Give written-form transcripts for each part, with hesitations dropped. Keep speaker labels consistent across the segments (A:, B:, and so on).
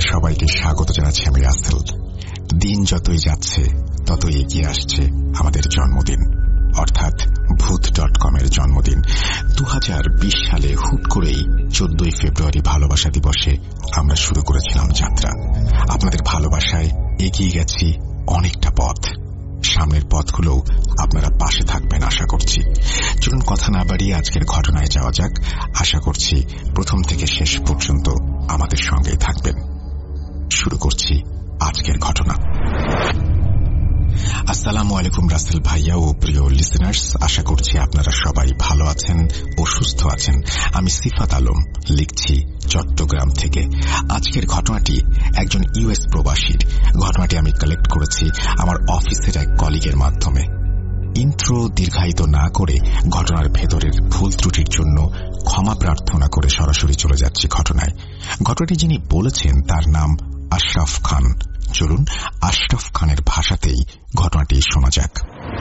A: সবাইকে স্বাগত জানাচ্ছি আমি রাসেল। দিন যতই যাচ্ছে ততই এগিয়ে আসছে আমাদের জন্মদিন, অর্থাৎ ভূত.com এর জন্মদিন। 2020 সালে হুট করেই 14 ফেব্রুয়ারি ভালোবাসা দিবসে আমরা শুরু করেছিলাম যাত্রা। আপনাদের ভালোবাসায় এগিয়ে গেছি অনেকটা পথ। সামনের পথগুলোও আপনারা পাশে থাকবেন আশা করছি। চলুন কথা না বাড়িয়ে আজকের ঘটনায় যাওয়া যাক। আশা করছি প্রথম থেকে শেষ পর্যন্ত আমাদের সঙ্গেই থাকবেন। শুরু করছি আজকের ঘটনা। আসসালামু আলাইকুম রাসেল ভাইয়া ও প্রিয় লিসেনার্স, আশা করছি আপনারা সবাই ভালো আছেন ও সুস্থ আছেন। আমি সিফাত আলম লিখছি চট্টগ্রাম থেকে। আজকের ঘটনাটি একজন ইউএস প্রবাসীর। ঘটনাটি আমি কালেক্ট করেছি আমার অফিসের এক কলিগের মাধ্যমে। ইন্ট্রো দীর্ঘায়িত না করে ঘটনার ভেতরের ভুল ত্রুটির জন্য ক্ষমা প্রার্থনা করে সরাসরি চলে যাচ্ছি ঘটনায়। ঘটনাটি যিনি বলেছেন তার নাম আশরাফ খান। চলুন আশরাফ খানের ভাষাতেই ঘটনাটি শোনা যাক।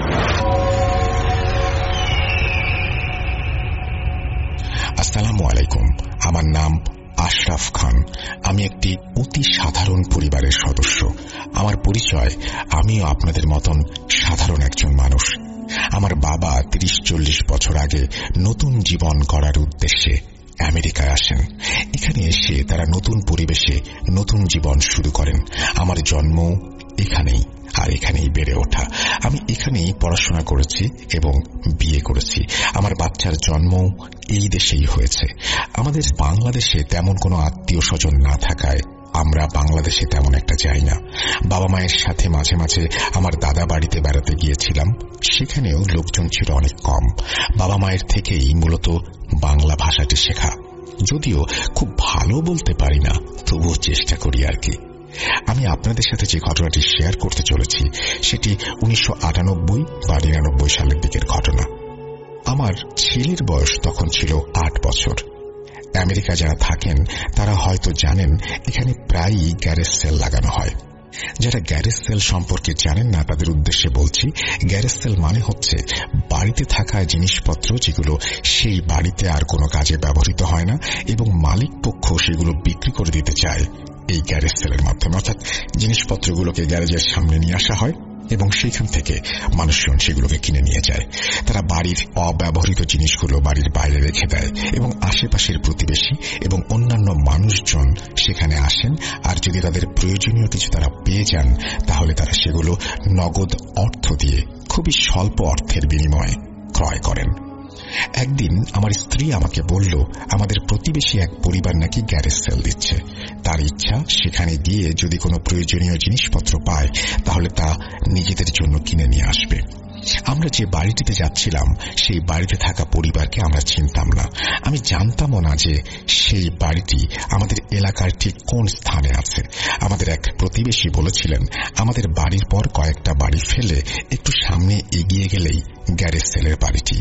A: আসসালামু আলাইকুম, আমার নাম আশরাফ খান। আমি একটি অতি সাধারণ পরিবারের সদস্য। আমার পরিচয়, আমিও আপনাদের মতন সাধারণ একজন মানুষ। আমার বাবা 30-40 বছর আগে নতুন জীবন গড়ার উদ্দেশ্যে আমেরিকায় আসেন। এখানে এসে তারা নতুন পরিবেশে নতুন জীবন শুরু করেন। আমার জন্ম এখানেই, আর এখানেই বেড়ে ওঠা। আমি এখানেই পড়াশোনা করেছি এবং বিয়ে করেছি। আমার বাচ্চার জন্ম এই দেশেই হয়েছে। আমাদের বাংলাদেশে তেমন কোনো আত্মীয় স্বজন না থাকায় আমরা বাংলাদেশে তেমন একটা যাই না। বাবা মায়ের সাথে মাঝে মাঝে আমার দাদা বাড়িতে বেড়াতে গিয়েছিলাম, সেখানেও লোকজন ছিল অনেক কম। বাবা মায়ের থেকেই মূলত বাংলা ভাষাটি শেখা, যদিও খুব ভালো বলতে পারি না, তবুও চেষ্টা করি আর কি। আমি আপনাদের সাথে যে ঘটনাটি শেয়ার করতে চলেছি সেটি 1998 বা 99 সালের দিকের ঘটনা। আমার ছেলের বয়স তখন ছিল 8 বছর। আমেরিকা যারা থাকেন তারা হয়তো জানেন এখানে প্রায়ই গ্যারেজ সেল লাগানো হয়। যারা গ্যারেজ সেল সম্পর্কে জানেন না তাদের উদ্দেশ্যে বলছি, গ্যারেজ সেল মানে হচ্ছে বাড়িতে থাকা জিনিসপত্র যেগুলো সেই বাড়িতে আর কোনো কাজে ব্যবহৃত হয় না এবং মালিক পক্ষ সেগুলো বিক্রি করে দিতে চায় এই গ্যারেজ সেলের মাধ্যমে। অর্থাৎ জিনিসপত্রগুলোকে গ্যারেজের সামনে নিয়ে আসা হয় এবং সেইখান থেকে মানুষজন সেগুলোকে কিনে নিয়ে যায়। তারা বাড়ির অব্যবহৃত জিনিসগুলো বাড়ির বাইরে রেখে দেয় এবং আশেপাশের প্রতিবেশী এবং অন্যান্য মানুষজন সেখানে আসেন, আর যদি তাদের প্রয়োজনীয় কিছু তারা পেয়ে যান তাহলে তারা সেগুলো নগদ অর্থ দিয়ে খুবই স্বল্প অর্থের বিনিময়ে ক্রয় করেন। একদিন আমার স্ত্রী আমাকে বলল আমাদের প্রতিবেশী এক পরিবার নাকি গ্যারেজ সেল দিচ্ছে। তার ইচ্ছা সেখানে গিয়ে যদি কোনো প্রয়োজনীয় জিনিসপত্র পায় তাহলে তা নিজেদের জন্য কিনে নিয়ে আসবে। আমরা যে বাড়িটিতে যাচ্ছিলাম সেই বাড়িতে থাকা পরিবারকে আমরা চিনতাম না। আমি জানতামও না যে সেই বাড়িটি আমাদের এলাকার ঠিক কোন স্থানে আছে। আমাদের এক প্রতিবেশী বলেছিলেন আমাদের বাড়ির পর কয়েকটা বাড়ি ফেলে একটু সামনে এগিয়ে গেলেই গ্যারেজ সেলের বাড়িটি।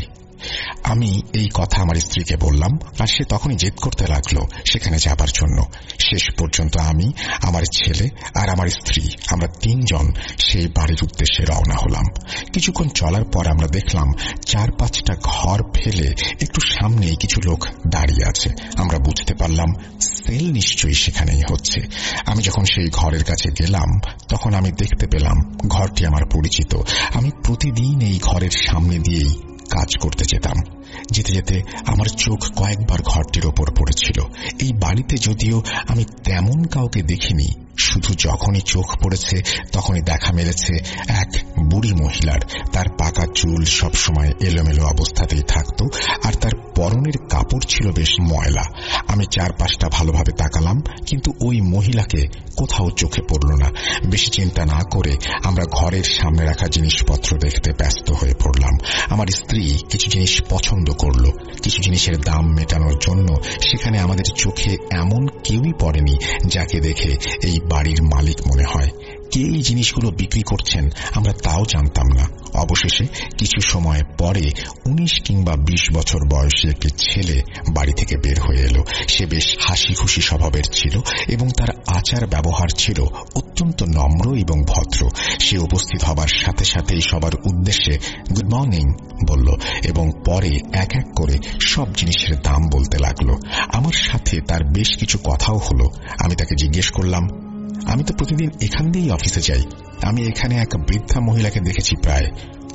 A: আমি এই কথা আমার স্ত্রীকে বললাম, আর সে তখনই জেদ করতে লাগলো সেখানে যাবার জন্য। শেষ পর্যন্ত আমি, আমার ছেলে আর আমার স্ত্রী, আমরা 3 জন সেই বাড়ির উদ্দেশ্যে রওনা হলাম। কিছুক্ষণ চলার পর আমরা দেখলাম 4-5টা ঘর ফেলে একটু সামনেই কিছু লোক দাঁড়িয়ে আছে। আমরা বুঝতে পারলাম সেল নিশ্চয়ই সেখানেই হচ্ছে। আমি যখন সেই ঘরের কাছে গেলাম তখন আমি দেখতে পেলাম ঘরটি আমার পরিচিত। আমি প্রতিদিন এই ঘরের সামনে দিয়েই কাজ করতে যেতাম। যেতে যেতে আমার চোখ কয়েকবার ঘরটির ওপর পড়েছিল। এই বাড়িতে যদিও আমি তেমন কাউকে দেখিনি, শুধু যখনই চোখ পড়েছে তখনই দেখা মেলেছে এক বুড়ি মহিলার। তার পাকা চুল সবসময় এলোমেলো অবস্থাতেই থাকত, আর তার পরনের কাপড় ছিল বেশ ময়লা। আমি 4-5টা ভালোভাবে তাকালাম, কিন্তু ওই মহিলাকে কোথাও চোখে পড়ল না। বেশি চিন্তা না করে আমরা ঘরের সামনে রাখা জিনিসপত্র দেখতে ব্যস্ত হয়ে পড়লাম। আমার স্ত্রী কিছু জিনিস পছন্দ করল। কিছু জিনিসের দাম মেটানোর জন্য সেখানে আমাদের চোখে এমন কেউই পড়েনি যাকে দেখে এই বাড়ির মালিক মনে হয়। কে এই জিনিসগুলো বিক্রি করছেন আমরা তাও জানতাম না। অবশেষে কিছু সময় পরে 19 কিংবা 20 বছর বয়সী একটি ছেলে বাড়ি থেকে বের হয়ে এলো। সে বেশ হাসি খুশি স্বভাবের ছিল এবং তার আচার ব্যবহার ছিল অত্যন্ত নম্র এবং ভদ্র। সে উপস্থিত হবার সাথে সাথেই সবার উদ্দেশ্যে গুড মর্নিং বলল এবং পরে এক এক করে সব জিনিসের দাম বলতে লাগলো। আমার সাথে তার বেশ কিছু কথাও হলো। আমি তাকে জিজ্ঞেস করলাম, আমি তো প্রতিদিন এখান দিয়েই অফিসে যাই, আমি এখানে এক বৃদ্ধা মহিলাকে দেখেছি প্রায়,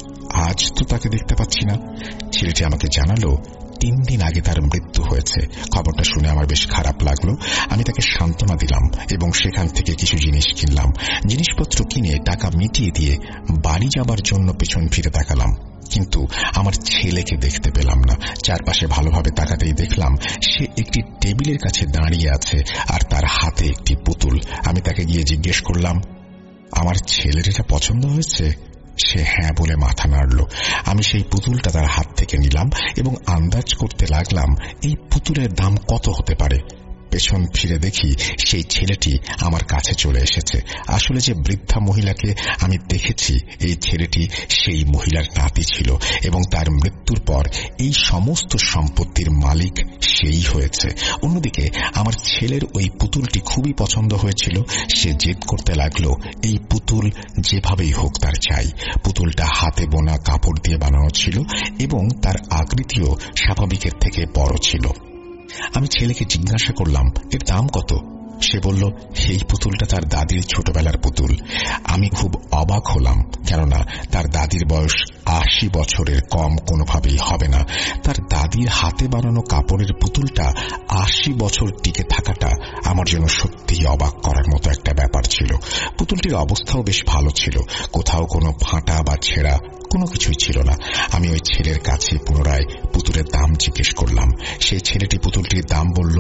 A: আজ তো তাকে দেখতে পাচ্ছি না। ছেলেটি আমাকে জানালো 3 দিন আগে তার মৃত্যু হয়েছে। খবরটা শুনে আমার বেশ খারাপ লাগলো। আমি তাকে সান্ত্বনা দিলাম এবং সেখান থেকে কিছু জিনিস কিনলাম। জিনিসপত্র কিনে টাকা মিটিয়ে দিয়ে বাড়ি যাবার জন্য পেছন ফিরে তাকালাম, কিন্তু আমার ছেলেকে দেখতে পেলাম না। চারপাশে ভালোভাবে তাকাতেই দেখলাম সে একটি টেবিলের কাছে দাঁড়িয়ে আছে আর তার হাতে একটি পুতুল। আমি তাকে গিয়ে জিজ্ঞেস করলাম, আমার ছেলের এটা পছন্দ হয়েছে? সে হ্যাঁ বলে মাথা নাড়ল। আমি সেই পুতুলটা তার হাত থেকে নিলাম এবং আন্দাজ করতে লাগলাম এই পুতুলের দাম কত হতে পারে। পেছন ফিরে দেখি সেই ছেলেটি আমার কাছে চলে এসেছে। আসলে যে বৃদ্ধা মহিলাকে আমি দেখেছি এই ছেলেটি সেই মহিলার নাতি ছিল এবং তার মৃত্যুর পর এই সমস্ত সম্পত্তির মালিক সেই হয়েছে। অন্যদিকে আমার ছেলের ওই পুতুলটি খুবই পছন্দ হয়েছিল। সে জেদ করতে লাগলো এই পুতুল যেভাবেই হোক তার চাই। পুতুলটা হাতে বোনা কাপড় দিয়ে বানানো ছিল এবং তার আকৃতিও স্বাভাবিকের থেকে বড় ছিল। আমি ছেলেকে জিজ্ঞাসা করলাম, এর দাম কত? সে বলল, এই পুতুলটা তার দাদির ছোটবেলার পুতুল। আমি খুব অবাক হলাম, কেননা তার দাদির বয়স 80 বছরের কম কোনোভাবেই হবে না। তার দাদির হাতে বানানো কাপড়ের পুতুলটা 80 বছর টিকে থাকাটা আমার জন্য সত্যিই অবাক করার মতো একটা ব্যাপার ছিল। পুতুলটির অবস্থাও বেশ ভালো ছিল, কোথাও কোনো ফাটা বা ছেঁড়া কোনো কিছুই ছিল না। আমি ওই ছেলের কাছে পুনরায় পুতুলের দাম জিজ্ঞেস করলাম। সেই ছেলেটি পুতুলটির দাম বলল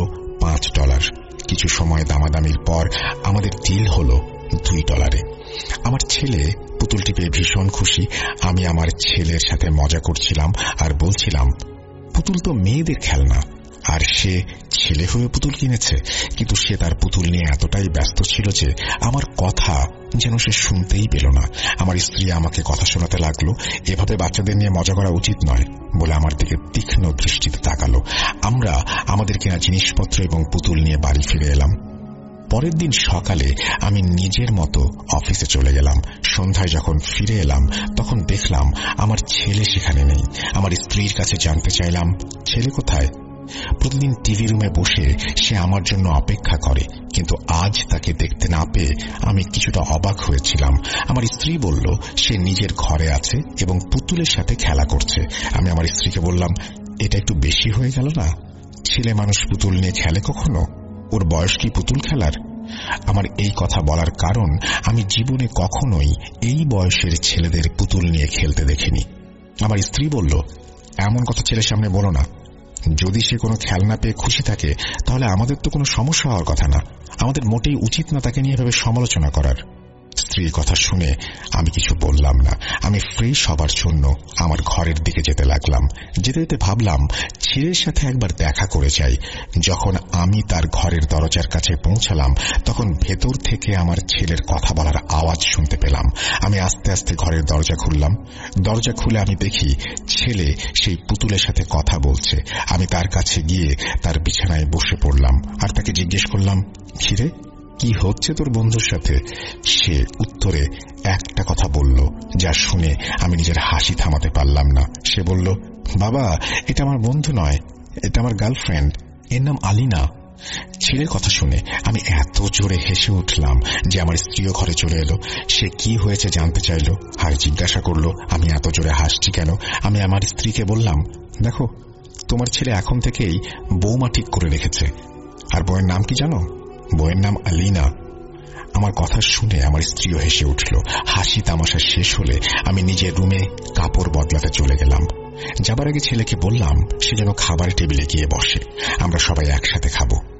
A: $5। কিছু সময় দামাদামির পর আমাদের ডিল হলো $2। আমার ছেলে পুতুলটি পেয়ে ভীষণ খুশি। আমি আমার ছেলের সাথে মজা করছিলাম আর বলছিলাম, পুতুল তো মেয়েদের খেলনা, আর সে ছেলে হয়ে পুতুল কিনেছে। কিন্তু সে তার পুতুল নিয়ে এতটাই ব্যস্ত ছিল যে আমার কথা যেন সে শুনতেই পেল না। আমার স্ত্রী আমাকে কথা শোনাতে লাগলো, এভাবে বাচ্চাদের নিয়ে মজা করা উচিত নয় বলে আমার দিকে তীক্ষ্ণ দৃষ্টিতে তাকালো। আমরা আমাদের কেনা জিনিসপত্র এবং পুতুল নিয়ে বাড়ি ফিরে এলাম। পরের দিন সকালে আমি নিজের মতো অফিসে চলে গেলাম। সন্ধ্যায় যখন ফিরে এলাম তখন দেখলাম আমার ছেলে সেখানে নেই। আমার স্ত্রীর কাছে জানতে চাইলাম, ছেলে কোথায়? প্রতিদিন টিভি রুমে বসে সে আমার জন্য অপেক্ষা করে, কিন্তু আজ তাকে দেখতে না পেয়ে আমি কিছুটা অবাক হয়েছিলাম। আমার স্ত্রী বলল সে নিজের ঘরে আছে এবং পুতুলের সাথে খেলা করছে। আমি আমার স্ত্রীকে বললাম, এটা একটু বেশি হয়ে গেল না? ছেলে মানুষ পুতুল নিয়ে খেলে কখনো? ওর বয়স কি পুতুল খেলার? আমার এই কথা বলার কারণ আমি জীবনে কখনোই এই বয়সের ছেলেদের পুতুল নিয়ে খেলতে দেখিনি। আমার স্ত্রী বলল, এমন কথা ছেলের সামনে বলো না। যদি সে কোনো খেলনা পেয়ে খুশি থাকে তাহলে আমাদের তো কোনো সমস্যা হওয়ার কথা না। আমাদের মোটেই উচিত না তাকে নিয়ে এভাবে সমালোচনা করার। স্ত্রীর কথা শুনে আমি কিছু বললাম না। আমি ফ্রেশ হবার জন্য আমার ঘরের দিকে যেতে লাগলাম। যেতে যেতে ভাবলাম ছেলের সাথে একবার দেখা করে যাই। যখন আমি তার ঘরের দরজার কাছে পৌঁছালাম তখন ভেতর থেকে আমার ছেলের কথা বলার আওয়াজ শুনতে পেলাম। আমি আস্তে আস্তে ঘরের দরজা খুললাম। দরজা খুলে আমি দেখি ছেলে সেই পুতুলের সাথে কথা বলছে। আমি তার কাছে গিয়ে তার বিছানায় বসে পড়লাম আর তাকে জিজ্ঞেস করলাম, খিরে, কি হচ্ছে তোর বন্ধুর সাথে? সে উত্তরে একটা কথা বলল যা শুনে আমি নিজের হাসি থামাতে পারলাম না। সে বলল, বাবা, এটা আমার বন্ধু নয়, এটা আমার গার্লফ্রেন্ড, এর নাম আলিনা। ছেলের কথা শুনে আমি এত জোরে হেসে উঠলাম যে আমার স্ত্রীও ঘরে চলে এলো। সে কি হয়েছে জানতে চাইল আর জিজ্ঞাসা করলো আমি এত জোরে হাসছি কেন। আমি আমার স্ত্রীকে বললাম, দেখো, তোমার ছেলে এখন থেকেই বৌমা ঠিক করে রেখেছে। আর বউয়ের নাম কি জানো? বউয়ের নাম আলিনা। আমার কথা শুনে আমার স্ত্রীও হেসে উঠল। হাসি তামাশা শেষ হলে আমি নিজের রুমে কাপড় বদলাতে চলে গেলাম। যাবার আগে ছেলেকে বললাম সে যেন খাবার টেবিলে গিয়ে বসে, আমরা সবাই একসাথে খাবো।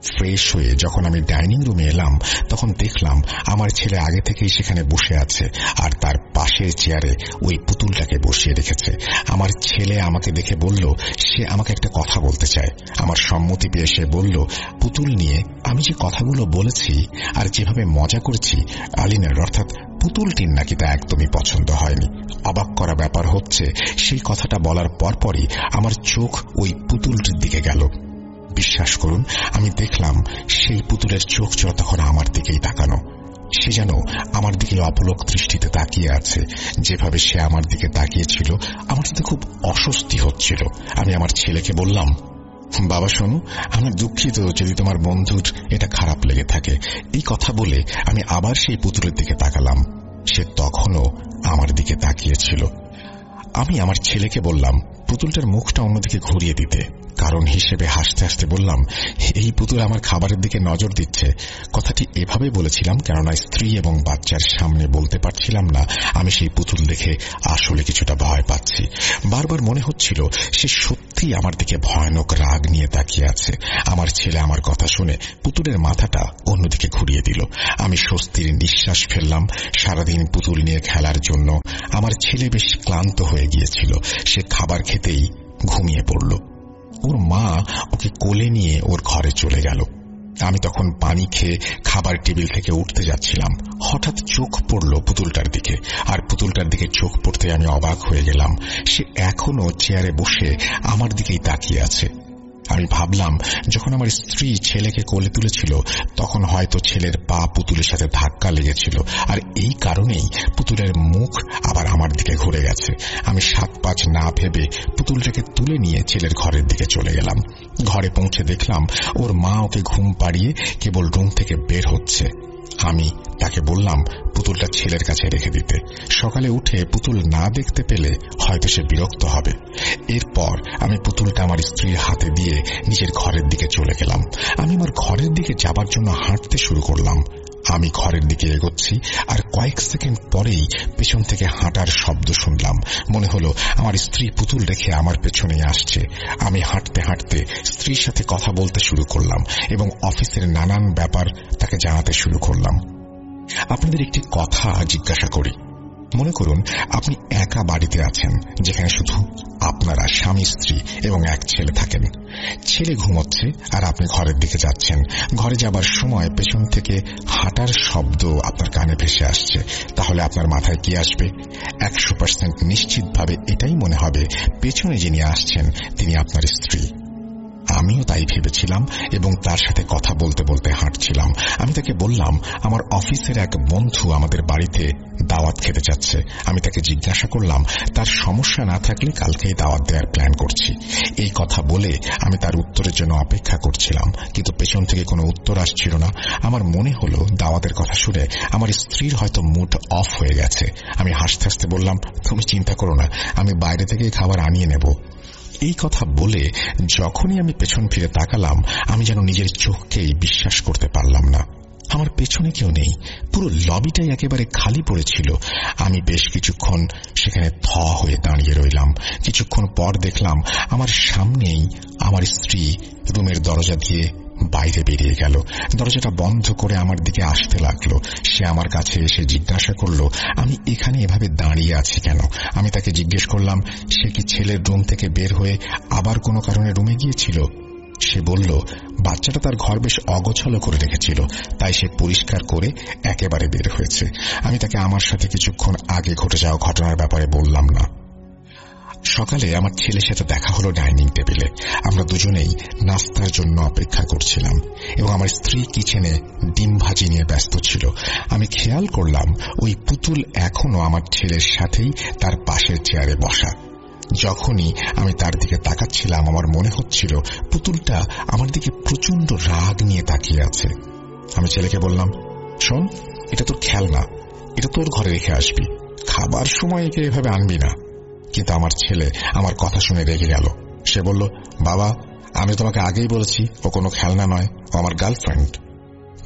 A: ফ্রেশ হয়ে যখন আমি ডাইনিং রুমে এলাম তখন দেখলাম আমার ছেলে আগে থেকেই সেখানে বসে আছে আর তার পাশের চেয়ারে ওই পুতুলটাকে বসিয়ে রেখেছে। আমার ছেলে আমাকে দেখে বলল সে আমাকে একটা কথা বলতে চায়। আমার সম্মতি পেয়ে সে বলল, পুতুল নিয়ে আমি যে কথাগুলো বলেছি আর যেভাবে মজা করেছি আলিনের অর্থাৎ পুতুলটির নাকি তা একদমই পছন্দ হয়নি। অবাক করা ব্যাপার হচ্ছে সেই কথাটা বলার পরপরই আমার চোখ ওই পুতুলটির দিকে গেল। বিশ্বাস করুন, আমি দেখলাম সেই পুতুলের চোখ তখন আমার দিকেই তাকানো। সে যেন আমার দিকে অপলক দৃষ্টিতে তাকিয়ে আছে। যেভাবে সে আমার দিকে তাকিয়েছিল আমার সাথে খুব অস্বস্তি হচ্ছিল। আমি আমার ছেলেকে বললাম, বাবা শোনো, আমি দুঃখিত যদি তোমার বন্ধুর এটা খারাপ লেগে থাকে। এই কথা বলে আমি আবার সেই পুতুলের দিকে তাকালাম। সে তখনও আমার দিকে তাকিয়েছিল। আমি আমার ছেলেকে বললাম পুতুলটার মুখটা অন্যদিকে ঘুরিয়ে দিতে। কারণ হিসেবে হাসতে হাসতে বললাম, এই পুতুল আমার খাবারের দিকে নজর দিচ্ছে। কথাটি এভাবে বলেছিলাম কেননা স্ত্রী এবং বাচ্চার সামনে বলতে পারছিলাম না আমি সেই পুতুল দেখে আসলে কিছুটা ভয় পাচ্ছি। বারবার মনে হচ্ছিল সে সত্যি আমার দিকে ভয়ানক রাগ নিয়ে তাকিয়ে আছে। আমার ছেলে আমার কথা শুনে পুতুলের মাথাটা অন্যদিকে ঘুরিয়ে দিল। আমি স্বস্তির নিঃশ্বাস ফেললাম। সারাদিন পুতুল নিয়ে খেলার জন্য আমার ছেলে বেশ ক্লান্ত হয়ে গিয়েছিল। সে খাবার খেতেই ঘুমিয়ে পড়ল। ওর মা ওকে কোলে নিয়ে ওর ঘরে চলে গেল। আমি তখন পানি খেয়ে খাবার টেবিল থেকে উঠতে যাচ্ছিলাম। হঠাৎ চোখ পড়ল পুতুলটার দিকে, আর পুতুলটার দিকে চোখ পড়তে আমি অবাক হয়ে গেলাম। সে এখনো চেয়ারে বসে আমার দিকেই তাকিয়ে আছে। আমি ভাবলাম যখন আমার স্ত্রী ছেলেকে কোলে তুলেছিল তখন হয়তো ছেলের পা পুতুলের সাথে ধাক্কা লেগেছিল, আর এই কারণেই পুতুলের মুখ আবার আমার দিকে ঘুরে গেছে। আমি 7-5 না ভেবে পুতুলটাকে তুলে নিয়ে ছেলের ঘরের দিকে চলে গেলাম। ঘরে পৌঁছে দেখলাম ওর মা ওকে ঘুম পাড়িয়ে কেবল রুম থেকে বের হচ্ছে। আমি তাকে বললাম পুতুলটা ছেলের কাছে রেখে দিতে। সকালে উঠে পুতুল না দেখতে পেলে হয়তো সে বিরক্ত হবে। এরপর আমি পুতুলটা আমার স্ত্রীর হাতে দিয়ে নিজের ঘরের দিকে চলে গেলাম। আমি আমার ঘরের দিকে যাবার জন্য হাঁটতে শুরু করলাম। আমি ঘরের দিকে এগোচ্ছি আর কয়েক সেকেন্ড পরেই পেছন থেকে হাঁটার শব্দ শুনলাম। মনে হলো আমার স্ত্রী পুতুল রেখে আমার পেছনেই আসছে। আমি হাঁটতে হাঁটতে স্ত্রীর সাথে কথা বলতে শুরু করলাম এবং অফিসের নানান ব্যাপার তাকে জানাতে শুরু করলাম। আপনাদের একটি কথা জিজ্ঞাসা করি। মনে করুন আপনি একা বাড়িতে আছেন, যেখানে শুধু আপনারা স্বামী স্ত্রী এবং এক ছেলে থাকেন। ছেলে ঘুমোচ্ছে আর আপনি ঘরের দিকে যাচ্ছেন। ঘরে যাবার সময় পেছন থেকে হাঁটার শব্দ আপনার কানে ভেসে আসছে। তাহলে আপনার মাথায় কি আসবে? 100% নিশ্চিতভাবে এটাই মনে হবে পেছনে যিনি আসছেন তিনি আপনার স্ত্রী। আমিও তাই ভেবেছিলাম এবং তার সাথে কথা বলতে বলতে হাঁটছিলাম। আমি তাকে বললাম আমার অফিসের এক বন্ধু আমাদের বাড়িতে দাওয়াত খেতে যাচ্ছে। আমি তাকে জিজ্ঞাসা করলাম তার সমস্যা না থাকলে কালকেই দাওয়াত দেওয়ার প্ল্যান করছি। এই কথা বলে আমি তার উত্তরের জন্য অপেক্ষা করছিলাম, কিন্তু পেছন থেকে কোনো উত্তর আসছিল না। আমার মনে হলো দাওয়াতের কথা শুনে আমার স্ত্রীর হয়তো মুড অফ হয়ে গেছে। আমি হাসতে হাসতে বললাম, তুমি চিন্তা করো না, আমি বাইরে থেকে খাবার আনিয়ে নেব। এই কথা বলে যখনই আমি পেছন ফিরে তাকালাম আমি যেন নিজের চোখকেই বিশ্বাস করতে পারলাম না। আমার পেছনে কেউ নেই, পুরো লবিটাই একেবারে খালি পড়েছিল। আমি বেশ কিছুক্ষণ সেখানে থ হয়ে দাঁড়িয়ে রইলাম। কিছুক্ষণ পর দেখলাম আমার সামনেই আমার স্ত্রী রুমের দরজা দিয়ে বাইরে বেরিয়ে গেল। দরজাটা বন্ধ করে আমার দিকে আসতে লাগলো। সে আমার কাছে এসে জিজ্ঞাসা করলো আমি এখানে এভাবে দাঁড়িয়ে আছি কেন। আমি তাকে জিজ্ঞেস করলাম সে কি ছেলের রুম থেকে বের হয়ে আবার কোনো কারণে রুমে গিয়েছিল। সে বলল বাচ্চাটা তার ঘর বেশ অগোছালো করে রেখেছিল, তাই সে পরিষ্কার করে একেবারে বের হয়েছে। আমি তাকে আমার সাথে কিছুক্ষণ আগে ঘটে যাওয়া ঘটনার ব্যাপারে বললাম না। সকালে আমার ছেলের সাথে দেখা হলো ডাইনিং টেবিলে। আমরা দুজনেই নাস্তার জন্য অপেক্ষা করছিলাম এবং আমার স্ত্রী কিচেনে ডিম ভাজি নিয়ে ব্যস্ত ছিল। আমি খেয়াল করলাম ওই পুতুল এখনো আমার ছেলের সাথেই তার পাশের চেয়ারে বসা। যখনই আমি তার দিকে তাকাচ্ছিলাম আমার মনে হচ্ছিল পুতুলটা আমার দিকে প্রচন্ড রাগ নিয়ে তাকিয়ে আছে। আমি ছেলেকে বললাম, শোন, এটা তোর খেলনা, এটা তোর ঘরে রেখে আসবি, খাবার সময় একে এভাবে আনবি না। কিন্তু আমার ছেলে আমার কথা শুনে রেগে গেল। সে বলল, বাবা, আমি তোমাকে আগেই বলেছি ও কোনো খেলনা নয়, ও আমার গার্লফ্রেন্ড।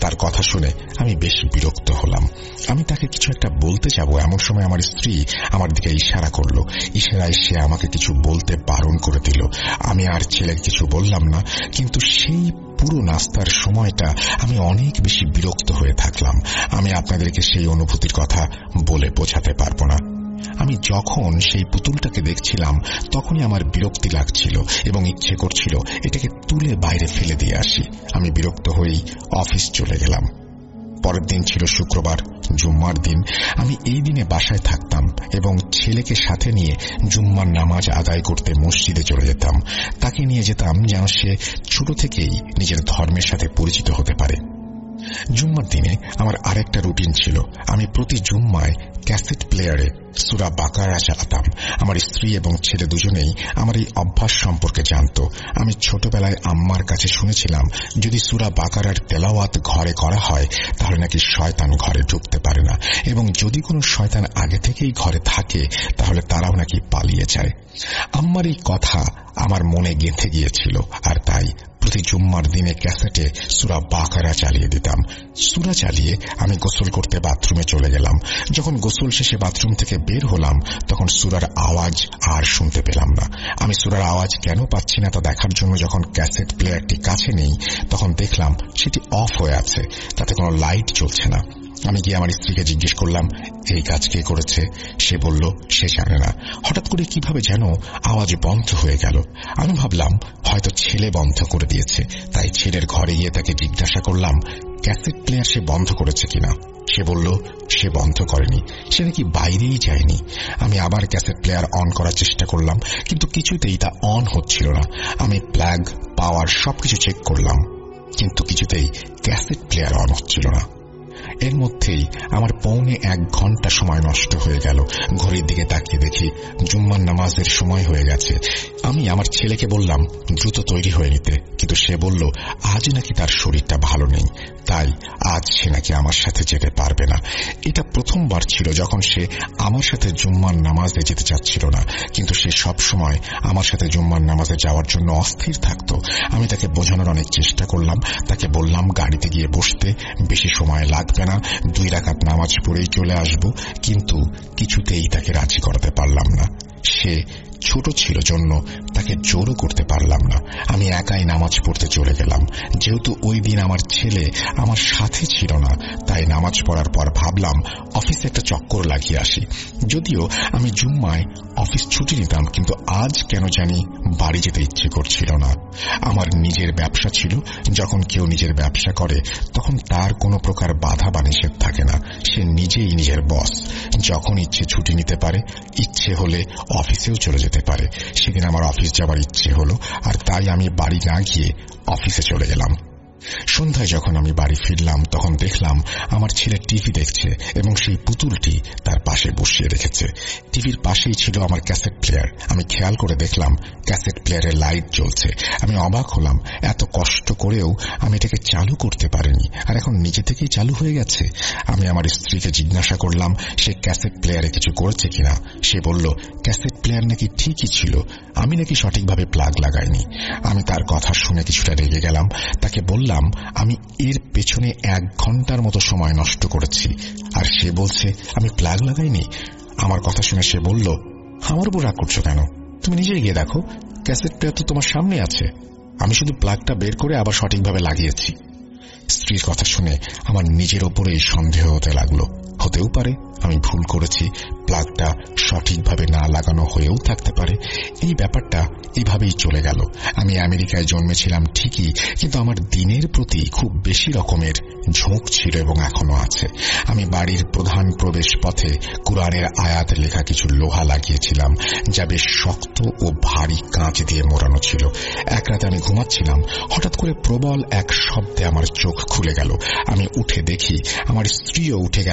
A: তার কথা শুনে আমি বেশ বিরক্ত হলাম। আমি তাকে কিছু একটা বলতে যাব, এমন সময় আমার স্ত্রী আমার দিকে ইশারা করল। ইশারায় সে আমাকে কিছু বলতে বারণ করে দিল। আমি আর ছেলেকে কিছু বললাম না, কিন্তু সেই পুরো নাস্তার সময়টা আমি অনেক বেশি বিরক্ত হয়ে থাকলাম। আমি আপনাদেরকে সেই অনুভূতির কথা বলে বোঝাতে পারবো না। আমি যখন সেই পুতুলটাকে দেখছিলাম তখনই আমার বিরক্তি লাগছিল এবং ইচ্ছে করছিল এটাকে তুলে বাইরে ফেলে দিয়ে আসি। আমি বিরক্ত হয়েই অফিস চলে গেলাম। পরের দিন ছিল শুক্রবার, জুম্মার দিন। আমি এই দিনে বাসায় থাকতাম এবং ছেলেকে সাথে নিয়ে জুম্মার নামাজ আদায় করতে মসজিদে চলে যেতাম। তাকে নিয়ে যেতাম যেন সে ছোট থেকেই নিজের ধর্মের সাথে পরিচিত হতে পারে। জুম্মার দিনে আমার আরেকটা রুটিন ছিল। আমি প্রতি জুম্মায় ক্যাসেট প্লেয়ারে সূরা বাকারা চালাতাম। আমার স্ত্রী এবং ছেলে দুজনেই আমার এই অভ্যাস সম্পর্কে জানত। আমি ছোটবেলায় আম্মার কাছে শুনেছিলাম যদি সূরা বাকারার তেলাওয়াত ঘরে করা হয় তাহলে নাকি শয়তান ঘরে ঢুকতে পারে না, এবং যদি কোনো শয়তান আগে থেকেই ঘরে থাকে তাহলে তারাও নাকি পালিয়ে যায়। আম্মার এই কথা আমার মনে গেঁথে গিয়েছিল, আর তাই প্রতি জুম্মার দিনে ক্যাসেটে সূরা বাকারা চালিয়ে দিতাম। সূরা চালিয়ে আমি গোসল করতে বাথরুমে চলে গেলাম। যখন গোসল শেষে বাথরুম থেকে বের হলাম তখন সূরার আওয়াজ আর শুনতে পেলাম না। আমি সূরার আওয়াজ কেন পাচ্ছি না তা দেখার জন্য যখন ক্যাসেট প্লেয়ারটি কাছে নেই তখন দেখলাম সেটি অফ হয়ে আছে, তাতে কোনো লাইট জ্বলছে না। আমি গিয়ে আমার স্ত্রীকে জিজ্ঞেস করলাম এই কাজ কে করেছে। সে বলল সে জানে না। হঠাৎ করে কিভাবে যেন আওয়াজ বন্ধ হয়ে গেল। আমি ভাবলাম হয়তো ছেলে বন্ধ করে দিয়েছে, তাই ছেলের ঘরে গিয়ে তাকে জিজ্ঞাসা করলাম ক্যাসেট প্লেয়ার সে বন্ধ করেছে কিনা। সে বলল সে বন্ধ করেনি, সে নাকি বাইরেই যায়নি। আমি আবার ক্যাসেট প্লেয়ার অন করার চেষ্টা করলাম, কিন্তু কিছুতেই তা অন হচ্ছিল না। আমি প্লাগ, পাওয়ার সবকিছু চেক করলাম, কিন্তু কিছুতেই ক্যাসেট প্লেয়ার অন হচ্ছিল না। এর মধ্যেই আমার 1.25 ঘন্টা সময় নষ্ট হয়ে গেল। ঘড়ির দিকে তাকিয়ে দেখি জুম্মার নামাজের সময় হয়ে গেছে। আমি আমার ছেলেকে বললাম দ্রুত তৈরি হয়ে নিতে, কিন্তু সে বলল আজ নাকি তার শরীরটা ভালো নেই, তাই আজ সে নাকি আমার সাথে যেতে পারবে না। এটা প্রথমবার ছিল যখন সে আমার সাথে জুম্মার নামাজে যেতে চাচ্ছিল না, কিন্তু সে সব সময় আমার সাথে জুম্মার নামাজে যাওয়ার জন্য অস্থির থাকত। আমি তাকে বোঝানোর অনেক চেষ্টা করলাম। তাকে বললাম গাড়িতে গিয়ে বসতে, বেশি সময় লাগবে না, 2 রাকাত নামাজ পড়েই চলে আসব, কিন্তু কিছুতেই তাকে রাজি করাতে পারলাম না। সে ছোট ছিল জন্য তাকে জোরও করতে পারলাম না। আমি একাই নামাজ পড়তে চলে গেলাম। যেহেতু ওই দিন আমার ছেলে আমার সাথে ছিল না, তাই নামাজ পড়ার পর ভাবলাম অফিসে একটা চক্কর লাগিয়ে আসি। যদিও আমি জুম্মায় অফিস ছুটি নিতাম, কিন্তু আজ কেন জানি বাড়ি যেতে ইচ্ছে করছিল না। আমার নিজের ব্যবসা ছিল। যখন কেউ নিজের ব্যবসা করে তখন তার কোনো প্রকার বাধা বা নিষেধ থাকে না। সে নিজেই নিজের বস, যখন ইচ্ছে ছুটি নিতে পারে, ইচ্ছে হলে অফিসেও চলে যেতে পারে। সেদিন আমার অফিস যাবার ইচ্ছে হলো, আর তাই আমি বাড়ি না গিয়ে অফিসে চলে গেলাম। সন্ধ্যায় যখন আমি বাড়ি ফিরলাম তখন দেখলাম আমার ছেলে টিভি দেখছে এবং সেই পুতুলটি তার পাশে বসিয়ে রেখেছে। টিভির পাশেই ছিল আমার ক্যাসেট প্লেয়ার। আমি খেয়াল করে দেখলাম ক্যাসেট প্লেয়ারের লাইট জ্বলছে। আমি অবাক হলাম, এত কষ্ট করেও আমি এটাকে চালু করতে পারিনি, আর এখন নিজে থেকেই চালু হয়ে গেছে। আমি আমার স্ত্রীকে জিজ্ঞাসা করলাম সে ক্যাসেট প্লেয়ারে কিছু করেছে কিনা। সে বলল ক্যাসেট প্লেয়ার নাকি ঠিকই ছিল, আমি নাকি সঠিকভাবে প্লাগ লাগাইনি। আমি তার কথা শুনে কিছুটা রেগে গেলাম। তাকে বললাম আমি এর পেছনে 1 ঘন্টার মতো সময় নষ্ট করেছি, আর সে বলছে আমি প্লাগ লাগাইনি। আমার কথা শুনে সে বলল আমার উপর রাগ করছো কেন, তুমি নিজেই গিয়ে দেখো, ক্যাসেট প্লেয়ার তো তোমার সামনে আছে, আমি শুধু প্লাগটা বের করে আবার সঠিকভাবে লাগিয়েছি। স্ত্রীর কথা শুনে আমার নিজের ওপরেই সন্দেহ হতে লাগলো। হতেও পারে আমি ভুল করেছি, প্লাগটা সঠিকভাবে না লাগানো হয়েও থাকতে পারে। এই ব্যাপারটা এভাবেই চলে গেল। আমি আমেরিকায় জন্মেছিলাম ঠিকই, কিন্তু আমার দিনের প্রতি খুব বেশি রকমের ঝোঁক ছিল এবং এখনো আছে। আমি বাড়ির প্রধান প্রবেশ পথে কুরআনের আয়াত লেখা কিছু লোহা লাগিয়েছিলাম, যা বেশ শক্ত ও ভারী কাঁচ দিয়ে মোড়ানো ছিল। এক রাতে আমি ঘুমাচ্ছিলাম, হঠাৎ করে প্রবল এক শব্দে আমার চোখ খুলে গেল। আমি উঠে দেখি আমার স্ত্রীও উঠে গেছে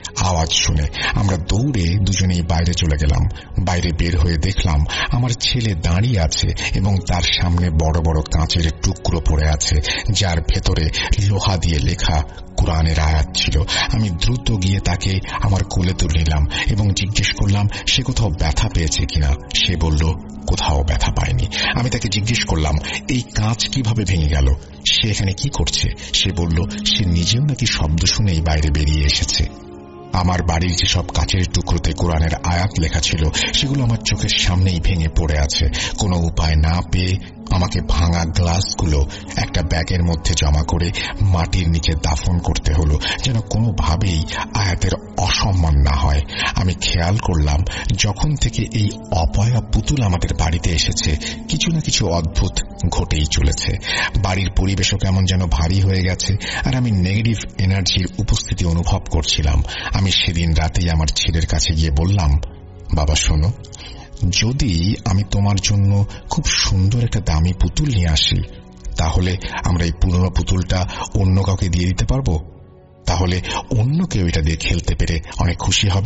A: আওয়াজ শুনে আমরা দৌড়ে দুজনেই বাইরে চলে গেলাম। বাইরে বের হয়ে দেখলাম আমার ছেলে দাঁড়িয়ে আছে এবং তার সামনে বড় বড় কাঁচের টুকরো পড়ে আছে, যার ভেতরে লোহা দিয়ে লেখা কুরআনের আয়াত ছিল। আমি দ্রুত গিয়ে তাকে আমার কোলে তুলে নিলাম এবং জিজ্ঞেস করলাম সে কোথাও ব্যথা পেয়েছে কিনা। সে বলল কোথাও ব্যথা পায়নি। আমি তাকে জিজ্ঞেস করলাম এই কাঁচ কিভাবে ভেঙে গেল, সে এখানে কি করছে। সে বলল সে নিজেও নাকি শব্দ শুনেই বাইরে বেরিয়ে এসেছে। আমার বাড়ির যেসব কাচের টুকরোতে কোরআনের আয়াত লেখা ছিল সেগুলো আমার চোখের সামনেই ভেঙে পড়ে আছে। কোনো উপায় না পেয়ে আমাকে ভাঙা গ্লাসগুলো একটা ব্যাগের মধ্যে জমা করে মাটির নিচে দাফন করতে হলো, যেন কোনোভাবেই আয়াতের অসম্মান না হয়। আমি খেয়াল করলাম যখন থেকে এই অপয়া পুতুল আমাদের বাড়িতে এসেছে কিছু না কিছু অদ্ভুত ঘটেই চলেছে। বাড়ির পরিবেশও কেমন যেন ভারী হয়ে গেছে, আর আমি নেগেটিভ এনার্জির উপস্থিতি অনুভব করছিলাম। আমি সেদিন রাতেই আমার ছেলের কাছে গিয়ে বললাম, বাবা শোনো, যদি আমি তোমার জন্য খুব সুন্দর একটা দামি পুতুল নিয়ে আসি, তাহলে আমরা এই পুরনো পুতুলটা অন্য কাউকে দিয়ে দিতে পারবো। তাহলে অন্য কেউ এটা দিয়ে খেলতে পেরে অনেক খুশি হবে।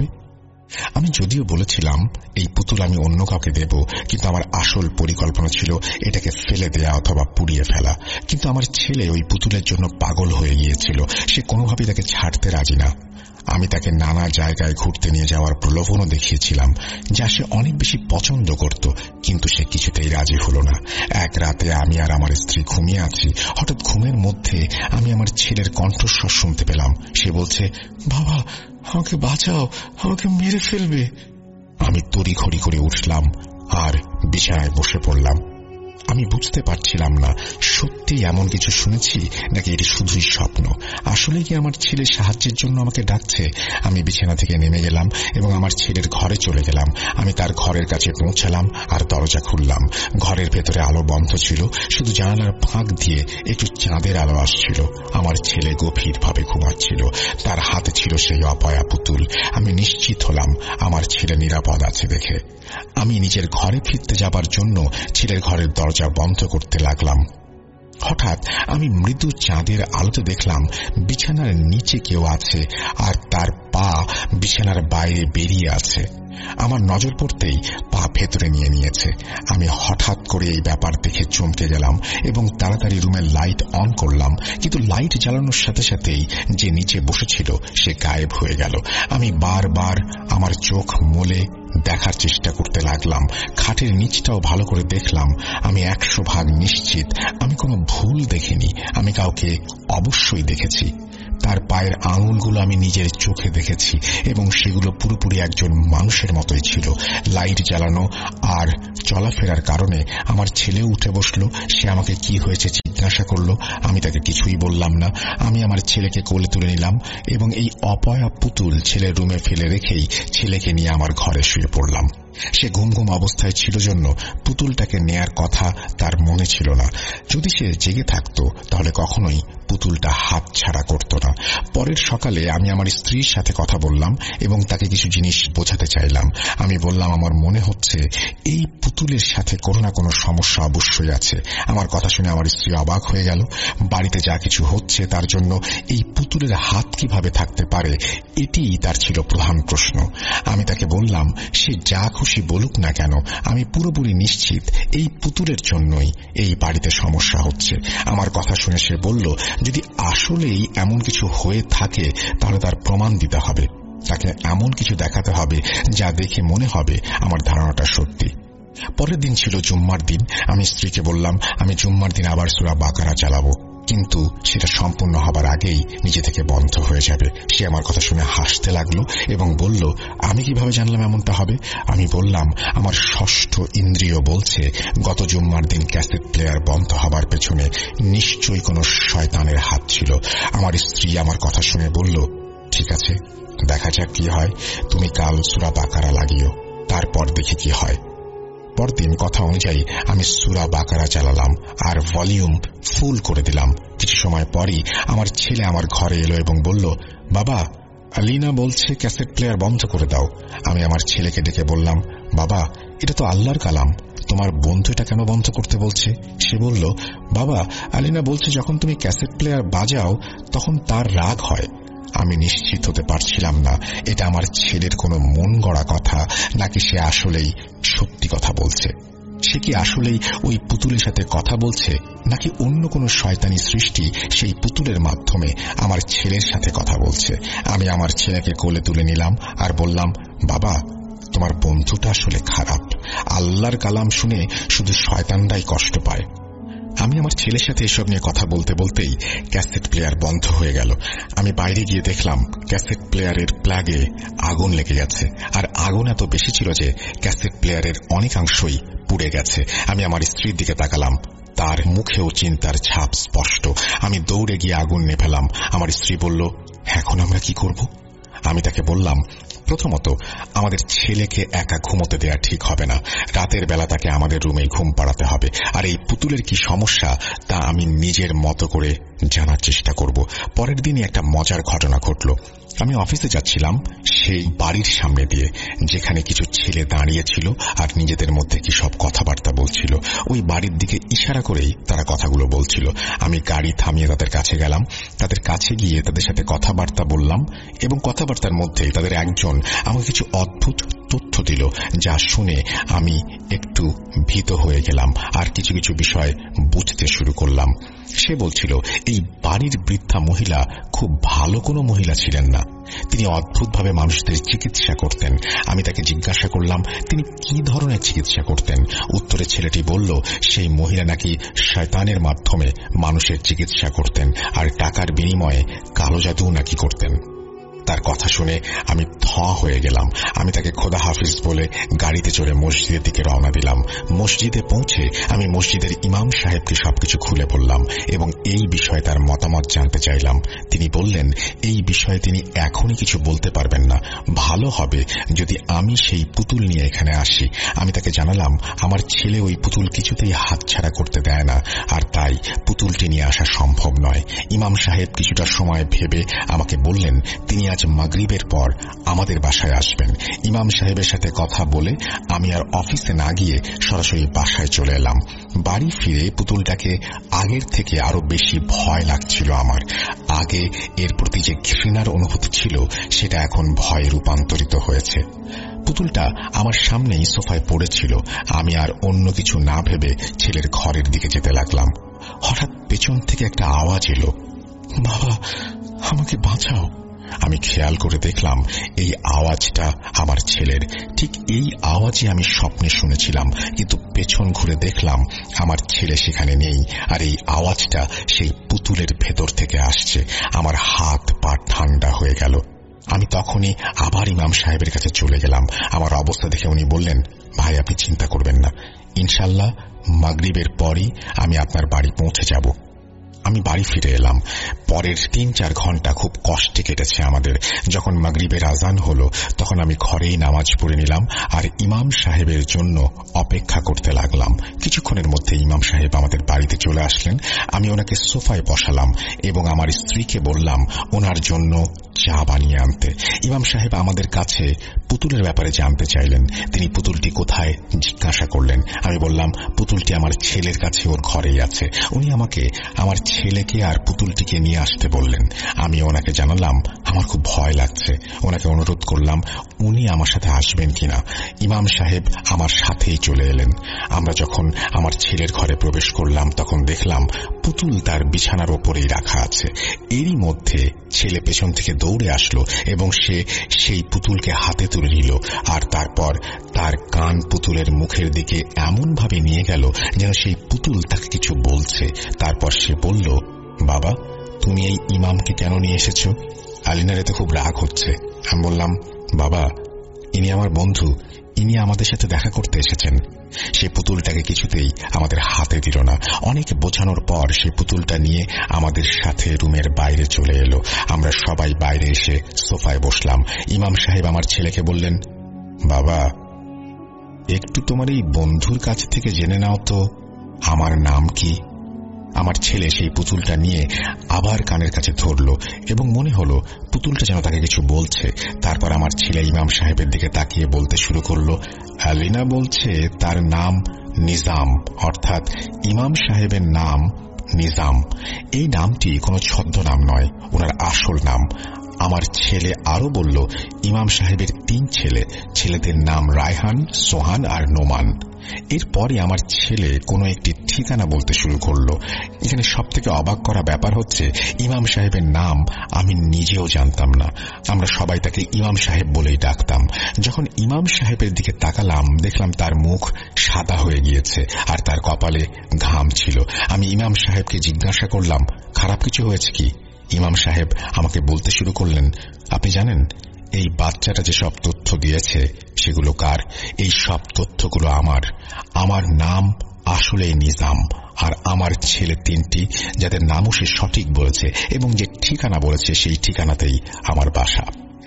A: আমি যদিও বলেছিলাম এই পুতুল আমি অন্য কাউকে দেব, কিন্তু আমার আসল পরিকল্পনা ছিল এটাকে ফেলে দেয়া অথবা পুড়িয়ে ফেলা। কিন্তু আমার ছেলে ওই পুতুলের জন্য পাগল হয়ে গিয়েছিল। সে কোনোভাবেই তাকে ছাড়তে রাজি না। আমি তাকে নানা জায়গায় ঘুরতে নিয়ে যাওয়ার প্রলোভনও দেখিয়েছিলাম, যা সে অনেক বেশি পছন্দ করত, কিন্তু সে কিছুতেই রাজি হল না। এক রাতে আমি আর আমার স্ত্রী ঘুমিয়ে আছি। হঠাৎ ঘুমের মধ্যে আমি আমার ছেলের কণ্ঠস্বর শুনতে পেলাম। সে বলছে, বাবা আমাকে বাঁচাও, আমাকে মেরে ফেলবে। আমি তড়িঘড়ি করে উঠলাম আর বিছানায় বসে পড়লাম। আমি বুঝতে পারছিলাম না সত্যি এমন কিছু শুনেছি নাকি এটি শুধুই স্বপ্ন। আসলে কি আমার ছেলে সাহায্যের জন্য আমাকে ডাকছে? আমি বিছানা থেকে নেমে গেলাম এবং আমার ছেলের ঘরে চলে গেলাম। আমি তার ঘরের কাছে পৌঁছালাম আর দরজা খুললাম। ঘরের ভেতরে আলো বন্ধ ছিল, শুধু জানালার ফাঁক দিয়ে একটু চাঁদের আলো আসছিল। আমার ছেলে গভীরভাবে ঘুমাচ্ছিল, তার হাতে ছিল সেই অপয়া পুতুল। আমি নিশ্চিত হলাম আমার ছেলে নিরাপদ আছে দেখে। আমি নিজের ঘরে ফিরতে যাবার জন্য ছেলের ঘরের দরজা বন্ধ করতে লাগলাম। হঠাৎ আমি মৃদু চাঁদের আলোতে দেখলাম বিছানার নিচে কেউ আছে আর তার পা বিছানার বাইরে বেরিয়ে আছে। আমার নজর পড়তেই পা ভেতরে নিয়ে নিয়েছে। আমি হঠাৎ করে এই ব্যাপার দেখে চমকে গেলাম এবং তাড়াতাড়ি রুমের লাইট অন করলাম, কিন্তু লাইট জ্বালানোর সাথে সাথেই যে নিচে বসেছিল সে গায়েব হয়ে গেল। আমি বারবার আমার চোখ মলে দেখার চেষ্টা করতে লাগলাম। খাটের নিচটাও ভালো করে দেখলাম। আমি 100% নিশ্চিত আমি কোনো ভুল দেখিনি। আমি কাউকে অবশ্যই দেখেছি। তার পায়ের আঙুলগুলো আমি নিজের চোখে দেখেছি এবং সেগুলো পুরোপুরি একজন মানুষের মতোই ছিল। লাইট জ্বালানো আর চলাফেরার কারণে আমার ছেলে উঠে বসলো। সে আমাকে কি হয়েছে জিজ্ঞাসা করলো। আমি তাকে কিছুই বললাম না। আমি আমার ছেলেকে কোলে তুলে নিলাম এবং এই অপয়া পুতুল ছেলের রুমে ফেলে রেখেই ছেলেকে নিয়ে আমার ঘরে শুয়ে পড়লাম। সে ঘুম ঘুম অবস্থায় ছিল জন্য পুতুলটাকে নেয়ার কথা তার মনে ছিল না। যদি সে জেগে থাকত তাহলে কখনোই পুতুলটা হাত ছাড়া করত না। পরের সকালে আমি আমার স্ত্রীর সাথে কথা বললাম এবং তাকে কিছু জিনিস বোঝাতে চাইলাম। আমি বললাম আমার মনে হচ্ছে এই পুতুলের সাথে কোনো না কোনো সমস্যা অবশ্যই আছে। আমার কথা শুনে আমার স্ত্রী অবাক হয়ে গেল। বাড়িতে যা কিছু হচ্ছে তার জন্য এই পুতুলের হাত কিভাবে থাকতে পারে, এটিই তার ছিল প্রধান প্রশ্ন। আমি তাকে বললাম সে যা খুশি বলুক না কেন, আমি পুরোপুরি নিশ্চিত এই পুতুলের জন্যই এই বাড়িতে সমস্যা হচ্ছে। আমার কথা শুনে সে বলল যদি আসলেই এমন কিছু হয়ে থাকে তাহলে তার প্রমাণ দিতে হবে। তাকে এমন কিছু দেখাতে হবে যা দেখে মনে হবে আমার ধারণাটা সত্যি। পরের দিন ছিল জুম্মার দিন। আমি স্ত্রীকে বললাম আমি জুম্মার দিন আবার সূরা বাকারা চালাবো, কিন্তু সেটা সম্পূর্ণ হবার আগেই নিজে থেকে বন্ধ হয়ে যাবে। সে আমার কথা শুনে হাসতে লাগলো এবং বলল আমি কিভাবে জানলাম এমনটা হবে। আমি বললাম আমার ষষ্ঠ ইন্দ্রিয় বলছে গত জুম্মার দিন ক্যাসেট প্লেয়ার বন্ধ হবার পেছনে নিশ্চয়ই কোনো শয়তানের হাত ছিল। আমার স্ত্রী আমার কথা শুনে বলল ঠিক আছে, দেখা যাক কি হয়। তুমি কাল সূরা বাকারা লাগিও, তারপর দেখি কি হয়। পরদিন কথা অনুযায়ী আমি সূরা বাকারা চালালাম আর ভলিউম ফুল করে দিলাম। কিছু সময় পরই আমার ছেলে আমার ঘরে এলো এবং বলল বাবা, আলিনা বলছে ক্যাসেট প্লেয়ার বন্ধ করে দাও। আমি আমার ছেলেকে ডেকে বললাম বাবা, এটা তো আল্লাহর কালাম, তোমার বন্ধু এটা কেন বন্ধ করতে বলছে? সে বলল বাবা, আলিনা বলছে যখন তুমি ক্যাসেট প্লেয়ার বাজাও তখন তার রাগ হয়। আমি নিশ্চিত হতে পারছিলাম না এটা আমার ছেলের কোনো মন গড়া কথা নাকি সে আসলেই সত্যি কথা বলছে। সে কি আসলেই ওই পুতুলের সাথে কথা বলছে নাকি অন্য কোনো শয়তানি সৃষ্টি সেই পুতুলের মাধ্যমে আমার ছেলের সাথে কথা বলছে। আমি আমার ছেলেকে কোলে তুলে নিলাম আর বললাম, বাবা, তোমার বন্ধুটা আসলে খারাপ। আল্লাহর কালাম শুনে শুধু শয়তানরাই কষ্ট পায়। আমি আমার ছেলের সাথে এসব নিয়ে কথা বলতে বলতেই ক্যাসেট প্লেয়ার বন্ধ হয়ে গেল। আমি বাইরে গিয়ে দেখলাম ক্যাসেট প্লেয়ারের প্লাগে আগুন লেগে গেছে, আর আগুন এত বেশি ছিল যে ক্যাসেট প্লেয়ারের অনেকাংশই পুড়ে গেছে। আমি আমার স্ত্রীর দিকে তাকালাম, তার মুখেও চিন্তার ছাপ স্পষ্ট। আমি দৌড়ে গিয়ে আগুন নেভালাম। আমার স্ত্রী বলল, এখন আমরা কি করব? আমি তাকে বললাম, প্রথমত আমাদের ছেলেকে একা ঘুমোতে দেয়া ঠিক হবে না। রাতের বেলা তাকে আমাদের রুমে ঘুম পাড়াতে হবে। আর এই পুতুলের কি সমস্যা তা আমি নিজের মতো করে জানার চেষ্টা করব। পরের দিনই একটা মজার ঘটনা ঘটল। আমি অফিসে যাচ্ছিলাম সেই বাড়ির সামনে দিয়ে, যেখানে কিছু ছেলে দাঁড়িয়েছিল আর নিজেদের মধ্যে কি সব কথাবার্তা বলছিল। ওই বাড়ির দিকে ইশারা করেই তারা কথাগুলো বলছিল। আমি গাড়ি থামিয়ে তাদের কাছে গেলাম। তাদের কাছে গিয়ে তাদের সাথে কথাবার্তা বললাম এবং কথাবার্তার মধ্যেই তাদের একজন আমাকে কিছু অদ্ভুত তথ্য দিল, যা শুনে আমি একটু ভীত হয়ে গেলাম আর কিছু কিছু বিষয় বুঝতে শুরু করলাম। সে বলছিল এই বাড়ির বৃদ্ধা মহিলা খুব ভালো কোনো মহিলা ছিলেন না। তিনি অদ্ভুতভাবে মানুষদের চিকিৎসা করতেন। আমি তাকে জিজ্ঞাসা করলাম তিনি কি ধরনের চিকিৎসা করতেন। উত্তরে ছেলেটি বলল সেই মহিলা নাকি শয়তানের মাধ্যমে মানুষের চিকিৎসা করতেন আর টাকার বিনিময়ে কালো জাদু নাকি করতেন। তার কথা শুনে আমি থ হয়ে গেলাম। আমি তাকে খোদা হাফিজ বলে গাড়িতে চড়ে মসজিদের দিকে রওনা দিলাম। মসজিদে পৌঁছে আমি মসজিদের ইমাম সাহেবকে সবকিছু খুলে বললাম এবং এই বিষয়ে তার মতামত জানতে চাইলাম। তিনি বললেন এই বিষয়ে তিনি এখনই কিছু বলতে পারবেন না। ভালো হবে যদি আমি সেই পুতুল নিয়ে এখানে আসি। আমি তাকে জানালাম আমার ছেলে ওই পুতুল কিছুতেই হাতছাড়া করতে দেয় না, আর তাই পুতুলটি নিয়ে আসা সম্ভব নয়। ইমাম সাহেব কিছুটা সময় ভেবে আমাকে বললেন তিনি আজ মাগরিবের পর আমাদের বাসায় আসবেন। ইমাম সাহেবের সাথে কথা বলে আমি আর অফিসে না গিয়ে সরাসরি বাসায় চলে এলাম। বাড়ি ফিরে পুতুলটাকে আগের থেকে আরো বেশি ভয় লাগছিল আমার। আগে এর প্রতি যে ঘৃণার অনুভূতি ছিল সেটা এখন ভয়ে রূপান্তরিত হয়েছে। পুতুলটা আমার সামনেই সোফায় পড়েছিল। আমি আর অন্য কিছু না ভেবে ছেলের ঘরের দিকে যেতে লাগলাম। হঠাৎ পেছন থেকে একটা আওয়াজ এলো, বাবা, আমাকে বাঁচাও। আমি খেয়াল করে দেখলাম এই আওয়াজটা আমার ছেলের। ঠিক এই আওয়াজই আমি স্বপ্নে শুনেছিলাম, কিন্তু পেছন ঘুরে দেখলাম আমার ছেলে সেখানে নেই, আর এই আওয়াজটা সেই পুতুলের ভেতর থেকে আসছে। আমার হাত পা ঠান্ডা হয়ে গেল। আমি তখনই আবার ইমাম সাহেবের কাছে চলে গেলাম। আমার অবস্থা দেখে উনি বললেন, ভাই আপনি চিন্তা করবেন না, ইনশাল্লাহ মাগরিবের পরই আমি আপনার বাড়ি পৌঁছে যাব। আমি বাড়ি ফিরে এলাম। পরের ৩-৪ ঘন্টা খুব কষ্টে কেটেছে আমাদের। যখন মাগরিবের আজান হলো তখন আমি ঘরেই নামাজ পড়ে নিলাম আর ইমাম সাহেবের জন্য অপেক্ষা করতে লাগলাম। কিছুক্ষণের মধ্যে ইমাম সাহেব আমাদের বাড়িতে চলে আসলেন। আমি ওনাকে সোফায় বসালাম এবং আমার স্ত্রীকে বললাম ওনার জন্য চা বানিয়ে আনতে। ইমাম সাহেব আমাদের কাছে পুতুলের ব্যাপারে জানতে চাইলেন। তিনি পুতুলটি কোথায় জিজ্ঞাসা করলেন। আমি বললাম পুতুলটি আমার ছেলের কাছে, ওর ঘরেই আছে। উনি আমাকে আমার ছেলেকে আর পুতুলটিকে নিয়ে আসতে বললেন। আমি ওনাকে জানালাম আমার খুব ভয় লাগছে। ওনাকে অনুরোধ করলাম উনি আমার সাথে আসবেন কিনা। ইমাম সাহেব আমার সাথেই চলে এলেন। আমরা যখন আমার ছেলের ঘরে প্রবেশ করলাম তখন দেখলাম পুতুল তার বিছানার ওপরেই রাখা আছে। এরই মধ্যে ছেলে পেছন থেকে দৌড়ে আসলো এবং সে সেই পুতুলকে হাতে তুলে নিল আর তারপর তার কান পুতুলের মুখের দিকে এমন ভাবে নিয়ে গেল যেন সেই পুতুল তাকে কিছু বলছে। তারপর সে বলল, বাবা, তুমি এই ইমামকে কেন নিয়ে এসেছ? আলিনার এতে খুব রাগ হচ্ছে। আমি বললাম, বাবা, ইনি আমার বন্ধু, ইনি আমাদের সাথে দেখা করতে এসেছেন। সে পুতুলটাকে কিছুতেই আমাদের হাতে দিল না। অনেক বোঝানোর পর সে পুতুলটা নিয়ে আমাদের সাথে রুমের বাইরে চলে এলো। আমরা সবাই বাইরে এসে সোফায় বসলাম। ইমাম সাহেব আমার ছেলেকে বললেন, বাবা, একটু তোমার এই বন্ধুর কাছ থেকে জেনে নাও তো আমার নাম কি। আমার ছেলে সেই পুতুলটা নিয়ে আবার কানের কাছে ধরল এবং মনে হলো পুতুলটা যেন তাকে কিছু বলছে। তারপর আমার ছেলে ইমাম সাহেবের দিকে তাকিয়ে বলতে শুরু করলো, আলিনা বলছে তার নাম নিজাম, অর্থাৎ ইমাম সাহেবের নাম নিজাম। এই নামটি কোনো ছদ্মনাম নয়, ওনার আসল নাম। আমার ছেলে আরো বলল ইমাম সাহেবের 3 ছেলে, ছেলেদের নাম রায়হান, সোহান আর নোমান। এরপরই আমার ছেলে কোনো একটি ঠিকানা বলতে শুরু করলো। এখানে সবথেকে অবাক করা ব্যাপার হচ্ছে ইমাম সাহেবের নাম আমি নিজেও জানতাম না। আমরা সবাই তাকে ইমাম সাহেব বলেই ডাকতাম। যখন ইমাম সাহেবের দিকে তাকালাম দেখলাম তার মুখ সাদা হয়ে গিয়েছে আর তার কপালে ঘাম ছিল। আমি ইমাম সাহেবকে জিজ্ঞাসা করলাম, খারাপ কিছু হয়েছে কি? ইমাম সাহেব আমাকে বলতে শুরু করলেন, আপনি জানেন এই বাচ্চাটা যে সব তথ্য দিয়েছে সেগুলো কার? এই সব তথ্যগুলো আমার নাম আসলে নিজাম, আর আমার ছেলে 3টি যাদের নামও সে সঠিক বলেছে এবং যে ঠিকানা বলেছে সেই ঠিকানাতেই আমার বাসা।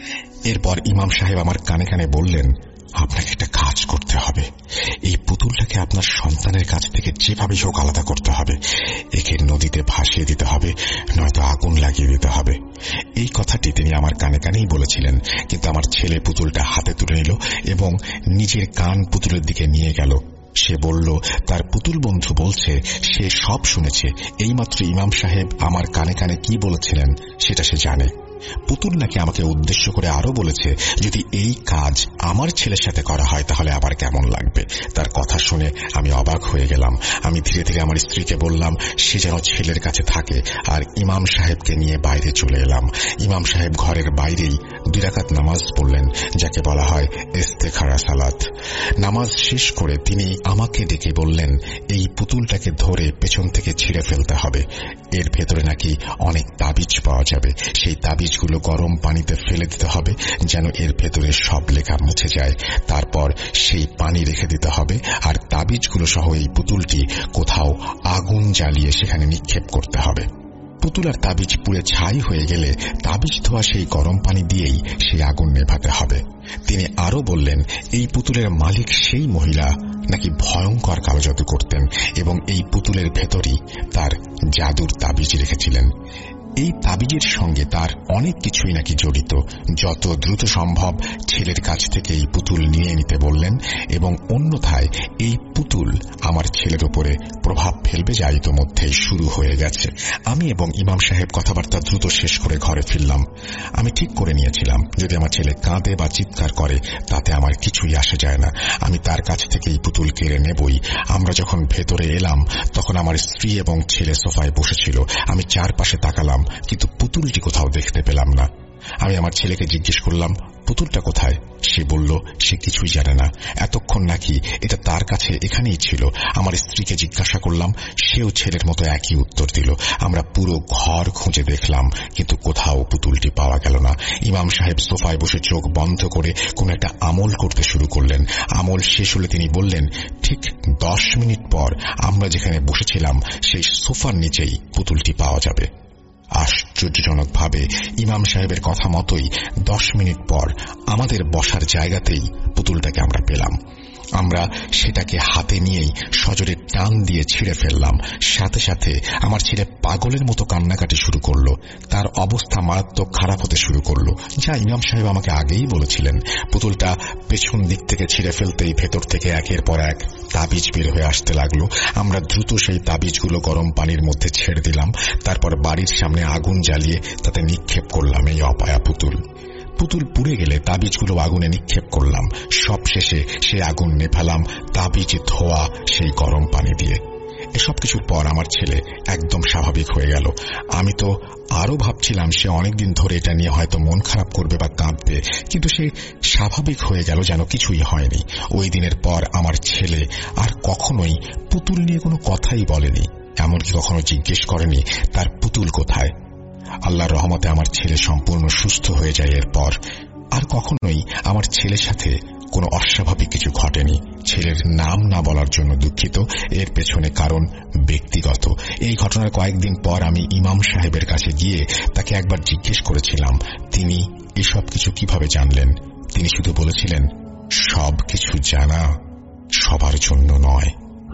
A: এরপর ইমাম সাহেব আমার কানে কানে বললেন, আপনাকে একটা কাজ করতে হবে। এই পুতুলটাকে আপনার সন্তানের কাছ থেকে যেভাবে হোক আলাদা করতে হবে। একে নদীতে ভাসিয়ে দিতে হবে, নয়তো আগুন লাগিয়ে দিতে হবে। এই কথাটি তিনি আমার কানে কানেই বলেছিলেন, কিন্তু আমার ছেলে পুতুলটা হাতে তুলে নিল এবং নিজের কান পুতুলের দিকে নিয়ে গেল। সে বলল তার পুতুল বন্ধু বলছে সে সব শুনেছে, এইমাত্র ইমাম সাহেব আমার কানে কানে কি বলেছিলেন সেটা সে জানে। পুতুল নাকি আমাকে উদ্দেশ্য করে আরো বলেছে যদি এই কাজ আমার ছেলের সাথে করা হয় তাহলে আবার কেমন লাগবে। তার কথা শুনে আমি অবাক হয়ে গেলাম। আমি ধীরে ধীরে আমার স্ত্রীকে বললাম সে যেন ছেলের কাছে থাকে, আর ইমাম সাহেবকে নিয়ে বাইরে চলে এলাম। ইমাম সাহেব ঘরের বাইরেই 2 রাকাত নামাজ পড়লেন, যাকে বলা হয় ইস্তেখারা সালাত। নামাজ শেষ করে তিনি আমাকে ডেকে বললেন এই পুতুলটাকে ধরে পেছন থেকে ছিঁড়ে ফেলতে হবে। এর ভেতরে নাকি অনেক তাবিজ পাওয়া যাবে। সেই তাবিজগুলো গরম পানিতে ফেলে দিতে হবে যেন এর ভেতরে সব লেখা মুছে যায়। তারপর সেই পানি রেখে দিতে হবে, আর তাবিজগুলো সহ এই পুতুলটি কোথাও আগুন জ্বালিয়ে সেখানে নিক্ষেপ করতে হবে। পুতুল আর তাবিজ পুড়ে ছাই হয়ে গেলে তাবিজ ধোয়া সেই গরম পানি দিয়েই সেই আগুন নেভাতে হবে। তিনি আরো বললেন এই পুতুলের মালিক সেই মহিলা নাকি ভয়ঙ্কর কালো জাদু করতেন এবং এই পুতুলের ভেতরই তার জাদুর তাবিজ রেখেছিলেন। এই তাবিজের সঙ্গে তার অনেক কিছুই নাকি জড়িত। যত দ্রুত সম্ভব ছেলের কাছ থেকে এই পুতুল নিয়ে নিতে বললেন এবং অন্যথায় এই পুতুল আমার ছেলের উপরে প্রভাব ফেলবে যা ইতোমধ্যেই শুরু হয়ে গেছে। আমি এবং ইমাম সাহেব কথাবার্তা দ্রুত শেষ করে ঘরে ফিরলাম। আমি ঠিক করে নিয়েছিলাম যদি আমার ছেলে কাঁদে বা চিৎকার করে তাতে আমার কিছুই আসে যায় না, আমি তার কাছ থেকে এই পুতুল কেড়ে নেবই। আমরা যখন ভেতরে এলাম তখন আমার স্ত্রী এবং ছেলে সোফায় বসেছিল। আমি চারপাশে তাকালাম কিন্তু পুতুলটি কোথাও দেখতে পেলাম না। আমি আমার ছেলেকে জিজ্ঞেস করলাম পুতুলটা কোথায়? সে বলল সে কিছুই জানে না, এতক্ষণ নাকি এটা তার কাছে এখানেই ছিল। আমার স্ত্রীকে জিজ্ঞাসা করলাম, সেও ছেলের মতো একই উত্তর দিল। আমরা পুরো ঘর খুঁজে দেখলাম কিন্তু কোথাও পুতুলটি পাওয়া গেল না। ইমাম সাহেব সোফায় বসে চোখ বন্ধ করে কোন একটা আমল করতে শুরু করলেন। আমল শেষ হলে তিনি বললেন ঠিক 10 মিনিট পর আমরা যেখানে বসেছিলাম সেই সোফার নিচেই পুতুলটি পাওয়া যাবে। আশ্চর্যজনকভাবে ইমাম সাহেবের কথা মতোই 10 মিনিট পর আমাদের বসার জায়গাতেই পুতুলটাকে আমরা পেলাম। আমরা সেটাকে হাতে নিয়েই সজোরে টান দিয়ে ছিঁড়ে ফেললাম। সাথে সাথে আমার ছেলে পাগলের মতো কান্নাকাটি শুরু করলো। তার অবস্থা মারাত্মক খারাপ হতে শুরু করলো, যা ইমাম সাহেব আমাকে আগেই বলেছিলেন। পুতুলটা পেছন দিক থেকে ছিঁড়ে ফেলতেই ভেতর থেকে একের পর এক তাবিজ বের হয়ে আসতে লাগলো। আমরা দ্রুত সেই তাবিজগুলো গরম পানির মধ্যে ছেড়ে দিলাম। তারপর বাড়ির সামনে আগুন জ্বালিয়ে তাতে নিক্ষেপ করলাম এই অপায়া পুতুল। পুতুল পুড়ে গেলে তাবিজগুলো আগুনে নিক্ষেপ করলাম। সব শেষে সে আগুন নেভালাম তাবিজ ধোয়া সেই গরম পানি দিয়ে। এসব কিছুর পর আমার ছেলে একদম স্বাভাবিক হয়ে গেল। আমি তো আরো ভাবছিলাম সে অনেকদিন ধরে এটা নিয়ে হয়তো মন খারাপ করবে বা কাঁদবে, কিন্তু সে স্বাভাবিক হয়ে গেল যেন কিছুই হয়নি। ওই দিনের পর আমার ছেলে আর কখনোই পুতুল নিয়ে কোনো কথাই বলেনি, এমনকি কখনো জিজ্ঞেস করেনি তার পুতুল কোথায়। আল্লাহর রহমতে আমার ছেলে সম্পূর্ণ সুস্থ হয়ে যায়। এরপর আর কখনোই আমার ছেলের সাথে কোনো অস্বাভাবিক কিছু ঘটেনি। ছেলের নাম না বলার জন্য দুঃখিত, এর পেছনে কারণ ব্যক্তিগত। এই ঘটনার কয়েকদিন পর আমি ইমাম সাহেবের কাছে গিয়ে তাকে একবার জিজ্ঞেস করেছিলাম তিনি এসব কিছু কিভাবে জানলেন। তিনি শুধু বলেছিলেন সব কিছু জানা সবার জন্য নয়।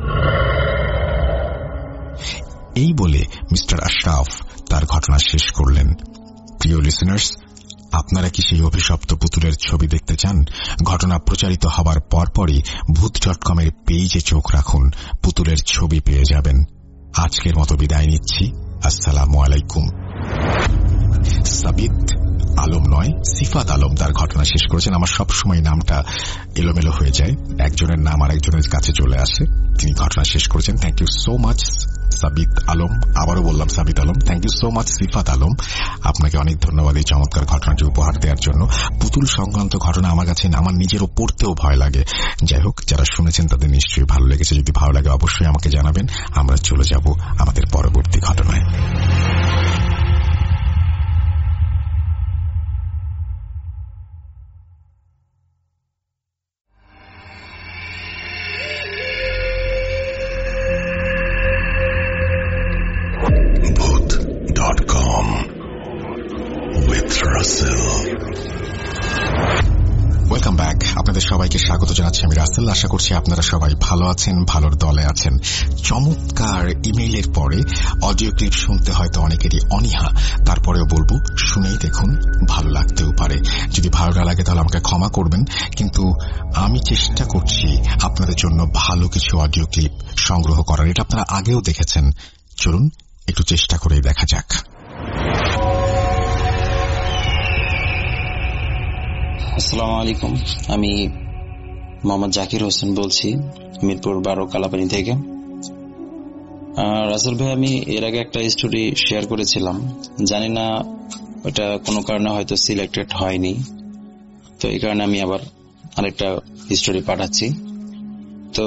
A: এই বলে মিস্টার আশরাফ তার ঘটনা শেষ করলেন। প্রিয় লিসেনার্স, আপনারা কি সেই অভিশপ্ত পুতুলের ছবি দেখতে চান? ঘটনা প্রচারিত হবার পরপরই ভূত.com-এর পেজে চোখ রাখুন, পুতুলের ছবি পেয়ে যাবেন। আজকের মতো বিদায় নিচ্ছি। আসসালামু আলাইকুম। সাবিত আলম নয়, সিফাত আলম তার ঘটনা শেষ করেছেন। আমার সবসময় নামটা এলোমেলো হয়ে যায়, একজনের নাম আরেকজনের কাছে চলে আসে। তিনি ঘটনা শেষ করেছেন। Thank you so much Sabit Alam, আবারও বললাম Sabit Alam. Thank you so much Sifat Alam, আপনাকে অনেক ধন্যবাদ এই চমৎকার ঘটনাটি উপহার দেওয়ার জন্য। পুতুল সংক্রান্ত ঘটনা আমার কাছে আমার নিজেরও পড়তেও ভয় লাগে। যাই হোক, যারা শুনেছেন তাদের নিশ্চয়ই ভালো লেগেছে। যদি ভালো লাগে অবশ্যই আমাকে জানাবেন। আমরা চলে যাব আমাদের পরবর্তী ঘটনায়। Welcome back. আপনাদের সবাইকে স্বাগত জানাচ্ছি আমি রাসেল। আশা করছি আপনারা সবাই ভালো আছেন, ভালোর দলে আছেন। চমৎকার ইমেইলের পরে অডিও ক্লিপ শুনতে হয়তো অনেকেরই অনীহা, তারপরেও বলবো শুনেই দেখুন, ভালো লাগতেও পারে। যদি ভালো না লাগে তাহলে আমাকে ক্ষমা করবেন, কিন্তু আমি চেষ্টা করছি আপনাদের জন্য ভালো কিছু অডিও ক্লিপ সংগ্রহ করার। এটা আপনারা আগেও দেখেছেন, চলুন একটু চেষ্টা করে দেখা যাক।
B: আসসালামু আলাইকুম, আমি মোহাম্মদ জাকির হোসেন বলছি, মিরপুর 12 কালাপানি থেকে। রাসেল ভাই, আমি এর আগে একটা স্টোরি শেয়ার করেছিলাম, জানি না ওটা কোনো কারণে হয়তো সিলেক্টেড হয়নি, তো এই কারণে আমি আবার আরেকটা স্টোরি পাঠাচ্ছি। তো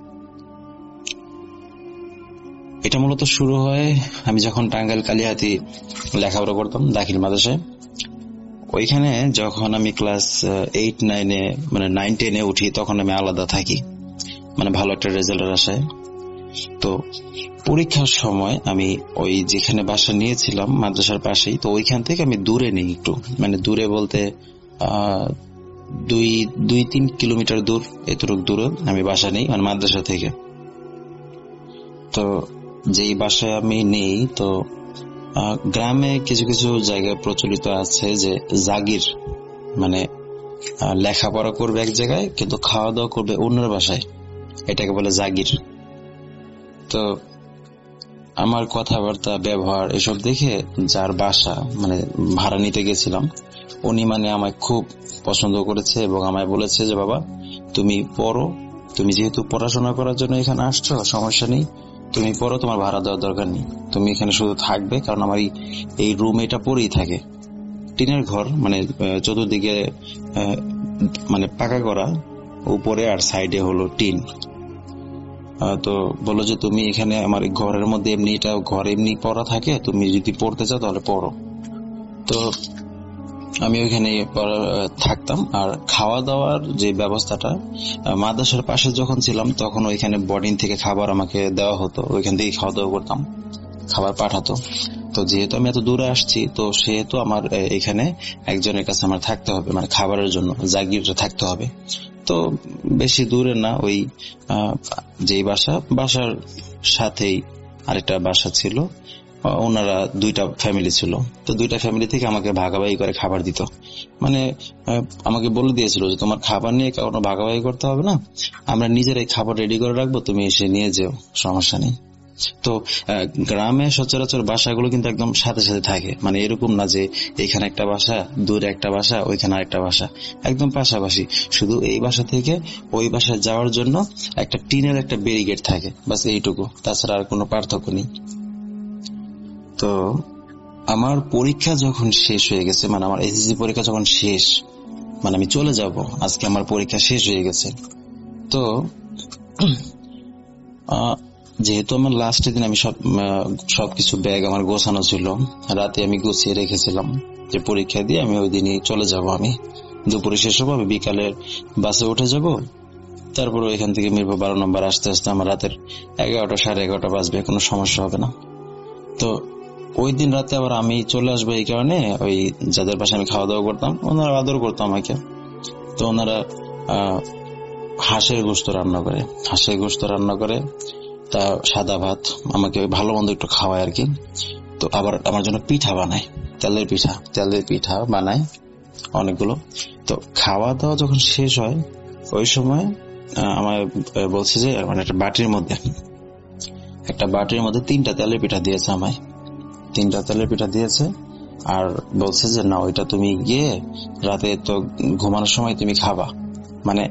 B: এটা মূলত শুরু হয় আমি যখন টাঙ্গাইল কালিহাতি লেখাপড়া করতাম দাখিল মাদ্রাসায়। ওইখানে যখন আমি ক্লাস 8-9 মানে 9-10 উঠি, তখন আমি আলাদা থাকি, মানে ভালো একটা রেজাল্টের আশায়। তো পরীক্ষার সময় আমি ওই যেখানে বাসা নিয়েছিলাম মাদ্রাসার পাশেই, তো ওইখান থেকে আমি দূরে নেই একটু, মানে দূরে বলতে 2-3 কিলোমিটার দূর, এতটুকু দূরে আমি বাসা নেই, মানে মাদ্রাসা থেকে। তো যেই বাসায় আমি নেই, তো গ্রামে কিছু কিছু জায়গায় প্রচলিত আছে যে জাগির, মানে লেখাপড়া করবে এক জায়গায় কিন্তু খাওয়া দাওয়া করবে অন্যের বাসায়, এটাকে বলে জাগির। তো আমার কথাবার্তা ব্যবহার এসব দেখে যার বাসা মানে ভাড়া নিতে গেছিলাম, উনি মানে আমায় খুব পছন্দ করেছে এবং আমায় বলেছে যে বাবা তুমি পড়ো, তুমি যেহেতু পড়াশোনা করার জন্য এখানে আসছো, সমস্যা নেই, তুমি পড়ো, তোমার ভাড়া দেওয়ার দরকার নেই, তুমি এখানে শুধু থাকবে। কারণ আমার এই রুম এটা পরেই থাকে, টিনের ঘর, মানে চতুর্দিকে মানে পাকা করা, উপরে আর সাইডে হলো টিন। তো বললো যে তুমি এখানে আমার ঘরের মধ্যে এমনি এটা ঘর এমনি পড়া থাকে, তুমি যদি পড়তে চাও তাহলে পড়ো। তো আমি ওইখানে থাকতাম। আর খাওয়া দাওয়ার যে ব্যবস্থাটা, মাদ্রাসার পাশে যখন ছিলাম তখন ওইখানে বোর্ডিং থেকে খাবার আমাকে দেওয়া হতো, ওইখান থেকে খাওয়া দাওয়া করতাম, খাবার পাঠাতো। তো যেহেতু আমি এত দূরে আসছি, তো সেহেতু আমার এখানে একজনের কাছে আমার থাকতে হবে, মানে খাবারের জন্য জাগিরটা থাকতে হবে। তো বেশি দূরে না, ওই যেই বাসার সাথেই আরেকটা বাসা ছিল, ওনারা 2টা ফ্যামিলি ছিল। তো 2টা ফ্যামিলি থেকে আমাকে ভাগাভাগি করে খাবার দিত, মানে আমাকে বলে দিয়েছিল যে তোমার খাবার নিয়ে কোনো ভাগাভাগি করতে হবে না, আমরা নিজেরাই খাবার রেডি করে রাখবো, তুমি এসে নিয়ে যেও, সমস্যা নেই। তো গ্রামে সচরাচর বাসাগুলো কিন্তু একদম সাথে সাথে থাকে, মানে এরকম না যে এখানে একটা বাসা, দূরে একটা বাসা, ওইখানে আরেকটা বাসা, একদম পাশাপাশি। শুধু এই বাসা থেকে ওই বাসায় যাওয়ার জন্য একটা টিনের একটা ব্যারিকেড থাকে, বাস এইটুকু, তাছাড়া আর কোনো পার্থক্য নেই। তো আমার পরীক্ষা যখন শেষ হয়ে গেছে, মানে আমার এসএসসি পরীক্ষা যখন শেষ, মানে আমি চলে যাব, আজকে আমার পরীক্ষা শেষ হয়ে গেছে। তো যেহেতু আমার লাস্টের দিন, আমি সবকিছু ব্যাগ আমার গোছানো ছিল, রাতে আমি গুছিয়ে রেখেছিলাম যে পরীক্ষা দিয়ে আমি ওই দিনই চলে যাব। আমি দুপুরে শেষ হবো, আমি বিকালের বাসে উঠে যাব, তারপর এখান থেকে মিরপুর 12 নম্বর আসতে আসতে আমার রাতের 11টা 11:30 বাজবে, কোনো সমস্যা হবে না। তো ওই দিন রাতে আবার আমি চলে আসবো, এই কারণে ওই যাদের পাশে আমি খাওয়া দাওয়া করতাম ওনারা আদর করতো আমাকে। তো ওনারা হাঁসের গোশত রান্না করে, তা সাদা ভাত, আমাকে ভালো মন্দ একটু খাওয়ায় আর কি। তো আবার আমার জন্য পিঠা বানায়, তেলের পিঠা বানায় অনেকগুলো। তো খাওয়া দাওয়া যখন শেষ হয়, ওই সময় আমার বলছে যে মানে একটা বাটির মধ্যে 3টা তেলের পিঠা দিয়েছে আমায়, 3টা তেলের পিঠা দিয়েছে। আর বলছে যে না, ওইটা তুমি গিয়ে রাতে তো ঘুমানোর সময় তুমি খাবা। মানে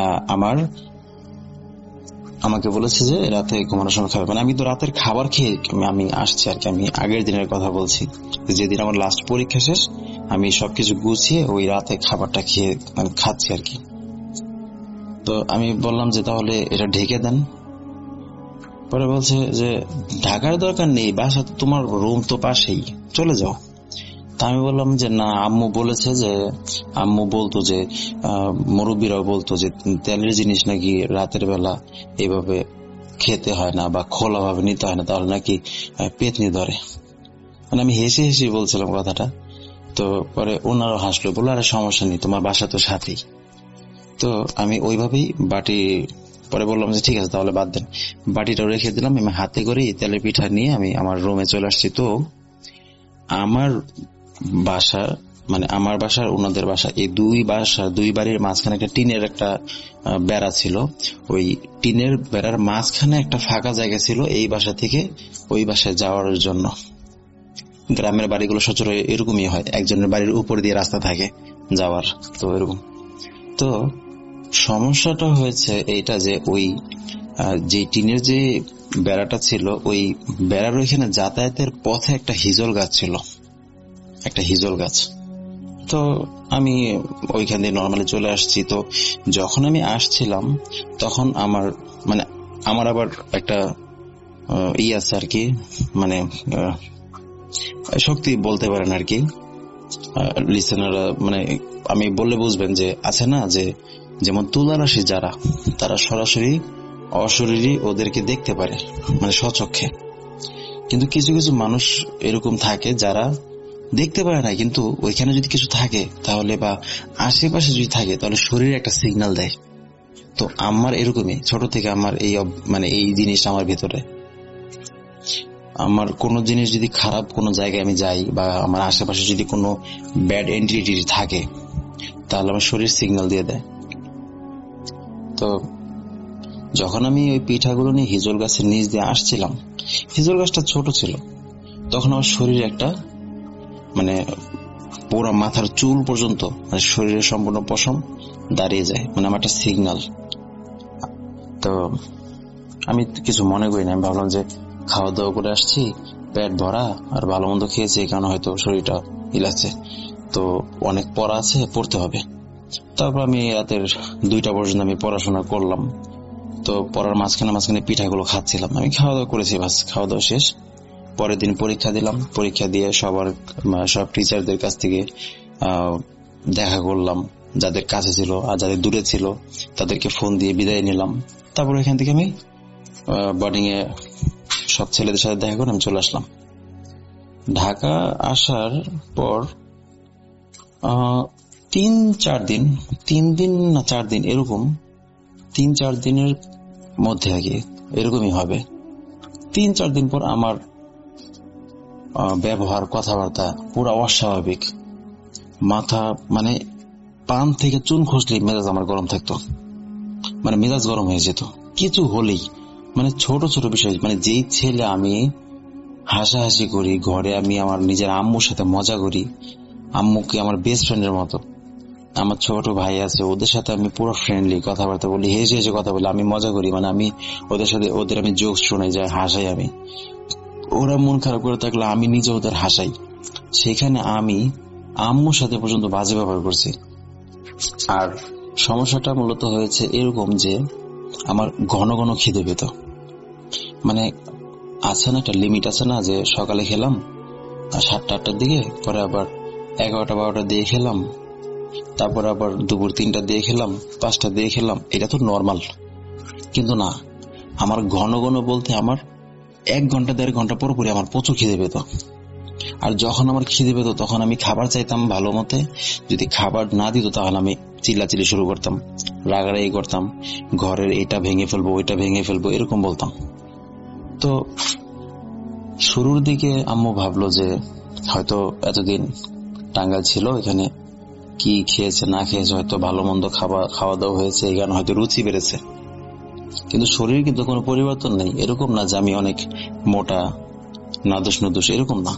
B: আমাকে বলেছে যে রাতে ঘুমানোর সময় খাবে। মানে আমি তো রাতের খাবার খেয়ে আমি আসছি আর কি। আমি আগের দিনের কথা বলছি, যেদিন আমার লাস্ট পরীক্ষা শেষ, আমি সবকিছু গুছিয়ে ওই রাতে খাবারটা খেয়ে মানে খাচ্ছি আর কি। তো আমি বললাম যে তাহলে এটা ঢেকে দেন। পরে বলছে যে ঢাকার দরকার নেই, বাসা তো তোমার রুম তো পাশেই, চলে যাও। তা আমি বললাম যে না, আম্মু বলেছে যে, আম্মু বলতো যে মুরব্বীরাও বলতো যে তেলের জিনিস নাকি রাতের বেলা এইভাবে খেতে হয় না বা খোলা ভাবে নিতে হয় না, তাহলে নাকি পেতনি ধরে। মানে আমি হেসে হেসে বলছিলাম কথাটা। তো পরে ওনারও হাসলো, বললো আরে সমস্যা নেই, তোমার বাসা তো সাথেই। তো আমি ওইভাবেই বাটি, পরে বললাম যে ঠিক আছে তাহলে বাদ দেন, বাটিটা রেখে দিলাম। আমি হাতে করে তেলের পিঠা নিয়ে আমি আমার রুমে চলে আসছি। তো আমার বাসা মানে আমার বাসার ওনাদের বাসা, এই দুই বাড়ির মাঝখানে একটা টিনের একটা বেড়া ছিল। ওই টিনের বেড়ার মাঝখানে একটা ফাঁকা জায়গা ছিল এই বাসা থেকে ওই বাসায় যাওয়ার জন্য। গ্রামের বাড়িগুলো সচরাচর এরকমই হয়, একজনের বাড়ির উপর দিয়ে রাস্তা থাকে যাওয়ার। তো এরকম। তো সমস্যাটা হয়েছে এইটা যে ওই যে টিনের যে বেড়াটা ছিল, ওই বেড়ার ওইখানে যাতায়াতের পথে একটা হিজল গাছ ছিল, একটা হিজল গাছ। তো আমি ওইখান দিয়ে নর্মালি চলে আসছি। তো যখন আমি আসছিলাম তখন আমার আবার একটা আছে আর কি, মানে শক্তি বলতে পারেন আর কি লিসেনাররা, মানে আমি বললে বুঝবেন যে আছে না যে যেমন তুলারাশি যারা, তারা সরাসরি অশরীরী ওদেরকে দেখতে পারে, মানে স্বচক্ষে। কিন্তু কিছু কিছু মানুষ এরকম থাকে যারা দেখতে পারে না, কিন্তু ওইখানে যদি কিছু থাকে তাহলে বা আশেপাশে যদি থাকে তাহলে শরীরে একটা সিগন্যাল দেয়। তো আমার এরকমই ছোট থেকে আমার এই জিনিসটা আমার ভিতরে। আমার কোন জিনিস যদি খারাপ কোনো জায়গায় আমি যাই বা আমার আশেপাশে যদি কোনো ব্যাড এন্টিটি থাকে তাহলে আমার শরীর সিগন্যাল দিয়ে দেয়। তো যখন আমি ওই পিঠাগুলো নিয়ে হিজল গাছের নিচ দিয়ে আসছিলাম, হিজল গাছটা ছোট ছিল, তখন আমার শরীরে একটা মানে পুরো মাথার চুল পর্যন্ত, মানে শরীরের সম্পূর্ণ পশম দাঁড়িয়ে যায়, মানে আমার একটা সিগন্যাল। তো আমি কিছু মনে করি না, আমি ভাবলাম যে খাওয়া দাওয়া করে আসছি, পেট ভরা আর ভালো মন্দ খেয়েছি, এই কারণে হয়তো শরীরটা হিলাচ্ছে, তো অনেক পড়া আছে, পড়তে হবে। তারপর আমি রাতের 2টা পর্যন্ত আমি পড়াশোনা করলাম। তো পড়ার মাঝখানে পিঠাগুলো খাচ্ছিলাম। আমি খাওয়া দাওয়া করেছি, বাস খাওয়া দাওয়া শেষ। পরের দিন পরীক্ষা দিলাম। পরীক্ষা দিয়ে সব টিচারদের কাছ থেকে দেখা করলাম, যাদের কাছে ছিল আর যাদের দূরে ছিল তাদেরকে ফোন দিয়ে বিদায় নিলাম। তারপর এখান থেকে আমি বোর্ডিং এ সব ছেলেদের সাথে দেখা করে আমি চলে আসলাম। ঢাকা আসার পর 3-4 দিন, 3 দিন না 4 দিন, এরকম 3-4 দিনের মধ্যে আগে এরকমই হবে। 3-4 দিন পর আমার ব্যবহার কথাবার্তা পুরো অস্বাভাবিক। মাথা মানে পান থেকে চুন খসলেই মেজাজ আমার গরম থাকতো, মানে মেজাজ গরম হয়ে যেত কিছু হলেই। মানে ছোট ছোট বিষয়, মানে যেই ছেলে আমি হাসাহাসি করি ঘরে, আমি আমার নিজের আম্মুর সাথে মজা করি, আম্মুকে আমার বেস্ট ফ্রেন্ডের মতো, আমার ছোট ভাই আছে ওদের সাথে আমি পুরো ফ্রেন্ডলি কথাবার্তা বলি, হেসে হেসে কথা বলি, আমি মজা করি, মানে আমি ওদের আমি জোকস শোনাই, যায় হাসাই। আমি ওরা মন খারাপ করে থাকলে আমি নিজে ওদের হাসাই। সেখানে আমি আম্মুর সাথে পর্যন্ত বাজে ব্যবহার করছি। আর সমস্যাটা মূলত হয়েছে এরকম যে আমার ঘন ঘন খিদে পেত। মানে আছে না একটা লিমিট আছে না, যে সকালে খেলাম 7টা-8টার দিকে, পরে আবার 11টা-12টার দিকে খেলাম, তারপর আবার দুপুর 3টার দিকে খেলাম, 5টার দিকে খেলাম, এটা তো নর্মাল। কিন্তু না, আমার ঘন ঘন বলতে আমার 1 ঘন্টা 1.5 ঘন্টা পর পরে আমার প্রচুর খিদে পেত। আর যখন আমার খিদে পেত তখন আমি খাবার চাইতাম ভালো মতে, যদি খাবার না দিত তাহলে আমি চিল্লাচিল্লি শুরু করতাম, রাগারাগি করতাম, ঘরের এটা ভেঙে ফেলবো ওইটা ভেঙে ফেলবো এরকম বলতাম। তো শুরুর দিকে আম্মু ভাবলো যে হয়তো এতদিন টাঙ্গাইল ছিল, এখানে কি খেয়েছে না খেয়েছে, হয়তো ভালো মন্দ খাওয়া দাওয়া হয়েছে, এই কারণে হয়তো রুচি বেড়েছে। কিন্তু শরীর কিন্তু কোনো পরিবর্তন নেই। এরকম না যে আমি অনেক মোটা, নাদুস নুদুস, এরকম না।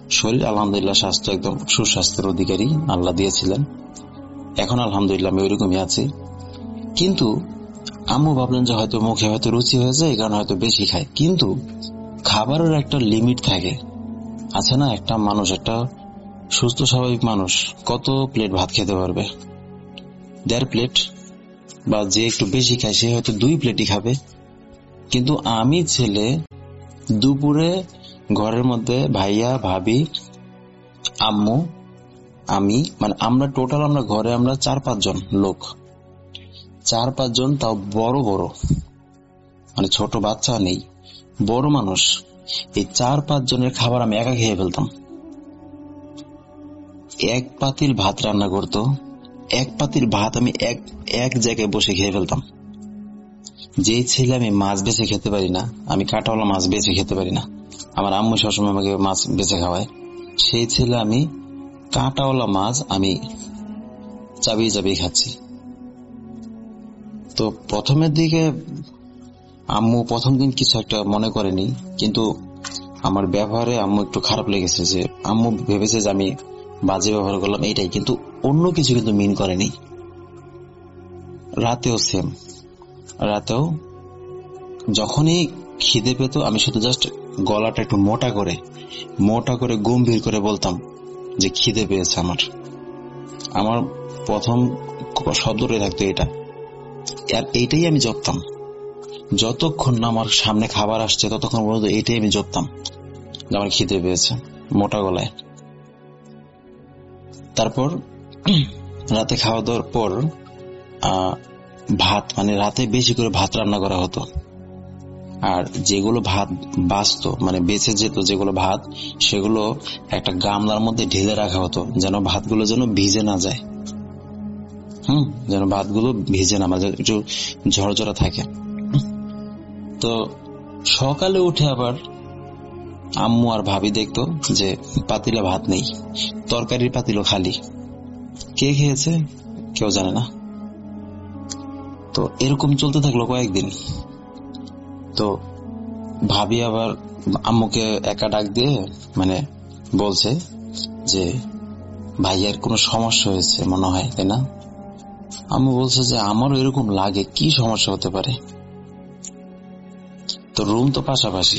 B: শরীর আলহামদুলিল্লাহ, স্বাস্থ্য একদম সুস্বাস্থ্যের অধিকারী আল্লাহ দিয়েছিলেন। এখন আলহামদুলিল্লাহ আমি ওইরকমই আছি। কিন্তু আম্মু ভাবলেন যে হয়তো মুখে হয়তো রুচি হয়ে যায়, এই কারণে হয়তো বেশি খায়। কিন্তু খাবারের একটা লিমিট থাকে, আছে না? একটা মানুষ, একটা সুস্থ স্বাভাবিক মানুষ কত প্লেট ভাত খেতে পারবে? 1.5 প্লেট, বা যে একটু বেশি খায় সে হয়তো 2 প্লেটই খাবে। কিন্তু আমি ছেলে, দুপুরে ঘরের মধ্যে ভাইয়া, ভাবি, আম্মু, আমি, মানে আমরা টোটাল আমরা ঘরে আমরা 4-5 জন লোক, 4-5 জন, তাও বড় বড়, মানে ছোট বাচ্চা নেই, বড় মানুষ। এই 4-5 জনের খাবার আমি একা খেয়ে ফেলতাম। এক পাতিল ভাত রান্না করতো, এক পাতিল ভাত আমি এক জায়গায় বসে খেয়ে ফেলতাম। যে ছেলে আমি মাছ বেছে খেতে পারি না, আমি কাঁটাওয়ালা মাছ বেছে খেতে পারি না, আমার আম্মু সবসময় আমাকে মাছ বেছে খাওয়ায়, সেই ছেলে আমি কাঁটাওয়ালা মাছ আমি চাবিয়ে চাবিয়ে খাচ্ছি। তো প্রথমের দিকে আম্মু প্রথম দিন কিছু একটা মনে করেনি, কিন্তু আমার ব্যবহারে আম্মু একটু খারাপ লেগেছে, যে আম্মু ভেবেছে যে আমি বাজে ব্যবহার করলাম, এইটাই। কিন্তু অন্য কিছু কিন্তু মিন করেনি। রাতেও সেম, রাতেও যখনই খিদে পেত আমি শুধু জাস্ট গলাটা একটু মোটা করে গম্ভীর করে বলতাম যে খিদে পেয়েছে আমার প্রথম শব্দটাই থাকতো এটা। আর এইটাই আমি জপতাম, যতক্ষণ না আমার সামনে খাবার আসছে ততক্ষণ পর্যন্ত এইটাই আমি জপতাম যে আমার খিদে পেয়েছে, মোটা গলায়। তারপর রাতে খাওয়া দাওয়ার পর ভাত, মানে রাতে বেশি করে ভাত রান্না করা হতো। আর যেগুলো ভাত বাঁচতো, মানে বেঁচে যেত যেগুলো ভাত, সেগুলো একটা গামলার মধ্যে ঢেলে রাখা হতো, যেন ভাতগুলো যেন ভিজে না যায়। যেন ভাতগুলো ভিজে না, মানে একটু ঝরঝরা থাকে। তো সকালে উঠে আবার আম্মু আর ভাবি দেখতো যে পাতিলে ভাত নেই, তরকারির পাতিলও খালি। কে খেয়েছে কেউ জানে না। তো এরকম চলতে থাকলো কয়েকদিন। তো ভাবি আবার আম্মুকে একা ডাক দিয়ে মানে বলছে যে ভাইয়ার কোনো সমস্যা হয়েছে মনে হয়, তাই না? আম্মু বলছে যে আমারও এরকম লাগে, কি সমস্যা হতে পারে? তো রুম তো পাশাপাশি।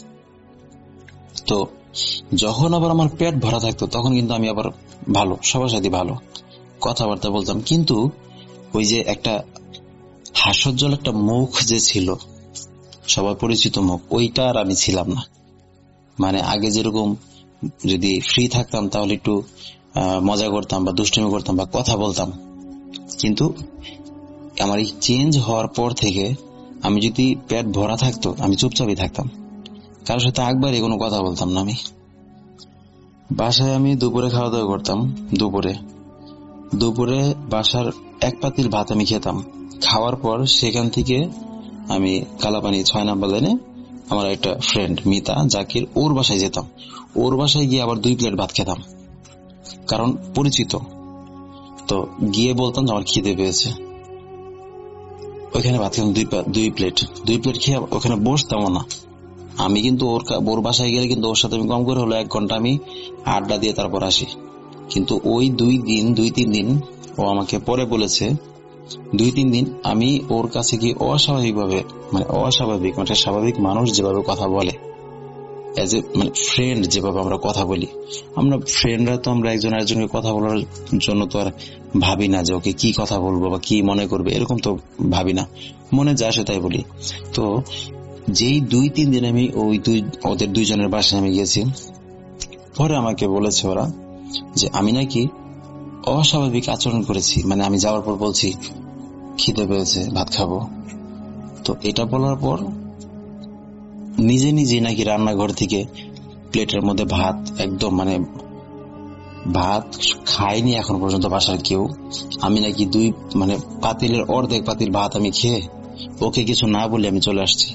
B: তো যখন আবার আমার পেট ভরা থাকতো তখন কিন্তু আমি আবার ভালো, সবার সাথে ভালো কথাবার্তা বলতাম। কিন্তু ওই যে একটা হাস্যোজ্জ্বল একটা মুখ যে ছিল, সবার পরিচিত মুখ, ওইটা আর আমি ছিলাম না। মানে আগে যেরকম যদি ফ্রি থাকতাম তাহলে একটু মজা করতাম বা দুষ্টুমি করতাম বা কথা বলতাম, কিন্তু আমার এই চেঞ্জ হওয়ার পর থেকে আমি যদি পেট ভরা থাকতো আমি চুপচাপই থাকতাম, কারোর সাথে একবারই কোনো কথা বলতাম না। আমি বাসায় আমি দুপুরে খাওয়া দাওয়া করতাম। দুপুরে বাসার 1 পাতিল ভাত আমি খেতাম। খাওয়ার পর সেখান থেকে আমি কালাপানি 6 নাম্বার লাইনে আমার একটা ফ্রেন্ড মিতা, জাকির, ওর বাসায় যেতাম। ওর বাসায় গিয়ে আবার 2 প্লেট ভাত খেতাম, কারণ পরিচিত। তো গিয়ে বলতাম আমার খিদে পেয়েছে, ওইখানে ভাত খেতাম 2 প্লেট খেয়ে ওখানে বসতামও না। আমি কিন্তু ওর বাসায় গেলে কিন্তু ওর সাথে আমি কম করে হলো 1 ঘন্টা আমি আড্ডা দিয়ে তারপর আসি। কিন্তু ওই 2-3 দিন ও আমাকে পরে বলেছে, 2-3 দিন আমি ওর কাছে গিয়ে অস্বাভাবিক মানে স্বাভাবিক মানুষ যেভাবে কথা বলে, এজ এ মানে ফ্রেন্ড যেভাবে আমরা কথা বলি, আমরা ফ্রেন্ডরা তো আমরা একজন আরেকজনকে কথা বলার জন্য তো আর ভাবি না যে ওকে কি কথা বলবো বা কি মনে করবে, এরকম তো ভাবি না, মনে যা আসে তাই বলি। তো যেই 2-3 দিন আমি ওদের 2 জনের বাসায় আমি গেছি, পরে আমাকে বলেছে ওরা যে আমি নাকি অস্বাভাবিক আচরণ করেছি, মানে আমি যাওয়ার পর বলছি খিদে পেয়েছে ভাত খাবো। তো এটা বলার পর নিজে নাকি রান্নাঘর থেকে প্লেটের মধ্যে ভাত, একদম মানে ভাত খাইনি এখন পর্যন্ত বাসার কেউ, আমি নাকি মানে পাতিলের অর্ধেক পাতিল ভাত আমি খেয়ে ওকে কিছু না বলে আমি চলে আসছি।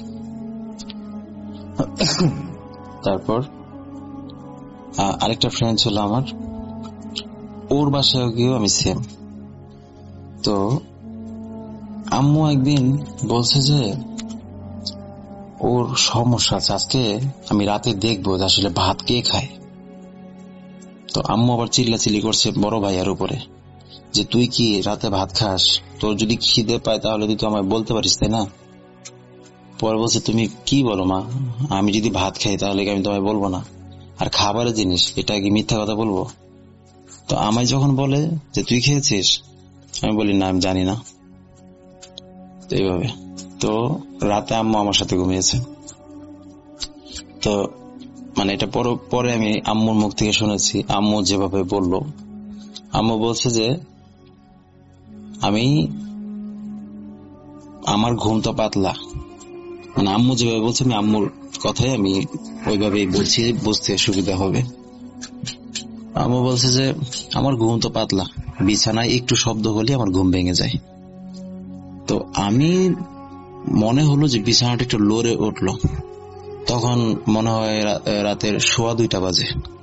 B: তারপর আরেকটা ফ্রেন্ড ছিল আমার, ওর বাসায় গিয়েও আমি সেম। তো আম্মু একদিন বলছে যে ওর সমস্যা আছে, আজকে আমি রাতে দেখবো যে আসলে ভাত কে খায়। তো আম্মু আবার চিল্লাচিল্লি করছে বড় ভাইয়ার উপরে, যে তুই কি রাতে ভাত খাস, তোর যদি খিদে পায় তাহলে তুই তো আমায় বলতে পারিস, তাই না? পরে বলছে তুমি কি বলো মা, আমি যদি ভাত খাই তাহলে কি আমি তোমায় বলবো না? আর খাবারের জিনিস, এটা কি মিথ্যা কথা বলবো? তো আমায় যখন বলে যে তুই খেয়েছিস, আমি বলি না, আমি জানি না। এইভাবে তো রাতে আম্মু আমার সাথে ঘুমিয়েছে। তো মানে এটা পরে আমি আম্মুর মুখ থেকে শুনেছি। আম্মু যেভাবে বলল, আম্মু বলছে যে আমার ঘুম তো পাতলা, মানে আম্মু যেভাবে বলছে আমি আম্মুর কথাই আমি ওইভাবেই বলছি, বুঝতে সুবিধা হবে। আম্মু বলছে যে আমার ঘুম তো পাতলা, বিছানায় একটু শব্দ হলে আমার ঘুম ভেঙে যায়। তো আমি মনে হলো যে বিছানাটা একটু লড়ে উঠলো, তখন মনে হয় রাতের 2:15 বাজে।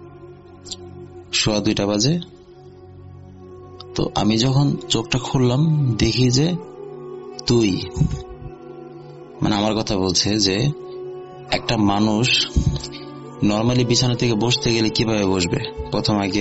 B: 2:15 বাজে। তো আমি যখন চোখটা খুললাম দেখি যে তুই, মানে আমার কথা বলছে যে একটা মানুষ নর্মালি বিছানা থেকে বসতে গেলে কিভাবে বসবে, প্রথম আগে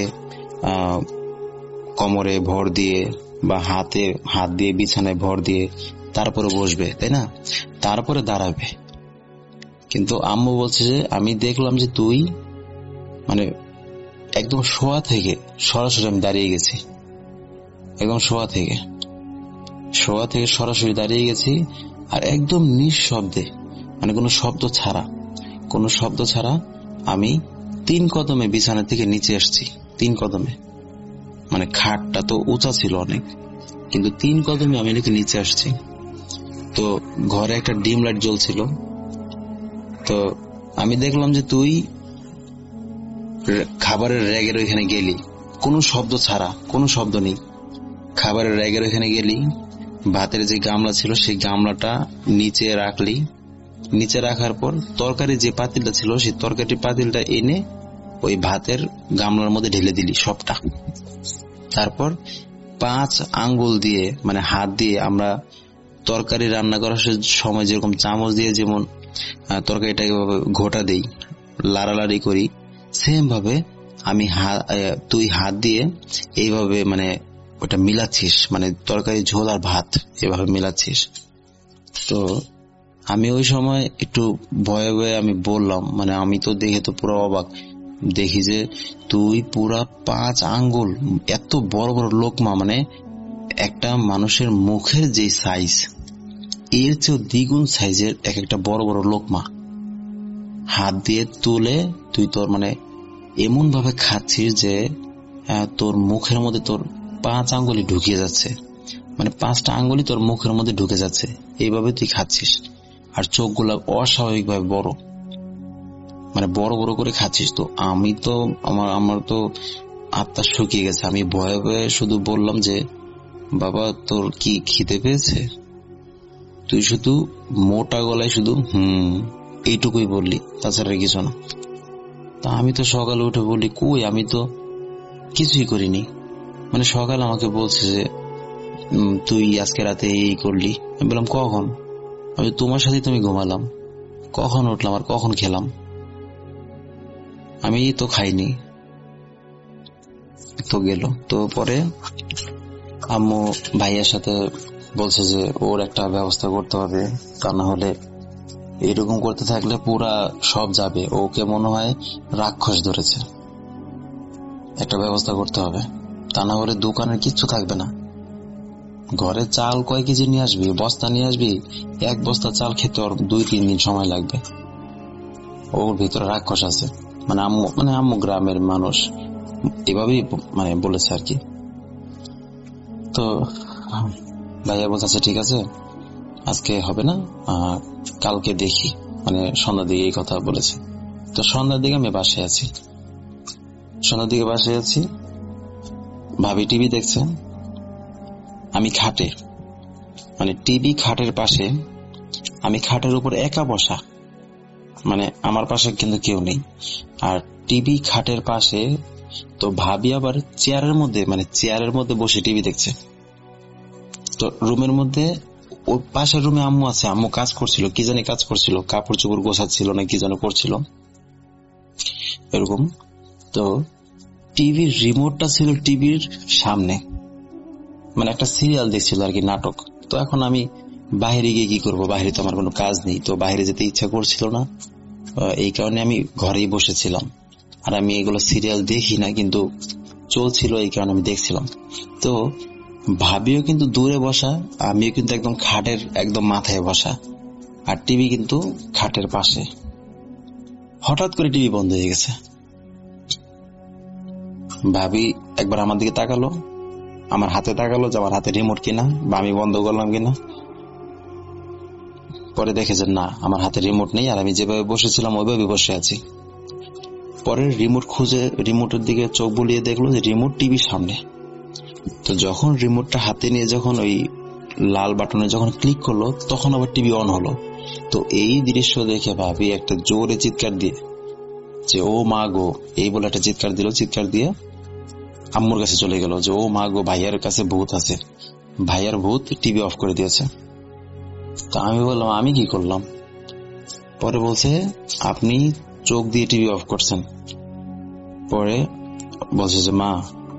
B: কোমরে ভর দিয়ে বা হাত দিয়ে বিছানায় ভর দিয়ে তারপরে বসবে, তাই না? তারপরে দাঁড়াবে। কিন্তু আম্মু বলছে যে আমি দেখলাম যে তুই মানে একদম শোয়া থেকে সরাসরি আমি দাঁড়িয়ে গেছি, একদম শোয়া থেকে সরাসরি দাঁড়িয়ে গেছি, আর একদম নিঃশব্দে, মানে কোনো শব্দ ছাড়া আমি 3 কদমে বিছানা থেকে নিচে আসছি। 3 কদমে, মানে খাটটা তো উঁচা ছিল অনেক, কিন্তু 3 কদমে আমি নাকি নিচে আসছি। তো ঘরে একটা ডিম লাইট জ্বলছিল। তো আমি দেখলাম যে তুই খাবারের র্যাগের ওইখানে গেলি, কোনো শব্দ ছাড়া, কোনো শব্দ নেই, খাবারের র্যাগের ওইখানে গেলি, ভাতের যে গামলা ছিল সেই গামলাটা নিচে রাখলি, নিচে রাখার পর তরকারি যে পাতিলটা ছিল সেই তরকারি পাতিলটা এনে ওই ভাতের গামলার মধ্যে ঢেলে দিলি সবটা। তারপর 5 আঙ্গুল দিয়ে, মানে হাত দিয়ে, আমরা তরকারি রান্না করার সময় যেরকম চামচ দিয়ে যেমন তরকারিটাকে ঘোটা দেই, লাড়ালাড়ি করি, সেম ভাবে তুই হাত দিয়ে এইভাবে মানে ওটা মিলাচ্ছিস, মানে তরকারি ঝোল আর ভাত এভাবে মিলাচ্ছিস। তো আমি ওই সময় একটু ভয়ে ভয়ে আমি বললাম, মানে আমি তো দেখে তো পুরো অবাক, দেখি যে তুই পুরা 5 আঙ্গুল এত বড় বড় লোকমা, মানে একটা মানুষের মুখের যে সাইজ এর চেয়ে দ্বিগুণ সাইজের একটা বড় বড় লোকমা হাত দিয়ে তুলে তুই তোর মানে এমন ভাবে খাচ্ছিস যে তোর মুখের মধ্যে তোর 5 আঙ্গুলি ঢুকিয়ে যাচ্ছে, মানে 5টা আঙ্গুলি তোর মুখের মধ্যে ঢুকে যাচ্ছে, এইভাবে তুই খাচ্ছিস। আর চোখগুলা অস্বাভাবিক ভাবে বড়, মানে বড় বড় করে খাচ্ছিস। তো আমি তো আমার তো আত্মা শুকিয়ে গেছে। আমি ভয়ে ভয়ে শুধু বললাম যে বাবা তোর কি খিদে পেয়েছে? তুই শুধু মোটা গলায় শুধু এইটুকুই বললি, তাছাড়া কিছু না। তা আমি তো সকালে উঠে বলি কই, আমি তো কিছুই করিনি। মানে সকালে আমাকে বলছে যে তুই আজকে রাতে এই করলি। আমি বললাম কখন? আমি তোমার সাথে তুমি ঘুমালাম, কখন উঠলাম আর কখন খেলাম? আমি তো খাইনি। তো গেল। তো পরে আম্মু ভাইয়ের সাথে বলছে যে ওর একটা ব্যবস্থা করতে হবে, তা না হলে এরকম করতে থাকলে পুরা সব যাবে, ওকে মনে হয় রাক্ষস ধরেছে, একটা ব্যবস্থা করতে হবে, তা না হলে দোকানের কিচ্ছু থাকবে না। ঘরে চাল কয় কেজি নিয়ে আসবি, বস্তা নিয়ে আসবি, 1 বস্তা চাল খেতে ওর 2-3 দিন সময় লাগবে। ওর ভিতরে রাক্ষস আছে। মানে আম্মু গ্রামের মানুষ এভাবেই মানে বলেছে আর কি। তো ভাইয়া বলছে ঠিক আছে আজকে হবে না, কালকে দেখি, মানে সন্ধ্যার দিকে এই কথা বলেছে। তো সন্ধ্যার দিকে আমি বাসায় আছি, ভাবি টিভি দেখছে, আমি খাটে, মানে টিভি খাটের পাশে, আমি খাটের উপর একা বসা, মানে আমার পাশে কিন্তু কেউ নেই, আর টিভি খাটের পাশে। তো ভাবি আবার চেয়ারের মধ্যে বসে টিভি দেখছে। তো রুমের মধ্যে ওই পাশের রুমে আম্মু আছে, আম্মু কাজ করছিল, কি জানি কাজ করছিল, কাপড় চোপড় গোছাচ্ছিল না কি যেন করছিল এরকম। তো টিভির রিমোটটা ছিল টিভির সামনে, মানে একটা সিরিয়াল দেখছিল আর কি, নাটক। তো এখন আমি বাইরে গিয়ে কি করবো, বাইরে তো আমার কোনো কাজ নেই, তো বাইরে যেতে ইচ্ছা করছিল না। এই কারণে আমি ঘরেই বসেছিলাম। আর আমি এগুলো সিরিয়াল দেখি না, কিন্তু চলছিল এই কারণে আমি দেখছিলাম। তো ভাবিও কিন্তু দূরে বসা, আমিও কিন্তু একদম খাটের একদম মাথায় বসা, আর টিভি কিন্তু খাটের পাশে। হঠাৎ করে টিভি বন্ধ হয়ে গেছে। ভাবি একবার আমার দিকে তাকালো, আমার হাতে তাকালো যে আমার হাতে রিমোট কিনা বা আমি বন্ধ করলাম কিনা। পরে দেখে যে না, আমার হাতে রিমোট নেই, আর আমি যেভাবে বসেছিলাম ওইভাবে বসে আছি। পরে রিমোট খুঁজে রিমোটের দিকে চোখ বুলিয়ে দেখলো যে রিমোট টিভির সামনে। তো যখন রিমোটটা হাতে নিয়ে যখন ওই লাল বাটনে যখন ক্লিক করলো, তখন আবার টিভি অন হলো। তো এই দৃশ্য দেখে ভাবি একটা জোরে চিৎকার দিয়ে যে ও মা গো, এই বলে একটা চিৎকার দিল। চিৎকার দিয়ে আম্মুর কাছে চলে গেল যে ও মা গো, ভাইয়ার কাছে ভূত আছে, ভাইয়ার ভূত টিভি অফ করে দিয়েছে। তো আমি বললাম আমি কি করলাম? পরে বলছে আপনি চোখ দিয়ে টিভি অফ করছেন। পরে বলছে যে মা,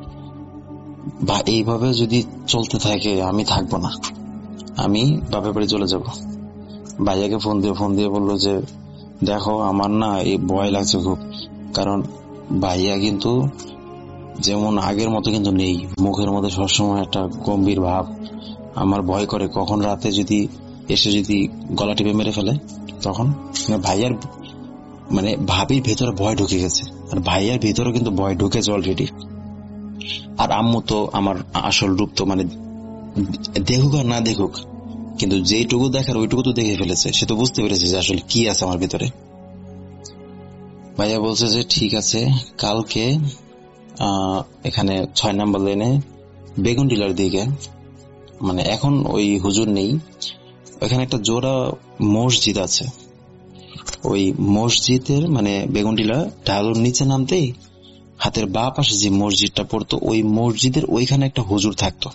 B: এইভাবে যদি চলতে থাকে আমি থাকবো না, আমি বাপের বাড়ি চলে যাব। ভাইয়াকে ফোন দিয়ে বললো যে দেখো আমার না এই ভয় লাগছে খুব, কারণ ভাইয়া কিন্তু যেমন আগের মতো কিন্তু নেই, মুখের মধ্যে সবসময় একটা গম্ভীর ভাব। আমার ভয় করে কখন রাতে যদি এসে যদি গলা টিপে মেরে ফেলে, তখন ভাইয়ার মানে ভাবির ভেতরে ভয় ঢুকে গেছে, আর ভাইয়ার ভেতরে কিন্তু ভয় ঢুকেছে অলরেডি। আর আম্মু তো আমার আসল রূপ তো মানে দেখুক আর না দেখুক, কিন্তু যেইটুকু দেখার ওইটুকু তো দেখে ফেলেছে, সে তো বুঝতে পেরেছে যে আসলে কি আছে আমার ভিতরে। ভাইয়া বলছে যে ঠিক আছে, কালকে এখানে 6 নম্বর লেনে বেগুন ডিলার দিকে, মানে এখন ওই হুজুর নেই, ওখানে একটা জোড়া মসজিদ আছে। ওই মসজিদের মানে বেগুন ডিলার ঢালুর নিচে নামতেই হাতের বাঁ পাশে যে মসজিদটা পড়তো, ওই মসজিদের ওইখানে একটা হুজুর থাকতো।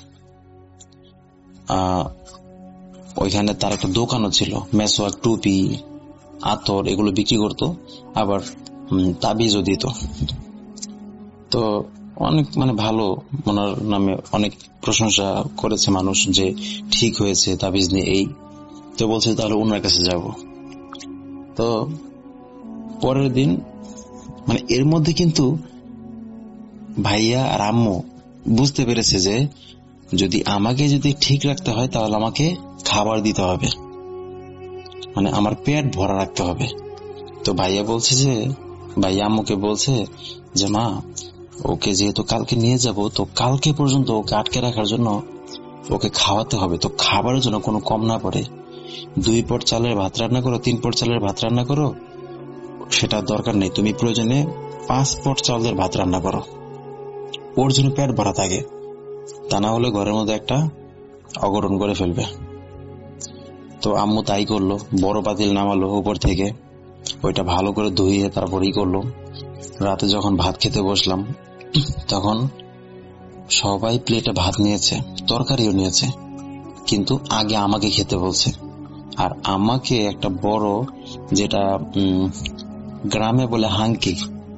B: ওইখানে তার একটা দোকানও ছিল, মেসোয়াক, টুপি, আতর এগুলো বিক্রি করতো, আবার তাবিজও দিত। তো অনেক মানে ভালো, ওনার নামে অনেক প্রশংসা করেছে মানুষ যে ঠিক হয়েছে তাবিজ নিয়ে এই। তো বলছে তাহলে ওনার কাছে যাব। তো পরের দিন মানে এর মধ্যে কিন্তু ভাইয়া আর আম্মু বুঝতে পেরেছে যে যদি আমাকে যদি ঠিক রাখতে হয় তাহলে আমাকে খাবার দিতে হবে, মানে আমার পেট ভরা রাখতে হবে। তো ভাইয়া বলছে যে ভাইয়া আম্মুকে বলছে যে মা, ওকে যেহেতু কালকে নিয়ে যাব, তো কালকে পর্যন্ত ওকে আটকে রাখার জন্য ওকে খাওয়াতে হবে। তো খাবারের জন্য কোনো কম না পড়ে, 2 পট চালের ভাত রান্না করো, 3 পট চালের ভাত রান্না করো, সেটা দরকার নেই, তুমি প্রয়োজনে 5 পট চালের ভাত রান্না করো, ওর জন্য পেট ভরা থাকে, তা না হলে ঘরের মধ্যে একটা অঘটন করে ফেলবে। তো আম্মু তাই করলো, বড় পাতিল নামালো উপর থেকে, ওইটা ভালো করে ধুইয়ে তারপরেই করলো। রাতে যখন ভাত খেতে বসলাম, তখন সবাই প্লেটে ভাত নিয়েছে, তরকারিও নিয়েছে, কিন্তু আগে আমাকে খেতে বলছে। আর আমাকে একটা বড়, যেটা গ্রামে বলে হাঙ্কি,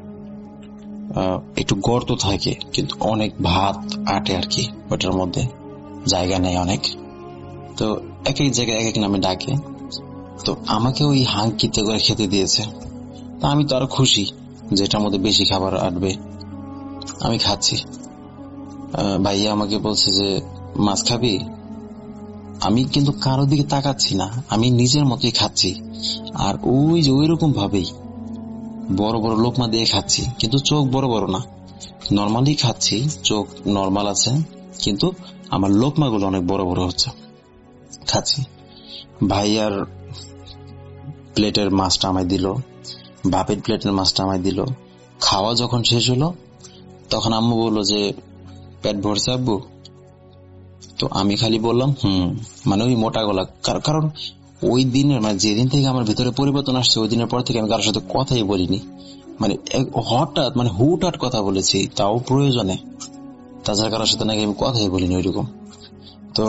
B: একটু গর্ত থাকে কিন্তু অনেক ভাত আটে আর কি, ওটার মধ্যে জায়গা নেই অনেক, তো এক এক জায়গায় এক এক নামে ডাকে। তো আমাকে ওই হাঙ্কিতে করে খেতে দিয়েছে। তা আমি তো আরো খুশি যেটার মধ্যে বেশি খাবার আটবে, আমি খাচ্ছি। ভাইয়া আমাকে বলছে যে মাছ খাবি? আমি কিন্তু কারোর দিকে তাকাচ্ছি না, আমি নিজের মতোই খাচ্ছি, আর ওই যে ওই রকম ভাবেই বড় বড় লোকমা দিয়ে খাচ্ছি, কিন্তু চোখ বড় বড় না, নর্মালি খাচ্ছি, চোখ নর্মাল আছে, কিন্তু আমার লোকমাগুলো অনেক বড় বড় হচ্ছে, খাচ্ছি। ভাইয়ার প্লেটের মাছটা আমায় দিল, বাপের প্লেটের মাছটা আমায় দিল। খাওয়া যখন শেষ হলো, তখন আম্মু বললো যে পেট ভরছে আব্বু? তো আমি খালি বললাম মানে ওই মোটা গলা, কারণ ওই দিনের মানে যেদিন থেকে আমার ভিতরে পরিবর্তন আসছে, ওই দিনের পর থেকে আমি কারোর সাথে কথাই বলিনি, মানে হঠাৎ মানে হুটহাট কথা বলেছি, তাও প্রয়োজনে, তাছাড়া কারোর সাথে নাকি আমি কথাই বলিনি ওইরকম। তো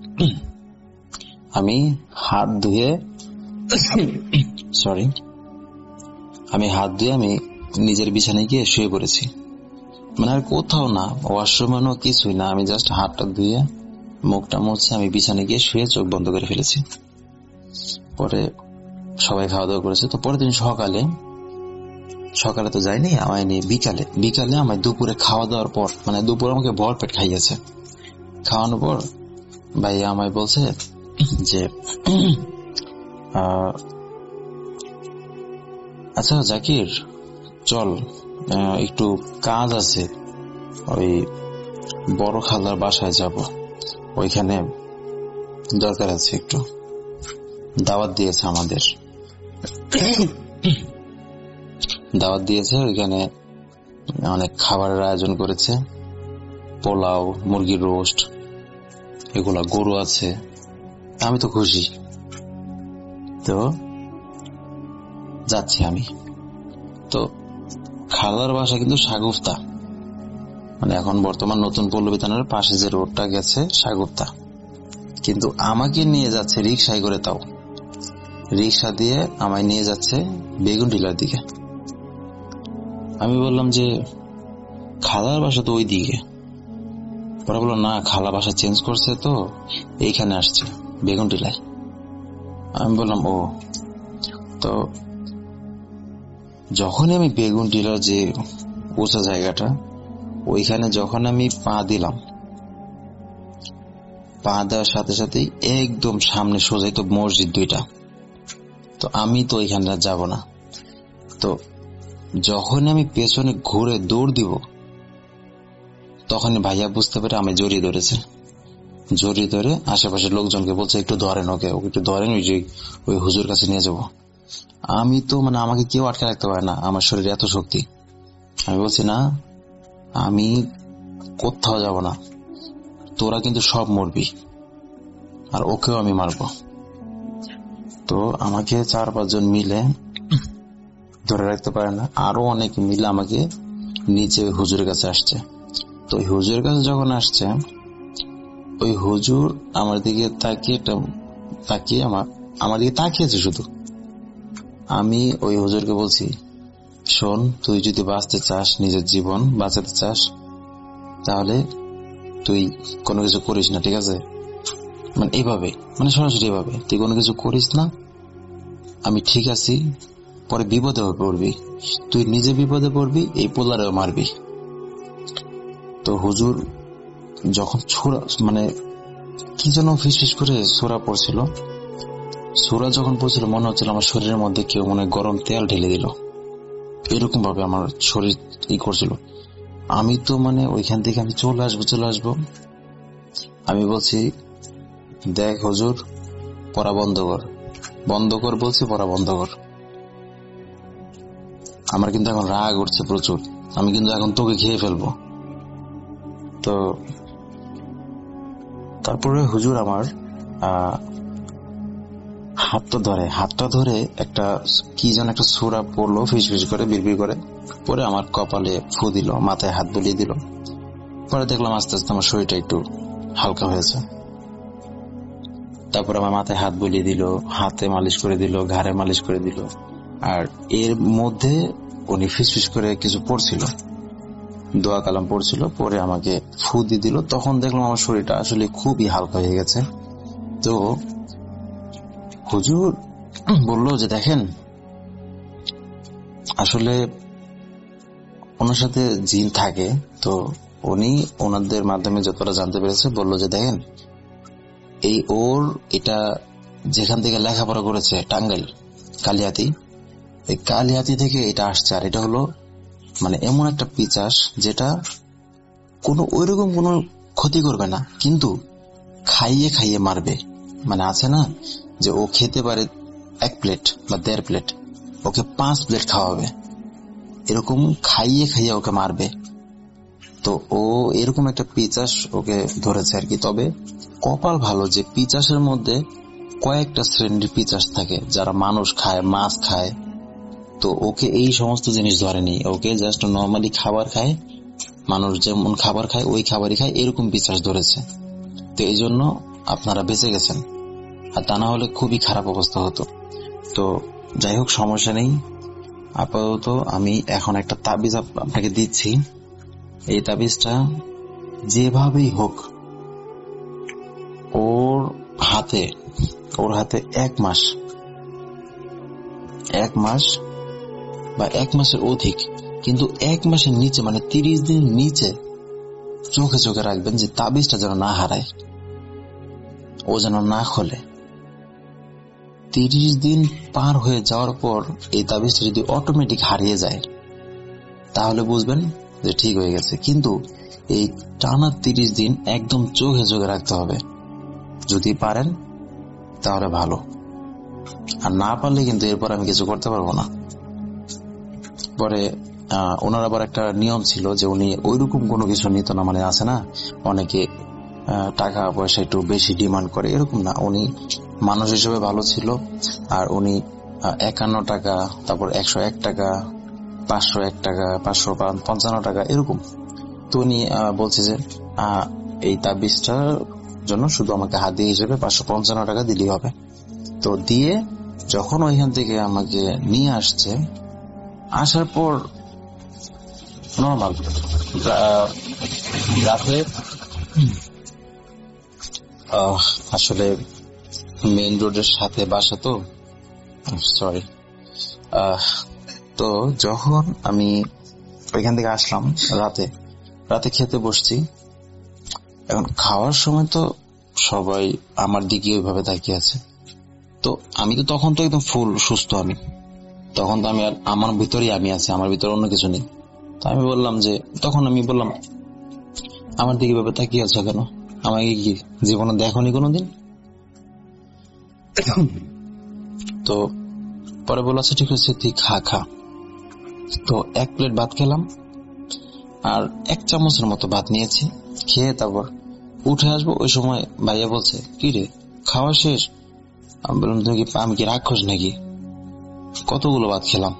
B: আমি হাত ধুয়ে আমি নিজের বিছানায় গিয়ে শুয়ে পড়েছি। মানে আর কোথাও না, ওয়াশরুমে কিছুই না, আমি জাস্ট হাতটা ধুয়ে মুখটা মুছে আমি বিছানে গিয়ে শুয়ে চোখ বন্ধ করে ফেলেছি। পরে সবাই খাওয়া দাওয়া করেছে। তো পরের দিন সকালে তো যাইনি, আমায় নিয়ে বিকালে আমায় দুপুরে খাওয়া দাওয়ার পর, মানে দুপুরে আমাকে ভরপেট খাইয়েছে। খাওয়ানোর পর ভাইয়া আমায় বলছে যে আচ্ছা জাকির, চল একটু কাজ আছে, ওই বড় খালার বাসায় যাব, ওইখানে দরকার আছে, একটু দাওয়াত দিয়েছে আমাদের। দাওয়াত দিয়েছে, ওইখানে অনেক খাবারের আয়োজন করেছে, পোলাও, মুরগির রোস্ট, এগুলা, গরু আছে। আমি তো খুশি, তো যাচ্ছি আমি। তো খালার বাসা কিন্তু সাগুফতা, মানে এখন বর্তমান নতুন পল্লবী থানার পাশে যে রোডটা গেছে সাগুফতা, কিন্তু আমাকে নিয়ে যাচ্ছে রিক্সায় করে, তাও রিক্সা দিয়ে আমায় নিয়ে যাচ্ছে বেগুনটিলার দিকে। আমি বললাম যে খালার বাসা তো ওই দিকে। ওরা বললো না, খালা বাসা চেঞ্জ করছে, তো এইখানে আসছে বেগুনটিলায়। আমি বললাম ও। তো যখনই আমি বেগুনটিলার যে উঁচা জায়গাটা, ওইখানে যখন আমি পা দিলাম, পা দেওয়ার সাথে সাথেই একদম সামনে সোজাই তো মসজিদ দুইটা। তো আমি তো ওইখানে যাব না। তো যখন আমি পেছনে ঘুরে দৌড় দিব, তখনই ভাইয়া বুঝতে পেরে আমি জড়িয়ে ধরেছে। জড়িয়ে ধরে আশেপাশের লোকজনকে বলছে একটু ধরেন, ওকে একটু ধরেন, ওই হুজুর কাছে নিয়ে যাব। আমি তো মানে আমাকে কেউ আটকে রাখতে পারে না, আমার শরীরে এত শক্তি। আমি বলছি না, আমি কোথাও যাব না, তোরা কিন্তু সব মরবি, আর ওকেও আমি মারবো। তো আমাকে 4-5 জন মিলে ধরে রাখতে পারে না, আরো অনেকে মিলে আমাকে নিচে হুজুরের কাছে আসছে। তো ওই হুজুরের কাছে যখন আসছে, ওই হুজুর আমার দিকে তাকিয়ে আমার দিকে তাকিয়েছে শুধু। আমি ওই হুজুরকে বলছি, শোন, তুই যদি বাঁচতে চাস, নিজের জীবন বাঁচাতে চাস, তাহলে তুই কোনো কিছু করিস না, ঠিক আছে? মানে এইভাবে, মানে সরাসরি এভাবে, তুই কোনো কিছু করিস না, আমি ঠিক আছি, পরে বিপদে পড়বি, তুই নিজে বিপদে পড়বি, এই পোলারেও মারবি। তো হুজুর যখন মানে কি যেন ফিসফিস করে সূরা পড়ছিল, সূরা যখন পড়ছিল মনে হচ্ছিল আমার শরীরের মধ্যে কেউ মনে গরম তেল ঢেলে দিল, এরকম ভাবে আমার শরীর করছিল। আমি তো মানে ওইখান থেকে আমি চলে আসবো। আমি বলছি, দেখ হুজুর, পড়া বন্ধ কর বলছি, পড়া বন্ধ কর। আমার কিন্তু এখন রাগ উঠছে প্রচুর, আমি কিন্তু এখন তোকে খেয়ে ফেলবো। তো তারপরে হুজুর আমার হাতটা ধরে একটা কি যেন একটা সূরা পড়লো, ফিসফিস করে, বিড়বিড় করে, পরে আমার কপালে ফু দিল, মাথায় হাত বুলিয়ে দিল। পরে দেখলাম আস্তে আস্তে আমার শরীরটা একটু হালকা হয়েছে। তারপর আমার মাথায় হাত বুলিয়ে দিল, হাতে মালিশ করে দিল, ঘাড়ে মালিশ করে দিল। আর এর মধ্যে উনি ফিসফিস করে কিছু পড়ছিল, দোয়া কালাম পড়ছিল, পরে আমাকে ফু দিয়ে দিল। তখন দেখলাম আমার শরীরটা আসলে খুবই হালকা হয়ে গেছে। তো হুজুর বললো যে দেখেন, আসলে ওনার সাথে জিন থাকে, তো উনি ওনাদের মাধ্যমে যতটা জানতে পেরেছে, বললো যে দেখেন, এটা যেখান থেকে লেখাপড়া করেছে টাঙ্গাইল কালিহাতি, এই কালিহাতি থেকে এটা আসছে। আর এটা হলো মানে এমন একটা পিচাস যেটা ওইরকম কোনো ক্ষতি করবে না, কিন্তু খাইয়ে মারবে। মানে আছে না যে ও খেতে পারে 1 প্লেট বা 1.5 প্লেট, ওকে 5 প্লেট খাওয়াবে, এরকম খাইয়ে ওকে মারবে। তো ও এরকম একটা পিচাস ওকে ধরেছে আর কি। তবে কপাল ভালো যে পিচাসের মধ্যে কয়েকটা শ্রেণীর পিচাস থাকে, যারা মানুষ খায়, মাছ খায়। তো ওকে এই সমস্ত জিনিস ধরেনি, ওকে জাস্ট নর্মালি খাবার খায়, মানুষ যেমন খাবার খায় ওই খাবারই খায়, এরকম পিচাস ধরেছে। তো এই জন্য আপনারা বেঁচে গেছেন, আর তা না হলে খুবই খারাপ অবস্থা হতো। তো যাই হোক, সমস্যা নেই। আপাতত আমি এখন একটা তাবিজ আপনাকে দিচ্ছি, এই তাবিজটা যেভাবেই হোক ওর হাতে 1 মাস বা 1 মাসের অধিক, কিন্তু 1 মাসের নিচে মানে 30 দিনের নিচে চোখে রাখবেন যে তাবিজটা যেন না হারায়, ও যেন না খোলে। 30 দিন পার হয়ে যাওয়ার পর এই তাবিজটা যদি অটোমেটিক হারিয়ে যায় তাহলে বুঝবেন যে ঠিক হয়ে গেছে। কিন্তু এই টানা 30 দিন একদম চোখে রাখতে হবে। যদি পারেন তাহলে ভালো, আর না পারলে কিন্তু এরপর আমি কিছু করতে পারবো না। পরে ওনার আবার একটা নিয়ম ছিল যে উনি ওইরকম কোনো কিছু নিত না, মানে আছে না অনেকে টাকা পয়সা একটু বেশি ডিমান্ড করে, এরকম না। উনি মানুষ হিসেবে ভালো ছিল। আর উনি 51 টাকা, তারপর 101 টাকা, 501 টাকা, 555 টাকা এরকম। তো উনি বলছে যে এই তাবিজটার জন্য শুধু আমাকে হাদিয়া হিসেবে 555 টাকা দিলেই হবে। তো দিয়ে যখন ওইখান থেকে আমাকে নিয়ে আসছে, আসার পর নর্মাল রাতে আসলে মেইন রোডের সাথে বাসা, তো সরি। তো যখন আমি ওইখান থেকে আসলাম রাতে খেতে বসছি, এখন খাওয়ার সময় তো সবাই আমার দিকে ওইভাবে তাকিয়ে আছে। তো আমি তো তখন তো একদম ফুল সুস্থ, আমি তখন তো আমি আর আমার ভিতরেই আমি আছি, আমার ভিতরে অন্য কিছু নেই। তো আমি বললাম আমার দিকে ভাবে তাকিয়ে আছো কেন, আমাকে কি জীবনে দেখোনি কোনোদিন? তো পরে বলল আচ্ছা ঠিক আছে তুই খা। তো 1 প্লেট ভাত খেলাম আর 1 চামচের মতো ভাত নিয়েছি। খেয়ে তারপর উঠে আসবো, ওই সময় ভাইয়া বলছে কি রে খাওয়া শেষ? আমি বললাম আমি কি রাক্ষস নাকি, কতগুলো ভাত খেলাম,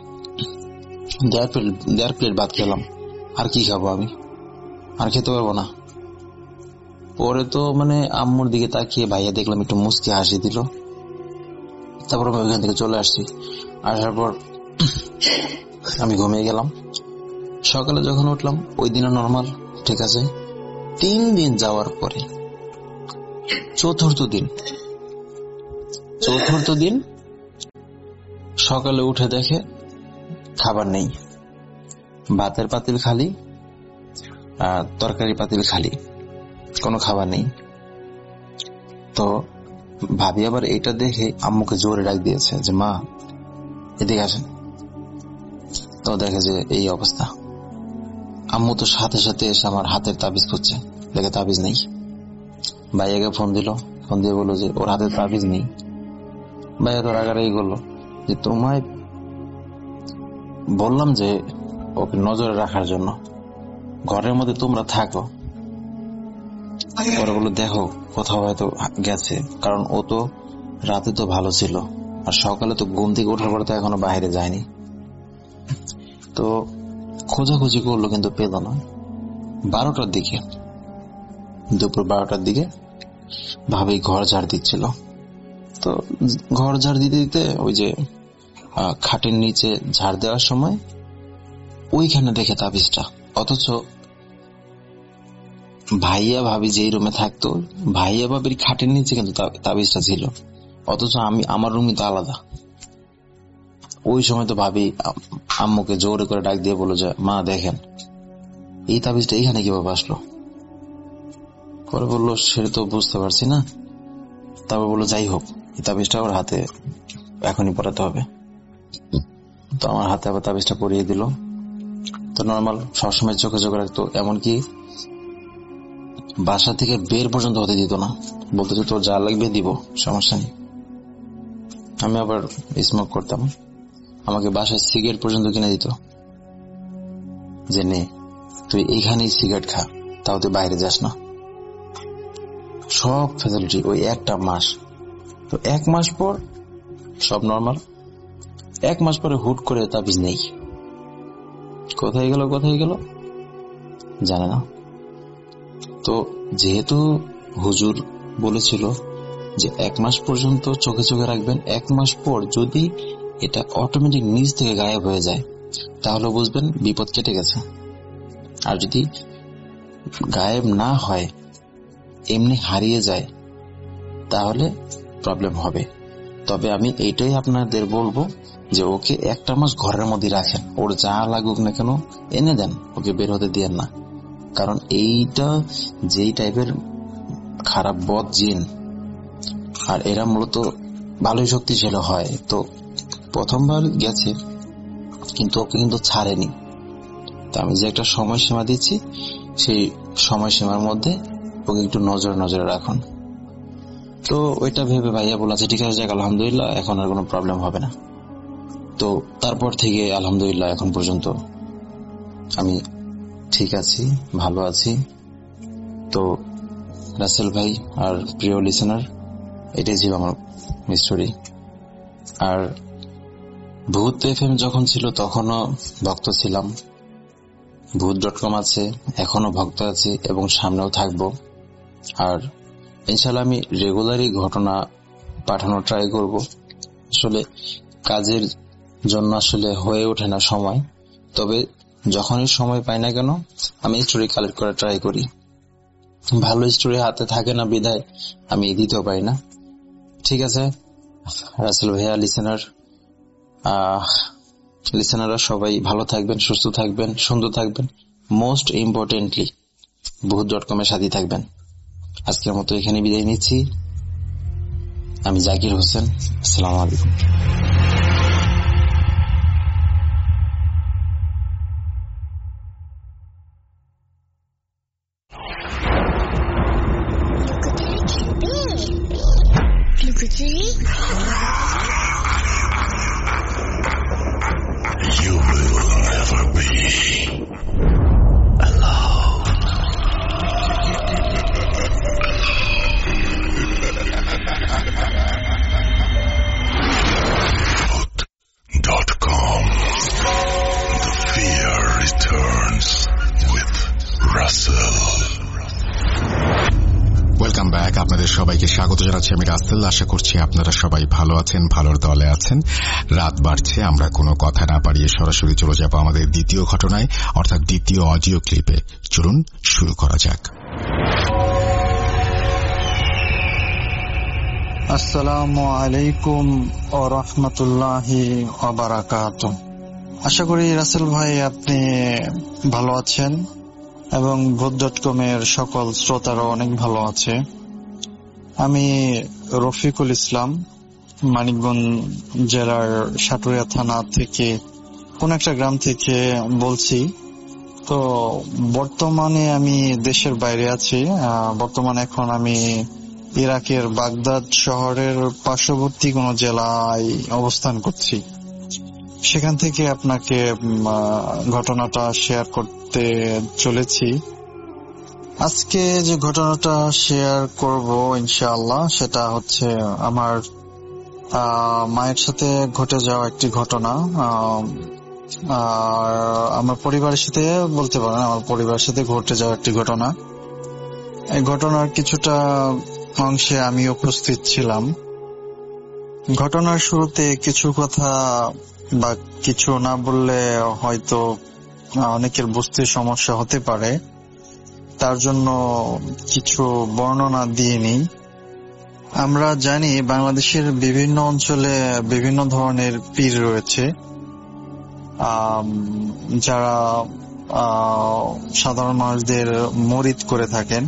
B: 1.5 প্লেট ভাত খেলাম, আর কি খাবো আমি, আর খেতে পারবো না। পরে তো মানে আম্মুর দিকে তাকিয়ে ভাইয়া দেখলাম একটু মুচকি হাসি দিল। তারপর আমি ওইখান থেকে চলে আসছি। আসার পর আমি ঘুমিয়ে গেলাম। সকালে যখন উঠলাম ওই দিনও নর্মাল, ঠিক আছে। 3 দিন যাওয়ার পরে চতুর্থ দিন সকালে উঠে দেখে খাবার নেই, ভাতের পাতিল খালি, তরকারি পাতিল খালি, কোনো খাবার নেই। তো ভাবি আবার এটা দেখে আম্মুকে জোরে ডাক দিয়েছে যে মা এদিকে আসেন। তো দেখে যে এই অবস্থা। আম্মু তো সাথে সাথে এসে আমার হাতের তাবিজ খুঁজছে, দেখে তাবিজ নেই। ভাইয়াকে ফোন দিয়ে বললো যে ওর হাতের তাবিজ নেই। ভাইয়া তো রাগারাগি করলো যে তোমায় বললাম যে ওকে নজরে রাখার জন্য, ঘরের মধ্যে তোমরা থাকো। পরে বললো দেখো কোথাও হয়তো গেছে, কারণ ও তো রাতে তো ভালো ছিল, আর সকালে তো ঘুম থেকে ওঠার পরে তো এখনো বাইরে যায়নি। তো খোঁজাখুঁজি করলো কিন্তু পেল না। 12টার দিকে, দুপুর 12টার দিকে ভাবি ঘর ঝাড় দিচ্ছিল। তো ঘর ঝাড় দিতে ওই যে খাটের নিচে ঝাড় দেওয়ার সময় ওইখানে দেখে তাবিজটা। অথচ ভাইয়া ভাবি যেই রুমে থাকতো, ভাইয়া ভাবির খাটের নিচে কিন্তু তাবিজটা ছিল, অথচ আমার রুমই তো আলাদা। ওই সময় তো ভাবি আম্মুকে জোরে করে ডাক দিয়ে বললো যে মা দেখেন এই তাবিজটা এইখানে কিভাবে আসলো। পরে বললো সেটা তো বুঝতে পারছি না। তারপর বললো যাই হোক এই তাবিজটা ওর হাতে এখনই পরাতে হবে। তো আমার হাতে আবার তাবিজটা পরিয়ে দিল। তো নর্মাল সবসময় চোখে রাখতো, এমনকি বাসা থেকে বের পর্যন্ত হতে দিত না, বলতো যে তোর যা লাগবে দিব, সমস্যা নেই। আমি আবার স্মোক করতাম, আমাকে বাসায় সিগারেট পর্যন্ত কিনে দিত যে নে তুই এইখানেই সিগারেট খা, তাও তুই বাইরে যাস না। সব ফ্যাসিলিটি ওই 1 মাস। তো 1 মাস পর সব নর্মাল। 1 মাস পরে হুট করে তাবিজ নেই, কোথায় গেল জানে না। তো যেহেতু হুজুর বলেছিল যে 1 মাস পর্যন্ত চোখে রাখবেন, 1 মাস পর যদি এটা অটোমেটিক নিজ থেকে গায়েব হয়ে যায় তাহলে বুঝবেন বিপদ কেটে গেছে। আর যদি গায়েব না হয়, এমনি হারিয়ে যায়, তাহলে প্রবলেম হবে। তবে আমি এইটাই আপনাদের বলবো যে ওকে একটা মাস ঘরের মধ্যে রাখেন, ওর যা লাগুক না কেন এনে দেন, ওকে বের হতে দিয়েন না। কারণ এইটা যেই টাইপের খারাপ বদ জিন, আর এরা মূলত ভালোই শক্তিশালী হয়। তো প্রথমবার গেছে কিন্তু ওকে কিন্তু ছাড়েনি। তো আমি যে একটা সময়সীমা দিচ্ছি, সেই সময়সীমার মধ্যে ওকে একটু নজরে রাখুন। তো ওইটা ভেবে ভাইয়া বলেছে ঠিক আছে, যাক আলহামদুলিল্লাহ, এখন আর কোনো প্রবলেম হবে না। তো তারপর থেকে আলহামদুলিল্লাহ এখন পর্যন্ত আমি ঠিক আছি, ভালো আছি। তো রাসেল ভাই আর প্রিয় লিসেনার, এটাই ছিল আমার স্টোরি। আর ভূত এফএম যখন ছিল তখনও ভক্ত ছিলাম, ভূত.com আছে, এখনো ভক্ত আছি এবং সামনেও থাকবো। আর ইনশাল্লাহ আমি রেগুলারই ঘটনা পাঠানোর ট্রাই করব। আসলে কাজের জন্য আসলে হয়ে ওঠে না সময়, তবে যখনই সময় পাই না কেন আমি স্টোরি কালেক্ট করার ট্রাই করি। ভালো স্টোরি হাতে থাকে না বিধায় আমি দিতেও পারি না। ঠিক আছে রাসেল ভাইয়া, লিসেনাররা সবাই ভালো থাকবেন, সুস্থ থাকবেন, সুন্দর থাকবেন, মোস্ট ইম্পর্টেন্টলি ভূত.com এর সাথে থাকবেন। আজকের মতো এখানে বিদায় নিচ্ছি। আমি জাকির হোসেন, আসসালামু আলাইকুম।
A: You will never be alone. Vote.com. The fear returns with Russell. Welcome back. আপনাদের সবাইকে স্বাগত জানাচ্ছি আমি রাসেল। আশা করছি আপনারা সবাই ভালো আছেন, ভালোর দলে আছেন। রাত বাড়ছে, আমরা কোনো কথা না পারিয়ে সরাসরি চলে যাব আমাদের দ্বিতীয় ঘটনায়, অর্থাৎ দ্বিতীয় অডিও ক্লিপে। চলুন শুরু করা যাক।
C: আসসালামু আলাইকুম ওয়া রাহমাতুল্লাহি ওয়া বারাকাতুহু। আশা করি রাসেল ভাই আপনি ভালো আছেন এবং ভূত.com এর সকল শ্রোতারা অনেক ভালো আছে। আমি রফিকুল ইসলাম, মানিকগঞ্জ জেলার সাটুরিয়া থানা থেকে কোন একটা গ্রাম থেকে বলছি। তো বর্তমানে আমি দেশের বাইরে আছি। বর্তমানে এখন আমি ইরাকের বাগদাদ শহরের পার্শ্ববর্তী কোন জেলায় অবস্থান করছি। সেখান থেকে আপনাকে ঘটনাটা শেয়ার করতে চলেছি। আজকে যে ঘটনাটা শেয়ার করব ইনশাআল্লাহ, সেটা হচ্ছে আমার মায়ের সাথে ঘটে যাওয়া একটি ঘটনা। আর আমার পরিবারের সাথে বলতে পারেন, আমার পরিবারের সাথে ঘটে যাওয়া একটি ঘটনা। এই ঘটনার কিছুটা অংশে আমি উপস্থিত ছিলাম। ঘটনার শুরুতে কিছু কথা বা কিছু না বললে হয়তো অনেকের বুঝতে সমস্যা হতে পারে, তার জন্য কিছু বর্ণনা দিয়ে নিই। আমরা জানি বাংলাদেশের বিভিন্ন অঞ্চলে বিভিন্ন ধরনের পীর রয়েছে, যারা সাধারণ মানুষদের মুরিদ করে থাকেন।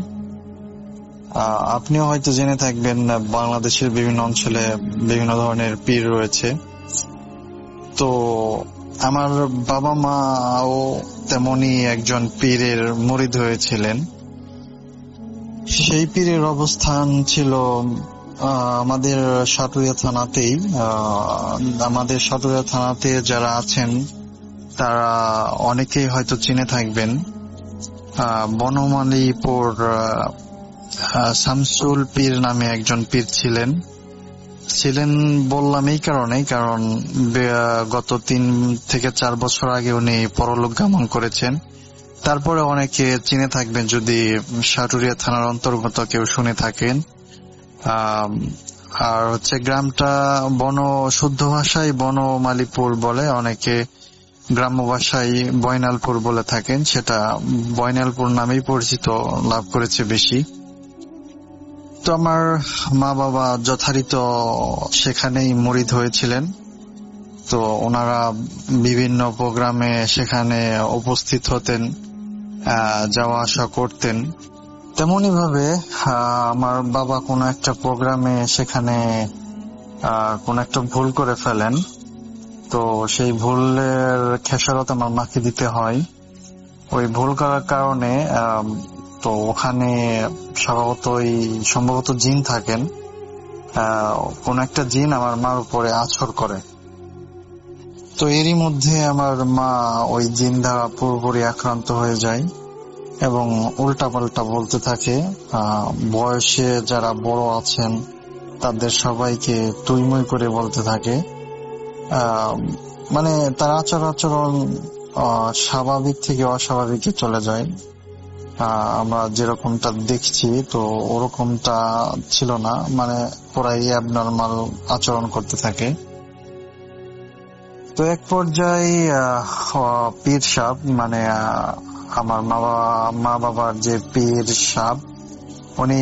C: আপনিও হয়তো জেনে থাকবেন বাংলাদেশের বিভিন্ন অঞ্চলে বিভিন্ন ধরনের পীর রয়েছে। তো আমার বাবা মাও তেমনি একজন পীরের মুরিদ হয়েছিলেন। সেই পীরের অবস্থান ছিল আমাদের সাটুরিয়া থানাতেই। আমাদের সাটুরিয়া থানাতে যারা আছেন তারা অনেকেই হয়তো চিনে থাকবেন। বনমালীপুর শামসুল পীর নামে একজন পীর ছিলেন বললাম এই কারণে, কারণ গত 3 থেকে 4 বছর আগে উনি পরলোক গমন করেছেন। তারপরে অনেকে চিনে থাকবেন যদি সাটুরিয়া থানার অন্তর্গত কেউ শুনে থাকেন। আর হচ্ছে গ্রামটা শুদ্ধ ভাষায় বনমালীপুর বলে, অনেকে গ্রাম্য ভাষায় বয়নালপুর বলে থাকেন, সেটা বয়নালপুর নামেই পরিচিত লাভ করেছে বেশি। তো আমার মা বাবা যথারীত সেখানেই মুরিদ হয়েছিলেন। তো ওনারা বিভিন্ন প্রোগ্রামে সেখানে উপস্থিত হতেন, যাওয়া আসা করতেন। তেমনি ভাবে আমার বাবা কোনো একটা প্রোগ্রামে সেখানে কোন একটা ভুল করে ফেলেন। তো সেই ভুলের খেসারত আমার মাকে দিতে হয়। ওই ভুল করার কারণে তো ওখানে সম্ভবত জিন থাকেন। কোন একটা জিন আমার মার উপরে আছর করে। তো এরই মধ্যে আমার মা ওই জিন দ্বারা পুরোপুরি আক্রান্ত হয়ে যায় এবং উল্টাপাল্টা বলতে থাকে। বয়সে যারা বড় আছেন তাদের সবাইকে তুইমুই করে বলতে থাকে। মানে তার আচরণ স্বাভাবিক থেকে অস্বাভাবিকে চলে যায়। আমরা যেরকমটা দেখছি তো ওরকমটা ছিল না, মানে পুরাই অ্যাবনর্মাল আচরণ করতে থাকে। তো এক পর্যায়ে পীর সাহেব, মানে আমার মা বাবার যে পীর সাহেব, উনি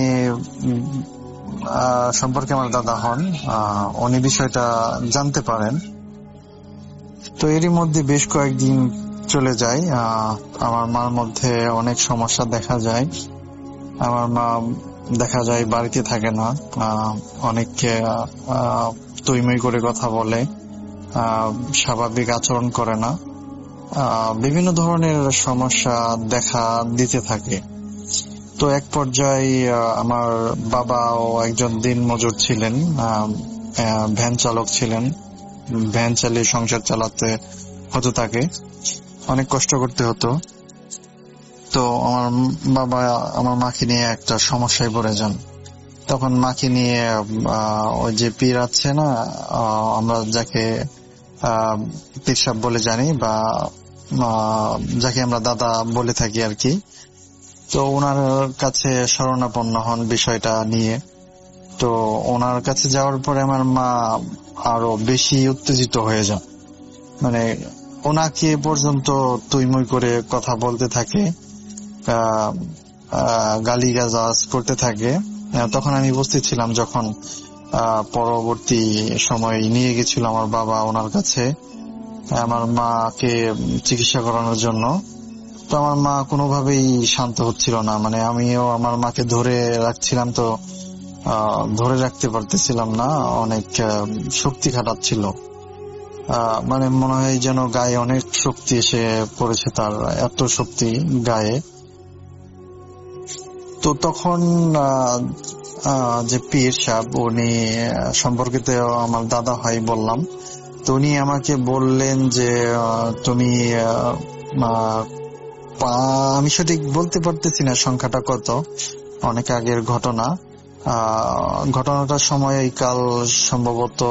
C: সম্পর্কে আমার দাদা হন, উনি বিষয়টা জানতে পারেন। তো এরই মধ্যে বেশ কয়েকদিন চলে যায়। আমার মার মধ্যে অনেক সমস্যা দেখা যায়। আমার মা দেখা যায় বাড়িতে থাকে না, অনেককে তুইমুই করে কথা বলে, স্বাভাবিক আচরণ করে না, বিভিন্ন ধরনের সমস্যা দেখা দিতে থাকে। তো এক পর্যায়ে আমার বাবাও একজন দিন মজুর ছিলেন, ভ্যান চালক ছিলেন। ভ্যান চালিয়ে সংসার চালাতে হতো তাকে, অনেক কষ্ট করতে হতো। তো আমার বাবা আমার মাকে নিয়ে একটা সমস্যায় পড়ে যান। তখন মাকে নিয়ে ওই যে পীর আছে না, আমরা যাকে পীর সাহেব বলে জানি বা যাকে আমরা দাদা বলে থাকি আর কি, তো ওনার কাছে শরণাপন্ন হন বিষয়টা নিয়ে। তো ওনার কাছে যাওয়ার পরে আমার মা আরো বেশি উত্তেজিত হয়ে যান, মানে ওনাকে পর্যন্ত তুইমুই করে কথা বলতে থাকে, গালিগালাজ করতে থাকে। তখন আমি উপস্থিত ছিলাম যখন পরবর্তী সময় নিয়ে গেছিল আমার বাবা ওনার কাছে আমার মাকে চিকিৎসা করানোর জন্য। তো আমার মা কোনোভাবেই শান্ত হচ্ছিল না, মানে আমিও আমার মাকে ধরে রাখছিলাম, তো ধরে রাখতে পারতেছিলাম না, অনেক শক্তি খাটাচ্ছিল। মানে মনে হয় যেন গায়ে অনেক শক্তি এসে পড়েছে, তার এত শক্তি গায়ে। তো তখন যে পীর সাহেব, উনি সম্পর্কিত আমার দাদা হয় বললাম, তো উনি আমাকে বললেন যে তুমি আমি সঠিক বলতে পারতেছি না সংখ্যাটা কত, অনেক আগের ঘটনা। ঘটনাটার সময়কাল সম্ভবত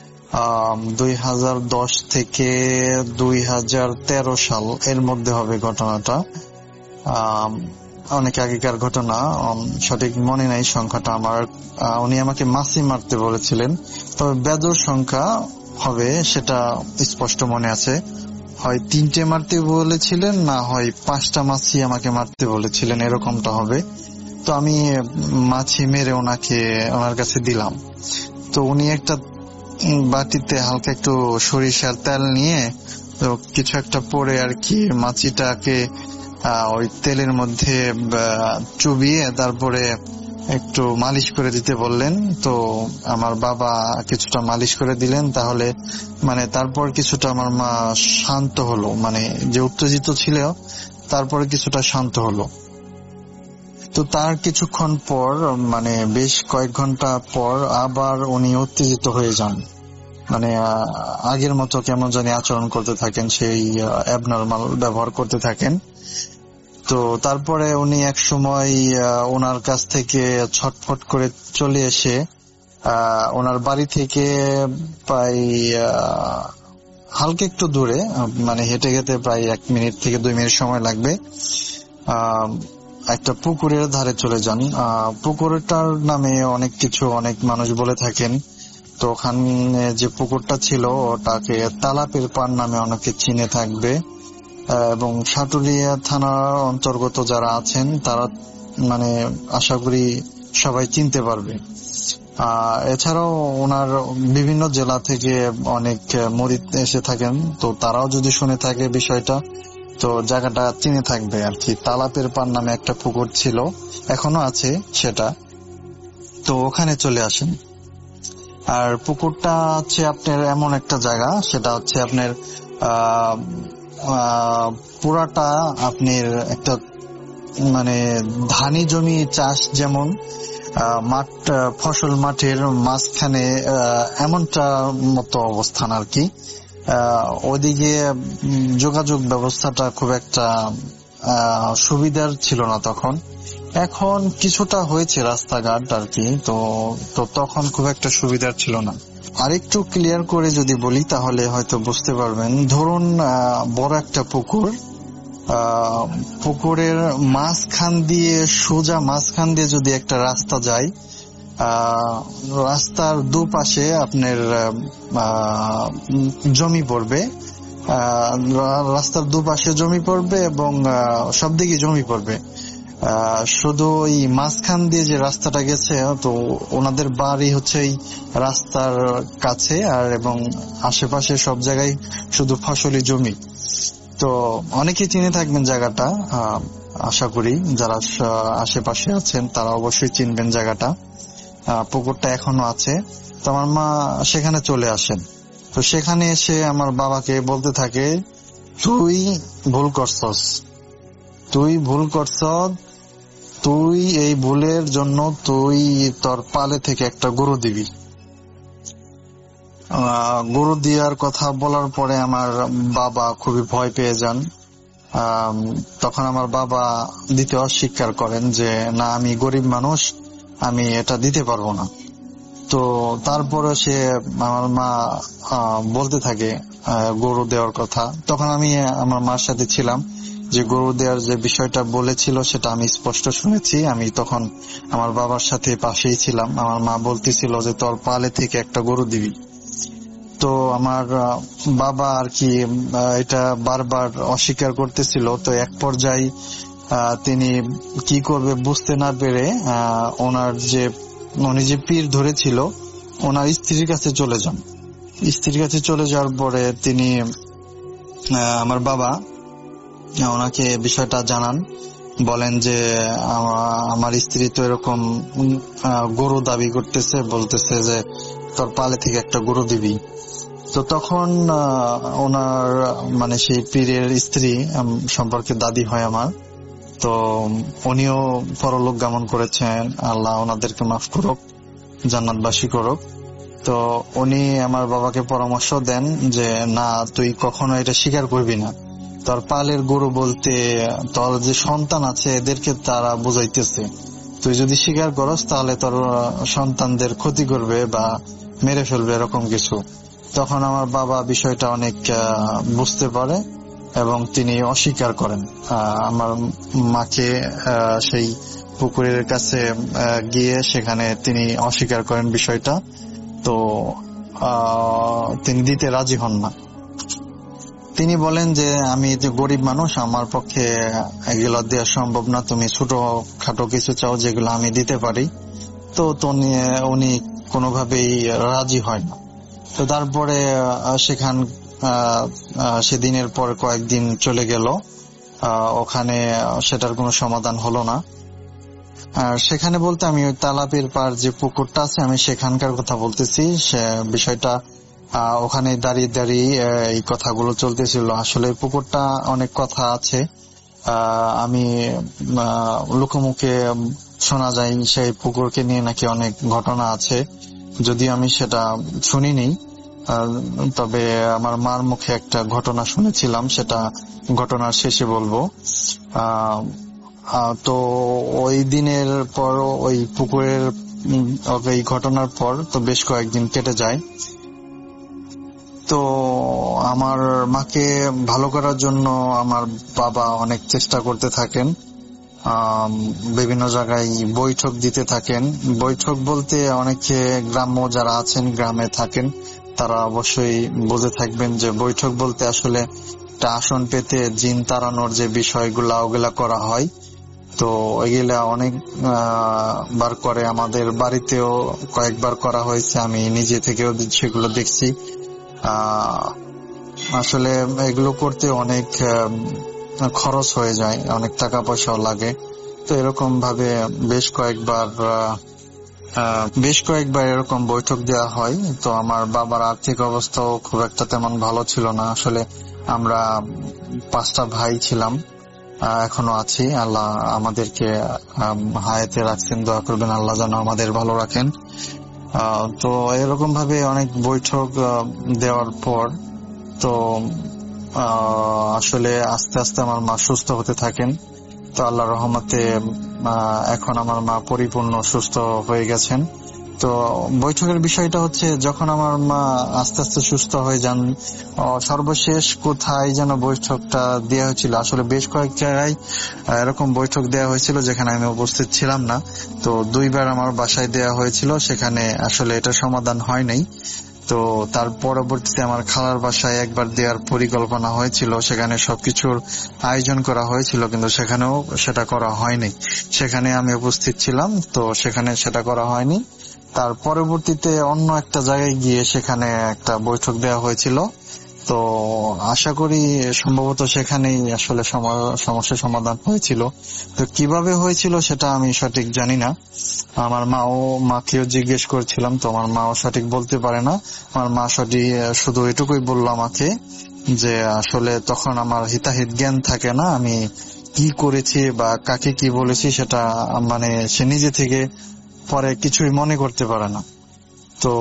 C: 2010 থেকে 2013 সাল এর মধ্যে হবে ঘটনাটা। অনেক আগেকার ঘটনা, সঠিক মনে নাই সংখ্যাটা আমার। উনি আমাকে মাছি মারতে বলেছিলেন, তবে বেজোড় সংখ্যা হবে সেটা স্পষ্ট মনে আছে। হয় 3টে মারতে বলেছিলেন, না হয় 5টা মাছি আমাকে মারতে বলেছিলেন, এরকমটা হবে। তো আমি মাছি মেরে ওনার কাছে দিলাম। তো উনি একটা বাটিতে হালকা একটু সরিষার তেল নিয়ে কিছু একটা পরে আর কি মাছিটাকে ওই তেলের মধ্যে চুবিয়ে তারপরে একটু মালিশ করে দিতে বললেন। তো আমার বাবা কিছুটা মালিশ করে দিলেন, তাহলে মানে তারপর কিছুটা আমার মা শান্ত হলো, মানে যে উত্তেজিত ছিল তারপরে কিছুটা শান্ত হলো। তো তার কিছুক্ষণ পর, মানে বেশ কয়েক ঘন্টা পর আবার উনি উত্তেজিত হয়ে যান, মানে আগের মতো কেমন জানি আচরণ করতে থাকেন, সেই অ্যাবনর্মাল ব্যবহার করতে থাকেন। তো তারপরে উনি এক সময় ওনার কাছ থেকে ছটফট করে চলে এসে ওনার বাড়ি থেকে প্রায় হালকা একটু দূরে, মানে হেঁটে যেতে প্রায় 1 মিনিট থেকে 2 মিনিট সময় লাগবে, একটা পুকুরের ধারে চলে যান। পুকুরটার নামে অনেক মানুষ বলে থাকেন, তো ওখানে যে পুকুরটা ছিল ওটাকে তালাপের পাড় নামে অনেকে চিনে থাকবে, এবং সাটুরিয়া থানার অন্তর্গত যারা আছেন তারা মানে আশা করি সবাই চিনতে পারবে। এছাড়াও ওনার বিভিন্ন জেলা থেকে অনেক মুরিদ এসে থাকেন, তো তারাও যদি শুনে থাকে বিষয়টা তো জায়গাটা চিনে থাকবে আর কি। তালাপের পাড় নামে একটা পুকুর ছিল, এখনো আছে সেটা, তো ওখানে চলে আসেন। আর পুকুরটা হচ্ছে আপনার এমন একটা জায়গা, সেটা হচ্ছে আপনার পুরাটা আপনার একটা মানে ধানি জমি চাষ, যেমন মাঠ ফসল মাঠের মাঝখানে এমনটা মতো অবস্থান আর কি। ওইদিকে যোগাযোগ ব্যবস্থাটা খুব একটা সুবিধার ছিল না তখন, এখন কিছুটা হয়েছে রাস্তাঘাট আর কি, তো তখন খুব একটা সুবিধার ছিল না। আরেকটু ক্লিয়ার করে যদি বলি তাহলে হয়তো বুঝতে পারবেন। ধরুন বড় একটা পুকুর, পুকুরের মাঝখান দিয়ে সোজা মাঝখান দিয়ে যদি একটা রাস্তা যায়, রাস্তার দুপাশে আপনার জমি পড়বে, রাস্তার দুপাশে জমি পড়বে এবং সব দিকে জমি পড়বে। শুধু ওই মাঝখান দিয়ে যে রাস্তাটা গেছে, তো ওনাদের বাড়ি হচ্ছে এই রাস্তার কাছে, আর এবং আশেপাশে সব জায়গায় শুধু ফসলি জমি। তো অনেকেই চিনে থাকবেন জায়গাটা, আশা করি যারা আশেপাশে আছেন তারা অবশ্যই চিনবেন জায়গাটা। পুকুরটা এখনো আছে। তো আমার মা সেখানে চলে আসেন। তো সেখানে এসে আমার বাবাকে বলতে থাকে, তুই ভুল করছস, তুই ভুল করছস, তুই এই ভুলের জন্য তুই তোর পালে থেকে একটা গরু দিবি। গরু দেওয়ার কথা বলার পরে আমার বাবা খুবই ভয় পেয়ে যান। তখন আমার বাবা দিতে অস্বীকার করেন যে না, আমি গরিব মানুষ, আমি এটা দিতে পারবো না। তো তারপরে সে আমার মা বলতে থাকে গরু দেওয়ার কথা। তখন আমি আমার মার সাথে ছিলাম, যে গরু দেওয়ার যে বিষয়টা বলেছিল সেটা আমি স্পষ্ট শুনেছি। আমি তখন আমার বাবার সাথে পাশেই ছিলাম। আমার মা বলতেছিল যে তোর পালে থেকে একটা গরু দিবি। তো আমার বাবা আর কি এটা বারবার অস্বীকার করতেছিল। তো এক পর্যায়ে তিনি কি করবে বুঝতে না পেরে উনি যে পীর ধরেছিল ওনার স্ত্রীর কাছে চলে যান। স্ত্রীর কাছে চলে যাওয়ার পরে তিনি আমার বাবা ওনাকে বিষয়টা জানান, বলেন যে আমার স্ত্রী তো এরকম গরু দাবি করতেছে, বলতেছে যে তোর পালে থেকে একটা গরু দিবি। তো তখন ওনার মানে সেই পীরের স্ত্রী সম্পর্কে দাদি হয় আমার, তো উনিও পরলোক গমন করেছেন, আল্লাহ ওনাদেরকে মাফ করুক, জান্নাতবাসী করুক। তো উনি আমার বাবাকে পরামর্শ দেন যে না, তুই কখনো এটা স্বীকার করবি না। তোর পালের গরু বলতে তোর যে সন্তান আছে এদেরকে তারা বুঝাইতেছে, তুই যদি স্বীকার করস তাহলে তোর সন্তানদের ক্ষতি করবে বা মেরে ফেলবে, এরকম কিছু। তখন আমার বাবা বিষয়টা অনেক বুঝতে পারে এবং তিনি অস্বীকার করেন। আমার মাকে সেই পুকুরের কাছে গিয়ে সেখানে তিনি অস্বীকার করেন বিষয়টা। তো তিনি দিতে রাজি হন না। তিনি বলেন যে আমি যে গরিব মানুষ, আমার পক্ষে এগুলো দেওয়া সম্ভব না, তুমি ছোট খাটো কিছু চাও যেগুলো আমি দিতে পারি। তো উনি কোনোভাবেই রাজি হয় না। তো তারপরে সেদিনের পর কয়েকদিন চলে গেল, ওখানে সেটার কোনো সমাধান হলো না। আর সেখানে বলতে আমি ওই তালাপের পার যে পুকুরটা আছে আমি সেখানকার কথা বলতেছি। সে বিষয়টা ওখানে দাঁড়িয়ে দাঁড়িয়ে এই কথাগুলো চলতেছিল। আসলে পুকুরটা অনেক কথা আছে, আমি লোকমুখে শোনা যায় সেই পুকুরকে নিয়ে নাকি অনেক ঘটনা আছে, যদিও আমি সেটা শুনিনি। তবে আমার মার মুখে একটা ঘটনা শুনেছিলাম, সেটা ঘটনার শেষে বলবো। তো ওই দিনের পর ওই পুকুরের এই ঘটনার পর তো বেশ কয়েকদিন কেটে যায়। তো আমার মাকে ভালো করার জন্য আমার বাবা অনেক চেষ্টা করতে থাকেন। বিভিন্ন জায়গায় বৈঠক দিতে থাকেন। বৈঠক বলতে অনেকে গ্রাম্য যারা আছেন, গ্রামে থাকেন, তারা অবশ্যই বুঝে থাকবেন যে বৈঠক বলতে আসলে একটা আসন পেতে জিন তাড়ানোর যে বিষয়গুলা ওগুলা করা হয়। তো এগুলা অনেক বার করে, আমাদের বাড়িতেও কয়েকবার করা হয়েছে, আমি নিজে থেকেও সেগুলো দেখছি। আসলে এগুলো করতে অনেক খরচ হয়ে যায়, অনেক টাকা পয়সাও লাগে। তো এরকম ভাবে বেশ কয়েকবার এরকম বৈঠক দেওয়া হয়। তো আমার বাবার আর্থিক অবস্থাও খুব একটা তেমন ভালো ছিল না। আসলে আমরা 5টা ভাই ছিলাম, এখনো আছি। আল্লাহ আমাদেরকে হায়াতে রাখছেন, দোয়া করবেন আল্লাহ যেন আমাদের ভালো রাখেন। তো এরকম ভাবে অনেক বৈঠক দেওয়ার পর তো আসলে আস্তে আস্তে আমার মা সুস্থ হতে থাকেন। তো আল্লাহর রহমতে এখন আমার মা পরিপূর্ণ সুস্থ হয়ে গেছেন। তো বৈঠকের বিষয়টা হচ্ছে, যখন আমার মা আস্তে আস্তে সুস্থ হয়ে যান, সর্বশেষ কোথায় যেন বৈঠকটা দেওয়া হয়েছিল, আসলে বেশ কয়েক জায়গায় এরকম বৈঠক দেওয়া হয়েছিল যেখানে আমি উপস্থিত ছিলাম না। তো 2বার আমার বাসায় দেওয়া হয়েছিল, সেখানে আসলে এটা সমাধান হয় নাই। তো তার পরবর্তীতে আমার খালার বাসায় একবার দেওয়ার পরিকল্পনা হয়েছিল, সেখানে সবকিছুর আয়োজন করা হয়েছিল, কিন্তু সেখানেও সেটা করা হয়নি। সেখানে আমি উপস্থিত ছিলাম, তো সেখানে সেটা করা হয়নি। তার পরবর্তীতে অন্য একটা জায়গায় গিয়ে সেখানে একটা বৈঠক দেওয়া হয়েছিল। তো আশা করি সম্ভবত সেখানেই আসলে সমস্যার সমাধান হয়েছিল। তো কিভাবে হয়েছিল সেটা আমি সঠিক জানি না। আমার মাকেও জিজ্ঞেস করছিলাম, তো আমার মাও সঠিক বলতে পারে না। আমার মা শুধু এটুকুই বলল আমাকে যে আসলে তখন আমার হিতাহিত জ্ঞান থাকে না, আমি কি করেছি বা কাকে কি বলেছি সেটা মানে সে নিজে থেকে পরে কিছুই মনে করতে পারে না। তো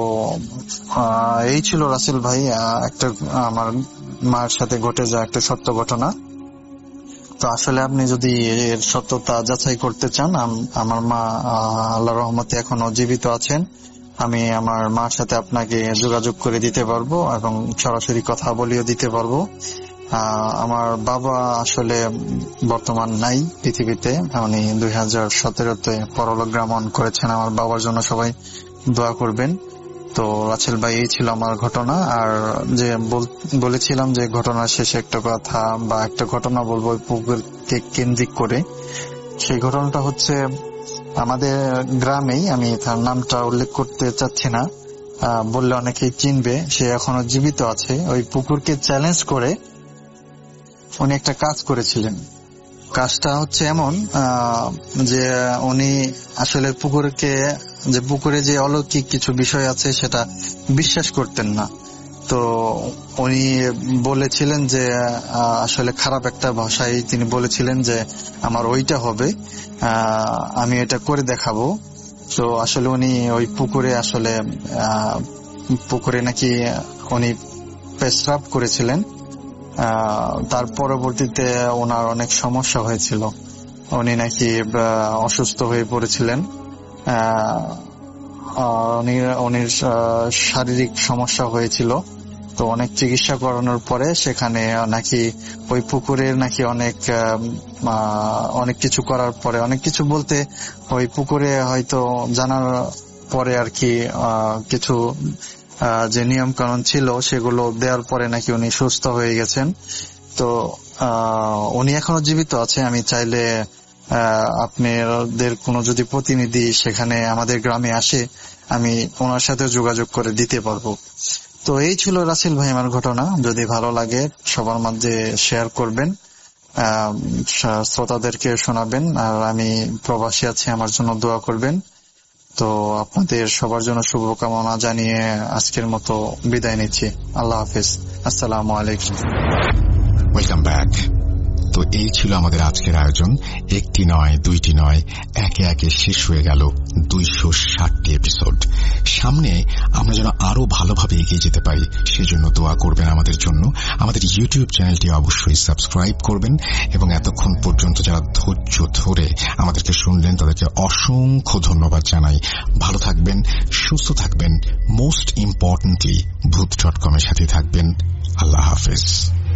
C: এই ছিল রাসেল ভাই একটা আমার মার সাথে ঘটে যাওয়া একটা সত্য ঘটনা। তো আসলে আপনি যদি এর সত্যতা যাচাই করতে চান, আমার মা আল্লাহর রহমতে এখনো জীবিত আছেন। আমি আমার মার সাথে আপনাকে যোগাযোগ করে দিতে পারবো এবং সরাসরি কথা বলিয়ে দিতে পারবো। আমার বাবা আসলে বর্তমান নাই পৃথিবীতে, উনি 2017-তে পরলোক গমন করেছেন। আমার বাবার জন্য সবাই দোয়া করবেন। তো রাসেল ভাই, এই ছিল আমার ঘটনা। আর যে বলেছিলাম যে ঘটনার শেষে একটা কথা বা একটা ঘটনা বলবো পুকুরকে কেন্দ্রিক করে, সেই ঘটনাটা হচ্ছে আমাদের গ্রামেই, আমি তার নামটা উল্লেখ করতে চাচ্ছি না, বললে অনেকেই চিনবে, সে এখনো জীবিত আছে। ওই পুকুরকে চ্যালেঞ্জ করে উনি একটা কাজ করেছিলেন। কাজটা হচ্ছে এমন যে উনি আসলে পুকুরে যে অলৌকিক কিছু বিষয় আছে সেটা বিশ্বাস করতেন না। তো উনি বলেছিলেন যে আসলে খারাপ একটা ভাষায় তিনি বলেছিলেন যে আমার ওইটা হবে, আমি এটা করে দেখাবো। তো আসলে উনি ওই পুকুরে নাকি উনি পেশরাব করেছিলেন। তার পরবর্তীতে ওনার অনেক সমস্যা হয়েছিল, উনি নাকি অসুস্থ হয়ে পড়েছিলেন। উনির শারীরিক সমস্যা হয়েছিল। তো অনেক চিকিৎসা করানোর পরে সেখানে নাকি ওই পুকুরের নাকি অনেক কিছু করার পরে, অনেক কিছু বলতে ওই পুকুরে হয়তো জানার পরে আর কি কিছু যে নিয়ম কানুন ছিল সেগুলো দেওয়ার পরে নাকি উনি সুস্থ হয়ে গেছেন। তো উনি এখনো জীবিত আছে। আমি চাইলে আপনাদের কোনো যদি প্রতিনিধি সেখানে আমাদের গ্রামে আসে, আমি ওনার সাথে যোগাযোগ করে দিতে পারবো। তো এই ছিল রাসেল ভাই আমার ঘটনা। যদি ভালো লাগে সবার মধ্যে শেয়ার করবেন, শ্রোতাদেরকে শোনাবেন। আর আমি প্রবাসী আছি, আমার জন্য দোয়া করবেন। তো আপনাদের সবার জন্য শুভকামনা জানিয়ে আজকের মতো বিদায় নিচ্ছি। আল্লাহ হাফিজ, আসসালামু আলাইকুম।
A: Welcome back. তো এই ছিল আমাদের আজকের আয়োজন। একটি নয়, দুইটি নয়, একে একে শেষ হয়ে গেল 260টি এপিসোড। সামনে আমরা যেন আরো ভালোভাবে এগিয়ে যেতে পারি, সেজন্য দোয়া করবেন আমাদের জন্য। আমাদের ইউটিউব চ্যানেলটি অবশ্যই সাবস্ক্রাইব করবেন এবং এতক্ষণ পর্যন্ত যারা ধৈর্য ধরে আমাদেরকে শুনলেন তাদেরকে অসংখ্য ধন্যবাদ জানাই। ভালো থাকবেন, সুস্থ থাকবেন, মোস্ট ইম্পর্টেন্টলি ভূত.com এর সাথে থাকবেন। আল্লাহ হাফেজ।